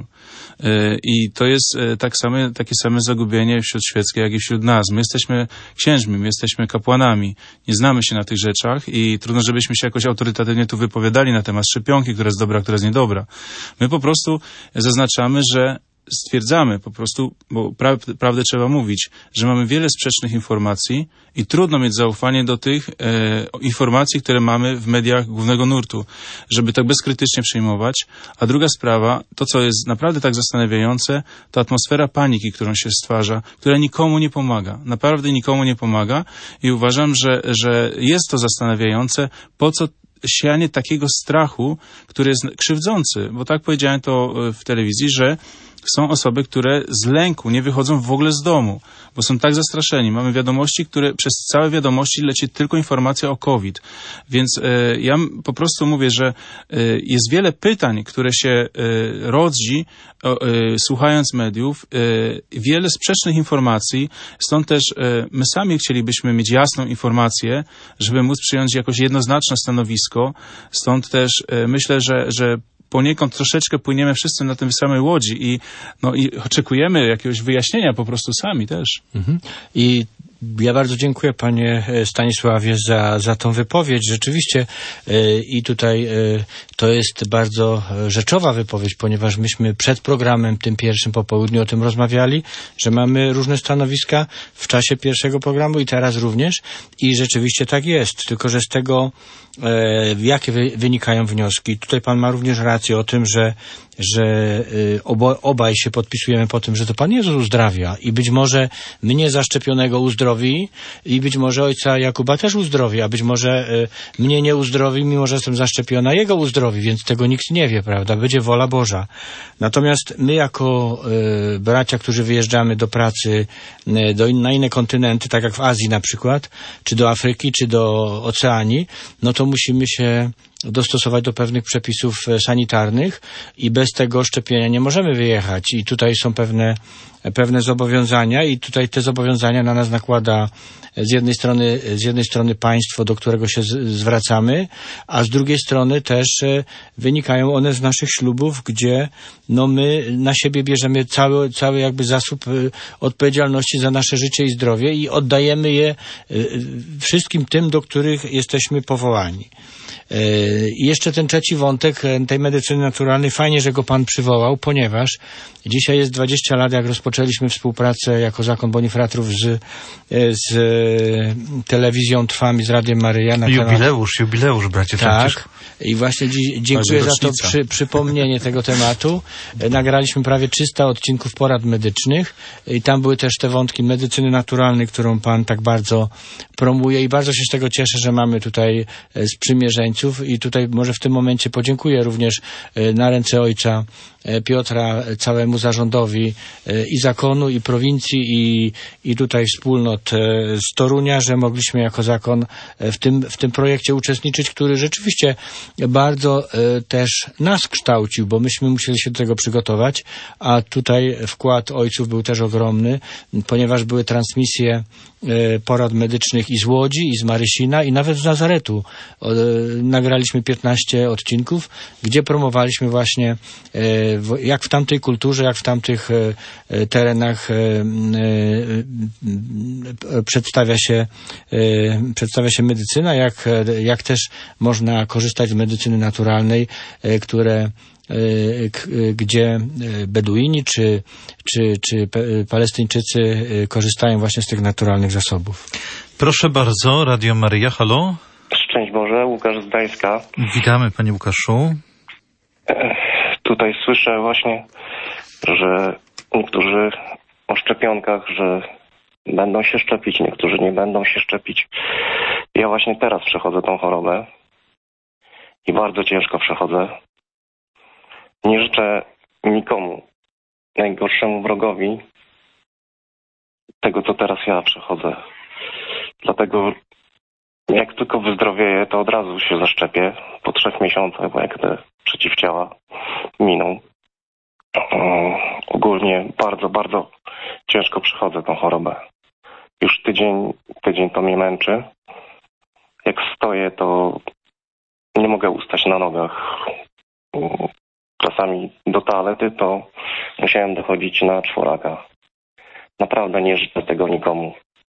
I to jest tak same, takie same zagubienie wśród świeckiej, jak i wśród nas. My jesteśmy księżmi, my jesteśmy kapłanami. Nie znamy się na tych rzeczach i trudno, żebyśmy się jakoś autorytatywnie tu wypowiadali na temat szczepionki, która jest dobra, która jest niedobra. My po prostu zaznaczamy, że stwierdzamy po prostu, bo pra, prawdę trzeba mówić, że mamy wiele sprzecznych informacji i trudno mieć zaufanie do tych e, informacji, które mamy w mediach głównego nurtu, żeby tak bezkrytycznie przyjmować. A druga sprawa, to co jest naprawdę tak zastanawiające, to atmosfera paniki, którą się stwarza, która nikomu nie pomaga. Naprawdę nikomu nie pomaga i uważam, że, że jest to zastanawiające, po co sianie takiego strachu, który jest krzywdzący, bo tak powiedziałem to w telewizji, że są osoby, które z lęku nie wychodzą w ogóle z domu, bo są tak zastraszeni. Mamy wiadomości, które przez całe wiadomości leci tylko informacja o COVID. Więc e, ja po prostu mówię, że e, jest wiele pytań, które się e, rodzi, e, słuchając mediów, e, wiele sprzecznych informacji, stąd też e, my sami chcielibyśmy mieć jasną informację, żeby móc przyjąć jakoś jednoznaczne stanowisko. Stąd też e, myślę, że, że poniekąd troszeczkę płyniemy wszyscy na tym samej łodzi i, no, i oczekujemy jakiegoś wyjaśnienia po prostu sami też. Mhm. I ja bardzo dziękuję panie Stanisławie za, za tą wypowiedź. Rzeczywiście yy, i tutaj yy, to jest bardzo rzeczowa wypowiedź, ponieważ myśmy przed programem, tym pierwszym po południu o tym rozmawiali, że mamy różne stanowiska w czasie pierwszego programu i teraz również i rzeczywiście tak jest, tylko że z tego yy, jakie wy, wynikają wnioski. Tutaj pan ma również rację o tym, że że y, obo, obaj się podpisujemy po tym, że to Pan Jezus uzdrawia i być może mnie zaszczepionego uzdrowi i być może ojca Jakuba też uzdrowi, a być może y, mnie nie uzdrowi, mimo że jestem zaszczepiona, jego uzdrowi, więc tego nikt nie wie, prawda? Będzie wola Boża. Natomiast my jako y, bracia, którzy wyjeżdżamy do pracy y, do in, na inne kontynenty, tak jak w Azji na przykład, czy do Afryki, czy do Oceanii, no to musimy się dostosować do pewnych przepisów sanitarnych i bez tego szczepienia nie możemy wyjechać. I tutaj są pewne, pewne zobowiązania i tutaj te zobowiązania na nas nakłada z jednej strony, z jednej strony państwo, do którego się z, zwracamy, a z drugiej strony też wynikają one z naszych ślubów, gdzie no my na siebie bierzemy cały, cały jakby zasób odpowiedzialności za nasze życie i zdrowie i oddajemy je wszystkim tym, do których jesteśmy powołani. I jeszcze ten trzeci wątek tej medycyny naturalnej, fajnie, że go Pan przywołał, ponieważ dzisiaj jest dwadzieścia lat, jak rozpoczęliśmy współpracę jako Zakon Bonifratrów z, z telewizją Trwam i z Radiem Maryja. Na jubileusz, kanał... jubileusz, bracie Franciszek. Tak. I właśnie dziś, dziękuję za to przy, przypomnienie tego tematu. Nagraliśmy prawie trzysta odcinków porad medycznych i tam były też te wątki medycyny naturalnej, którą Pan tak bardzo promuje i bardzo się z tego cieszę, że mamy tutaj sprzymierzeńców mieszkańców i tutaj może w tym momencie podziękuję również na ręce ojca Piotra całemu zarządowi i zakonu, i prowincji, i, i tutaj wspólnot z Torunia, że mogliśmy jako zakon w tym, w tym projekcie uczestniczyć, który rzeczywiście bardzo też nas kształcił, bo myśmy musieli się do tego przygotować, a tutaj wkład ojców był też ogromny, ponieważ były transmisje porad medycznych i z Łodzi, i z Marysina, i nawet z Nazaretu. Nagraliśmy piętnaście odcinków, gdzie promowaliśmy właśnie jak w tamtej kulturze, jak w tamtych terenach przedstawia się, przedstawia się medycyna, jak, jak też można korzystać z medycyny naturalnej, które gdzie Beduini czy, czy, czy Palestyńczycy korzystają właśnie z tych naturalnych zasobów. Proszę bardzo, Radio Maryja, halo. Szczęść Boże, Łukasz z Gdańska. Witamy, panie Łukaszu. Tutaj słyszę właśnie, że niektórzy o szczepionkach, że będą się szczepić, niektórzy nie będą się szczepić. Ja właśnie teraz przechodzę tą chorobę i bardzo ciężko przechodzę. Nie życzę nikomu, najgorszemu wrogowi, tego, co teraz ja przechodzę. Dlatego jak tylko wyzdrowieję, to od razu się zaszczepię po trzech miesiącach, bo jak te przeciwciała miną. Ogólnie bardzo, bardzo ciężko przechodzę tą chorobę. Już tydzień, tydzień to mnie męczy. Jak stoję, to nie mogę ustać na nogach. Czasami do toalety to musiałem dochodzić na czworaka. Naprawdę nie życzę tego nikomu.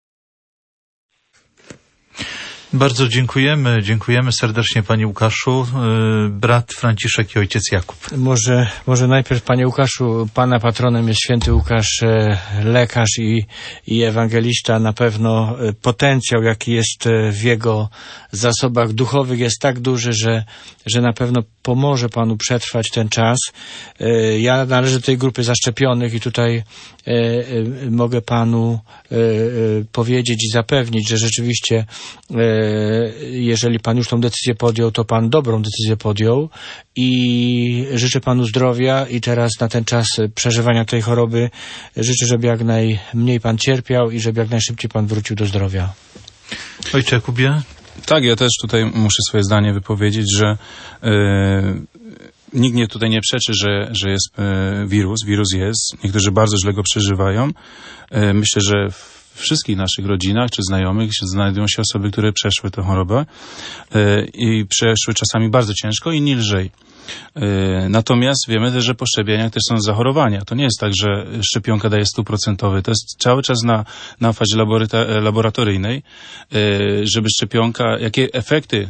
Bardzo dziękujemy. Dziękujemy serdecznie, panie Łukaszu. Brat Franciszek i ojciec Jakub. Może, może najpierw, panie Łukaszu, pana patronem jest święty Łukasz, lekarz i, i ewangelista. Na pewno potencjał, jaki jest w jego zasobach duchowych, jest tak duży, że, że na pewno pomoże panu przetrwać ten czas. Ja należę do tej grupy zaszczepionych i tutaj mogę panu powiedzieć i zapewnić, że rzeczywiście jeżeli pan już tą decyzję podjął, to pan dobrą decyzję podjął i życzę panu zdrowia i teraz na ten czas przeżywania tej choroby życzę, żeby jak najmniej pan cierpiał i żeby jak najszybciej pan wrócił do zdrowia. Ojcze Jakubie? Tak, ja też tutaj muszę swoje zdanie wypowiedzieć, że yy, nikt nie tutaj nie przeczy, że, że jest yy, wirus. Wirus jest. Niektórzy bardzo źle go przeżywają. Yy, myślę, że w wszystkich naszych rodzinach czy znajomych znajdują się osoby, które przeszły tę chorobę yy, i przeszły czasami bardzo ciężko, inni lżej. Natomiast wiemy też, że po szczepieniach też są zachorowania. To nie jest tak, że szczepionka daje stuprocentowy. To jest cały czas na, na fazie laborata- laboratoryjnej, żeby szczepionka, jakie efekty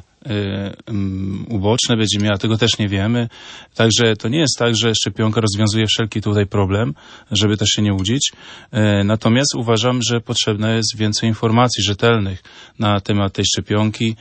uboczne będzie miała, tego też nie wiemy. Także to nie jest tak, że szczepionka rozwiązuje wszelki tutaj problem, żeby też się nie łudzić. Natomiast uważam, że potrzebne jest więcej informacji rzetelnych na temat tej szczepionki.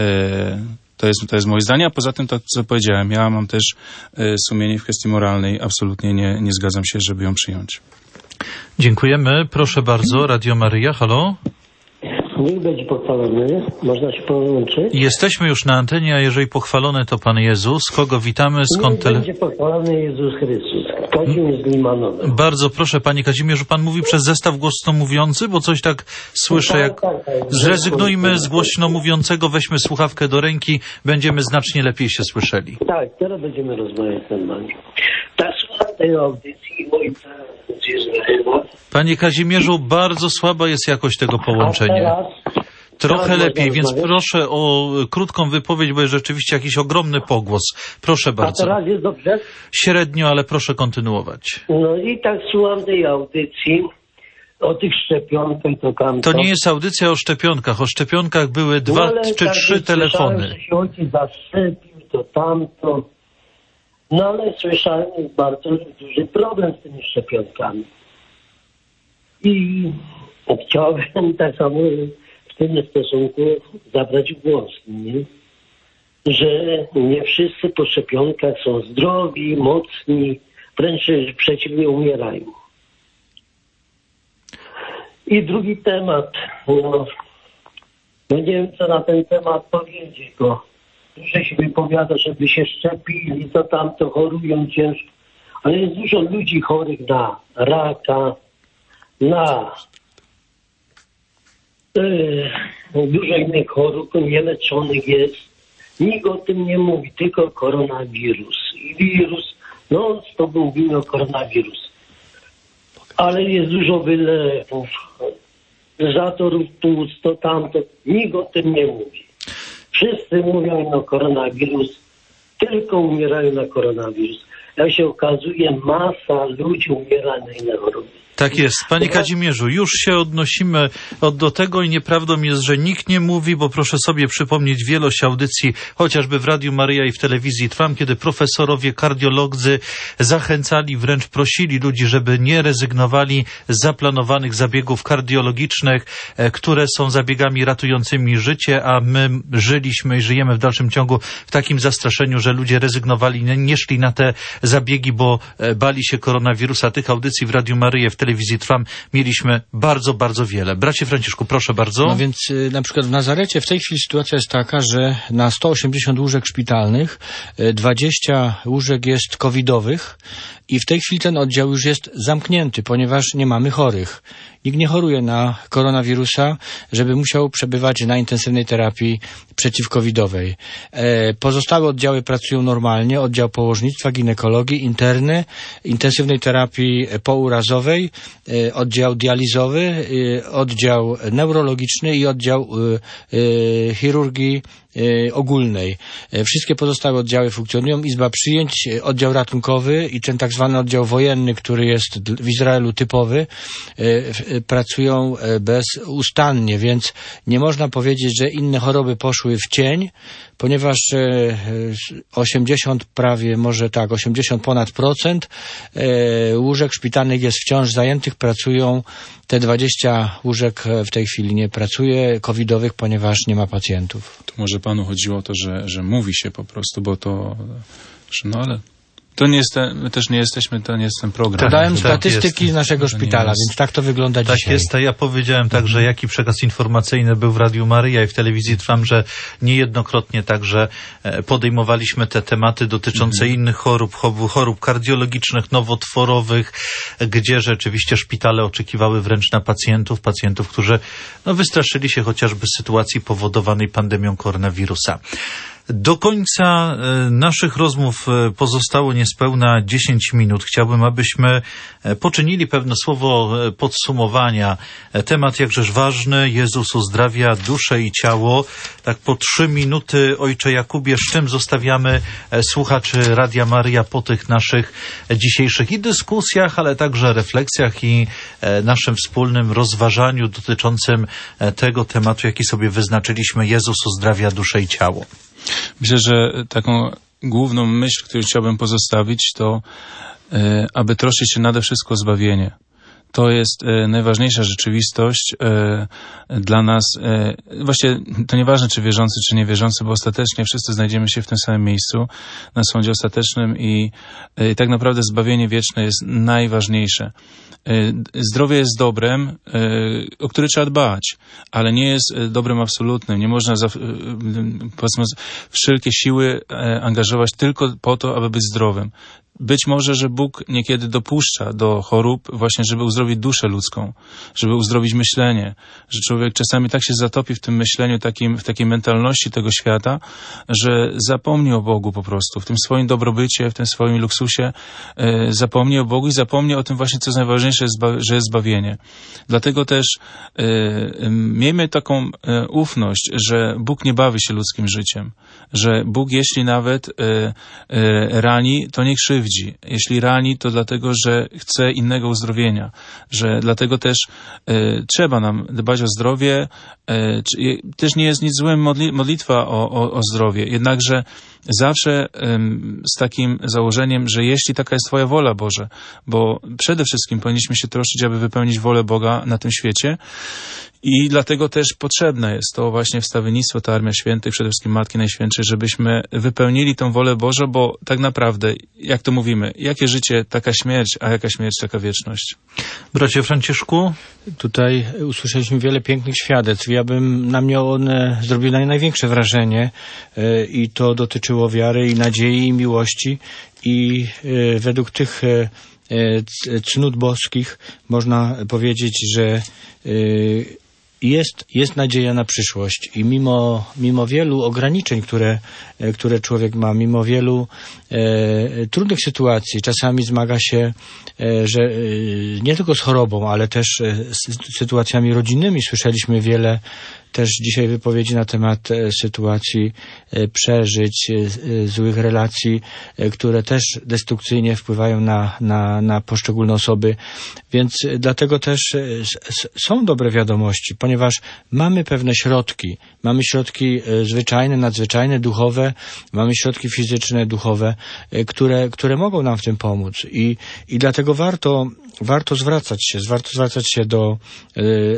To jest, to jest moje zdanie, a poza tym to, co powiedziałem, ja mam też y, sumienie w kwestii moralnej, absolutnie nie, nie zgadzam się, żeby ją przyjąć. Dziękujemy. Proszę bardzo, Radio Maryja, halo? Niech będzie pochwalony. Można się połączyć? Jesteśmy już na antenie, a jeżeli pochwalony to Pan Jezus. Kogo witamy? Skąd Niech tele... będzie pochwalony Jezus Chrystus. Kazimierz z Limanowa. Bardzo proszę, Panie Kazimierzu, Pan mówi przez zestaw głośno mówiący, bo coś tak słyszę, jak tak, tak, tak. zrezygnujmy z głośno mówiącego, weźmy słuchawkę do ręki, będziemy znacznie lepiej się słyszeli. Tak, teraz będziemy rozmawiać normalnie. Ta słucha tej audycji ojca z Izraela. Panie Kazimierzu, bardzo słaba jest jakość tego połączenia. Trochę lepiej, więc proszę o krótką wypowiedź, bo jest rzeczywiście jakiś ogromny pogłos. Proszę bardzo. A teraz jest dobrze? Średnio, ale proszę kontynuować. No i tak słucham tej audycji o tych szczepionkach, to tamto. To nie jest audycja o szczepionkach. O szczepionkach były dwa no, czy tak, trzy telefony. Że się ojciec zaszczepił, to tamto. No ale słyszałem, jest bardzo duży problem z tymi szczepionkami. I chciałbym tak samo w tym stosunku zabrać głos, nie? Że nie wszyscy po szczepionkach są zdrowi, mocni, wręcz przeciwnie umierają. I drugi temat, no, no nie wiem co na ten temat powiedzieć, bo że się wypowiada, żeby się szczepili, to tamto, chorują ciężko. Ale jest dużo ludzi chorych na raka, na e, dużo innych chorób nieleczonych jest. Nikt o tym nie mówi, tylko koronawirus. I wirus, no stop mówimy o koronawirus. Ale jest dużo wylewów, zatorów tłuc, to tamto. Nikt o tym nie mówi. Wszyscy mówią na koronawirus, tylko umierają na koronawirus. Jak się okazuje, masa ludzi umiera na inne choroby. Tak jest. Panie Kazimierzu, już się odnosimy od do tego i nieprawdą jest, że nikt nie mówi, bo proszę sobie przypomnieć wielość audycji, chociażby w Radiu Maryja i w telewizji Trwam, kiedy profesorowie, kardiolodzy zachęcali, wręcz prosili ludzi, żeby nie rezygnowali z zaplanowanych zabiegów kardiologicznych, które są zabiegami ratującymi życie, a my żyliśmy i żyjemy w dalszym ciągu w takim zastraszeniu, że ludzie rezygnowali, nie szli na te zabiegi, bo bali się koronawirusa. Tych audycji w Radiu Maryja, w telewizji Trwam mieliśmy bardzo, bardzo wiele. Bracie Franciszku, proszę bardzo. No więc y, na przykład w Nazarecie w tej chwili sytuacja jest taka, że na sto osiemdziesiąt łóżek szpitalnych y, dwadzieścia łóżek jest covidowych i w tej chwili ten oddział już jest zamknięty, ponieważ nie mamy chorych. Nikt nie choruje na koronawirusa, żeby musiał przebywać na intensywnej terapii przeciwcovidowej. E, pozostałe oddziały pracują normalnie, oddział położnictwa, ginekologii, interny, intensywnej terapii pourazowej, e, oddział dializowy, e, oddział neurologiczny i oddział e, e, chirurgii e, ogólnej. E, wszystkie pozostałe oddziały funkcjonują. Izba przyjęć, e, oddział ratunkowy i ten tak zwany oddział wojenny, który jest w Izraelu typowy, e, pracują bezustannie, więc nie można powiedzieć, że inne choroby poszły w cień, ponieważ osiemdziesiąt prawie, może tak, osiemdziesiąt ponad procent łóżek szpitalnych jest wciąż zajętych, pracują te dwadzieścia łóżek w tej chwili nie pracuje, covidowych, ponieważ nie ma pacjentów. To może panu chodziło o to, że, że mówi się po prostu, bo to, że no ale to nie jest, my też nie jesteśmy, to nie jest ten program. Podałem tak, statystyki jest. z naszego szpitala, więc tak to wygląda tak dzisiaj. Tak jest, a ja powiedziałem także, mhm. jaki przekaz informacyjny był w Radiu Maryja i w telewizji Trwam, że niejednokrotnie także podejmowaliśmy te tematy dotyczące mhm. innych chorób, chorób kardiologicznych, nowotworowych, gdzie rzeczywiście szpitale oczekiwały wręcz na pacjentów, pacjentów, którzy no, wystraszyli się chociażby sytuacji powodowanej pandemią koronawirusa. Do końca naszych rozmów pozostało niespełna dziesięć minut. Chciałbym, abyśmy poczynili pewne słowo podsumowania. Temat jakżeż ważny. Jezus uzdrawia duszę i ciało. Tak po trzy minuty, Ojcze Jakubie, z czym zostawiamy słuchaczy Radia Maryja po tych naszych dzisiejszych i dyskusjach, ale także refleksjach i naszym wspólnym rozważaniu dotyczącym tego tematu, jaki sobie wyznaczyliśmy. Jezus uzdrawia duszę i ciało. Myślę, że taką główną myśl, którą chciałbym pozostawić, to e, aby troszczyć się nade wszystko o zbawienie. To jest e, najważniejsza rzeczywistość e, dla nas. E, właściwie to nieważne, czy wierzący, czy niewierzący, bo ostatecznie wszyscy znajdziemy się w tym samym miejscu, na sądzie ostatecznym i e, tak naprawdę zbawienie wieczne jest najważniejsze. Zdrowie jest dobrem, o które trzeba dbać, ale nie jest dobrem absolutnym. Nie można za, powiedzmy, wszelkie siły angażować tylko po to, aby być zdrowym. Być może, że Bóg niekiedy dopuszcza do chorób właśnie, żeby uzdrowić duszę ludzką, żeby uzdrowić myślenie, że człowiek czasami tak się zatopi w tym myśleniu, takim, w takiej mentalności tego świata, że zapomni o Bogu po prostu, w tym swoim dobrobycie, w tym swoim luksusie, e, zapomni o Bogu i zapomni o tym właśnie, co jest najważniejsze, że jest zbawienie. Dlatego też e, miejmy taką e, ufność, że Bóg nie bawi się ludzkim życiem, że Bóg, jeśli nawet e, e, rani, to nie krzywdzi. Jeśli rani, to dlatego, że chce innego uzdrowienia, że dlatego też e, trzeba nam dbać o zdrowie. E, czy, też nie jest nic złym modli- modlitwa o, o, o zdrowie, jednakże zawsze um, z takim założeniem, że jeśli taka jest Twoja wola, Boże, bo przede wszystkim powinniśmy się troszczyć, aby wypełnić wolę Boga na tym świecie. I dlatego też potrzebne jest to właśnie wstawiennictwo, ta Armia Świętych, przede wszystkim Matki Najświętszej, żebyśmy wypełnili tą wolę Bożą, bo tak naprawdę, jak to mówimy, jakie życie, taka śmierć, a jaka śmierć, taka wieczność. Bracie Franciszku? Tutaj usłyszeliśmy wiele pięknych świadectw. Ja bym, na mnie one zrobiły największe wrażenie yy, i to dotyczyło wiary i nadziei i miłości i yy, według tych yy, cnót boskich można powiedzieć, że yy, Jest, jest nadzieja na przyszłość i mimo, mimo wielu ograniczeń, które, które człowiek ma, mimo wielu e, trudnych sytuacji, czasami zmaga się, e, że e, nie tylko z chorobą, ale też e, z sytuacjami rodzinnymi. Słyszeliśmy wiele też dzisiaj wypowiedzi na temat e, sytuacji e, przeżyć, e, złych relacji, e, które też destrukcyjnie wpływają na, na, na poszczególne osoby. Więc e, dlatego też e, s, są dobre wiadomości, ponieważ mamy pewne środki. Mamy środki e, zwyczajne, nadzwyczajne, duchowe, mamy środki fizyczne, duchowe, e, które, które mogą nam w tym pomóc. I, i dlatego warto, warto zwracać się, warto zwracać się do e,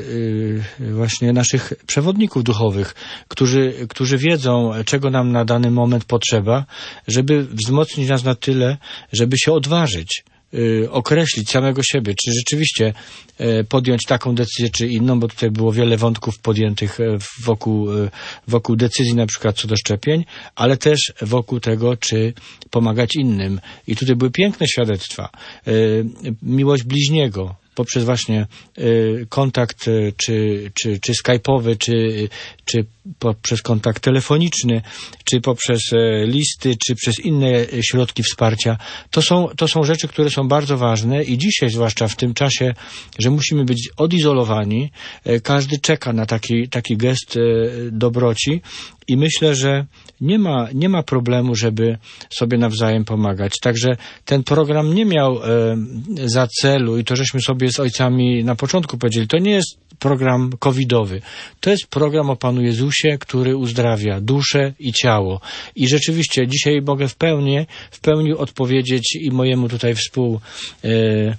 e, właśnie naszych przewodników duchowych, którzy, którzy wiedzą, czego nam na dany moment potrzeba, żeby wzmocnić nas na tyle, żeby się odważyć, y, określić samego siebie, czy rzeczywiście y, podjąć taką decyzję, czy inną, bo tutaj było wiele wątków podjętych wokół, y, wokół decyzji na przykład co do szczepień, ale też wokół tego, czy pomagać innym. I tutaj były piękne świadectwa. Y, miłość bliźniego, poprzez właśnie y, kontakt y, czy, czy, czy skype'owy, czy, czy poprzez kontakt telefoniczny, czy poprzez y, listy, czy przez inne środki wsparcia. To są, to są rzeczy, które są bardzo ważne i dzisiaj, zwłaszcza w tym czasie, że musimy być odizolowani, y, każdy czeka na taki, taki gest y, dobroci i myślę, że nie ma, nie ma problemu, żeby sobie nawzajem pomagać. Także ten program nie miał e, za celu, i to żeśmy sobie z ojcami na początku powiedzieli, to nie jest program covidowy. To jest program o Panu Jezusie, który uzdrawia duszę i ciało. I rzeczywiście dzisiaj mogę w pełni, w pełni odpowiedzieć i mojemu tutaj współ e, e,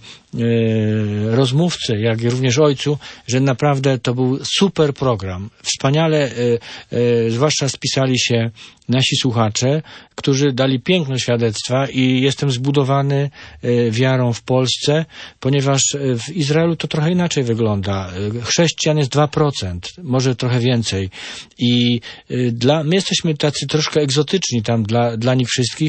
rozmówcy, jak i również ojcu, że naprawdę to był super program. Wspaniale, e, e, zwłaszcza spisali się nasi słuchacze, którzy dali piękne świadectwa i jestem zbudowany e, wiarą w Polsce, ponieważ w Izraelu to trochę inaczej wygląda. Chrześcijan jest dwa procent, może trochę więcej. I e, dla, my jesteśmy tacy troszkę egzotyczni tam dla, dla nich wszystkich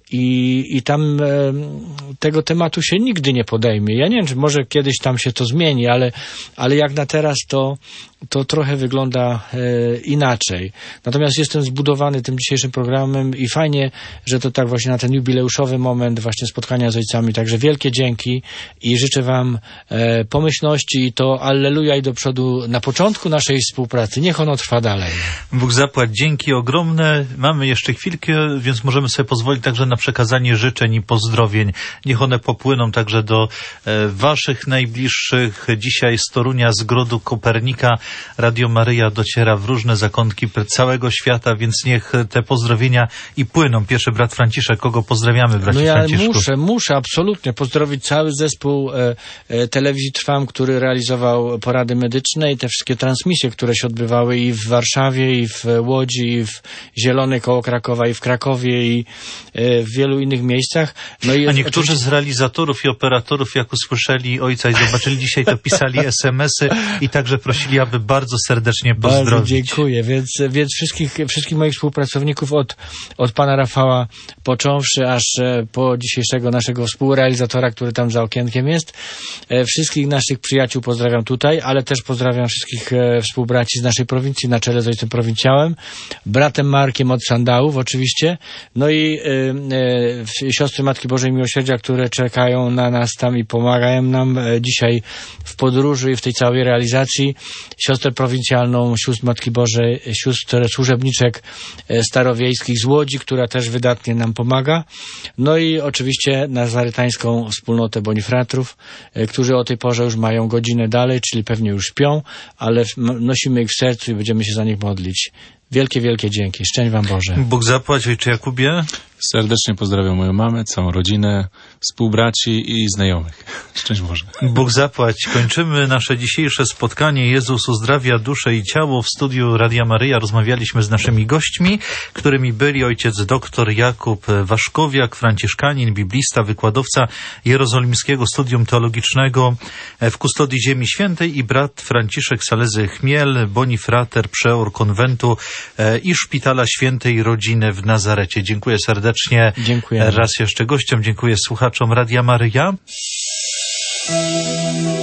i, i tam e, tego tematu się nigdy nie podejmie. Ja nie wiem, czy może kiedyś tam się to zmieni, ale, ale jak na teraz to, to trochę wygląda e, inaczej. Natomiast jestem zbudowany tym dzisiejszym programem i fajnie, że to tak właśnie na ten jubileuszowy moment właśnie spotkania z ojcami. Także wielkie dzięki i życzę Wam e, pomyślności i to alleluja i do przodu na początku naszej współpracy. Niech ono trwa dalej. Bóg zapłać. Dzięki ogromne. Mamy jeszcze chwilkę, więc możemy sobie pozwolić także na przekazanie życzeń i pozdrowień. Niech one popłyną także do e, Waszych najbliższych. Dzisiaj z Torunia, z Grodu Kopernika Radio Maryja dociera w różne zakątki całego świata, więc niech te pozdrowienia i płyną. Pierwszy brat Franciszek, kogo pozdrawiamy, bracie No ja Franciszku? muszę, muszę absolutnie pozdrowić cały zespół e, e, Telewizji Trwam, który realizował porady medyczne i te wszystkie transmisje, które się odbywały i w Warszawie, i w Łodzi, i w Zielonej koło Krakowa, i w Krakowie, i e, w wielu innych miejscach. No i A niektórzy oczywiście z realizatorów i operatorów, jak usłyszeli ojca i zobaczyli dzisiaj, to pisali es em esy i także prosili, aby bardzo serdecznie pozdrowić. Bardzo dziękuję, więc, więc wszystkich, wszystkich moich współpracowników od, od pana Rafała począwszy, aż po dzisiejszego naszego współrealizatora, który tam za okienkiem jest. Wszystkich naszych przyjaciół pozdrawiam tutaj, ale też pozdrawiam wszystkich współbraci z naszej prowincji, na czele z ojcem prowincjałem, bratem Markiem od Sandałów oczywiście, no i y, y, siostry Matki Bożej Miłosierdzia, które czekają na nas tam i pomagają nam y, dzisiaj w podróży i w tej całej realizacji. Siostrę prowincjalną sióstr Matki Bożej, sióstr służebniczek starowiejskich z Łodzi, która też wydatnie nam pomaga. No i oczywiście nazarytańską wspólnotę bonifratrów, którzy o tej porze już mają godzinę dalej, czyli pewnie już śpią, ale nosimy ich w sercu i będziemy się za nich modlić. Wielkie, wielkie dzięki. Szczęść wam Boże. Bóg zapłać, ojcze Jakubie. Serdecznie pozdrawiam moją mamę, całą rodzinę, współbraci i znajomych. Szczęść Boże. Bóg zapłać. Kończymy nasze dzisiejsze spotkanie. Jezus uzdrawia duszę i ciało. W studiu Radia Maryja rozmawialiśmy z naszymi gośćmi, którymi byli ojciec doktor Jakub Waszkowiak, franciszkanin, biblista, wykładowca Jerozolimskiego Studium Teologicznego w Kustodii Ziemi Świętej i brat Franciszek Salezy Chmiel, bonifrater, przeor konwentu i Szpitala Świętej Rodziny w Nazarecie. Dziękuję serdecznie. Dziękuję. Raz jeszcze gościom, dziękuję słuchaczom Radia Maryja.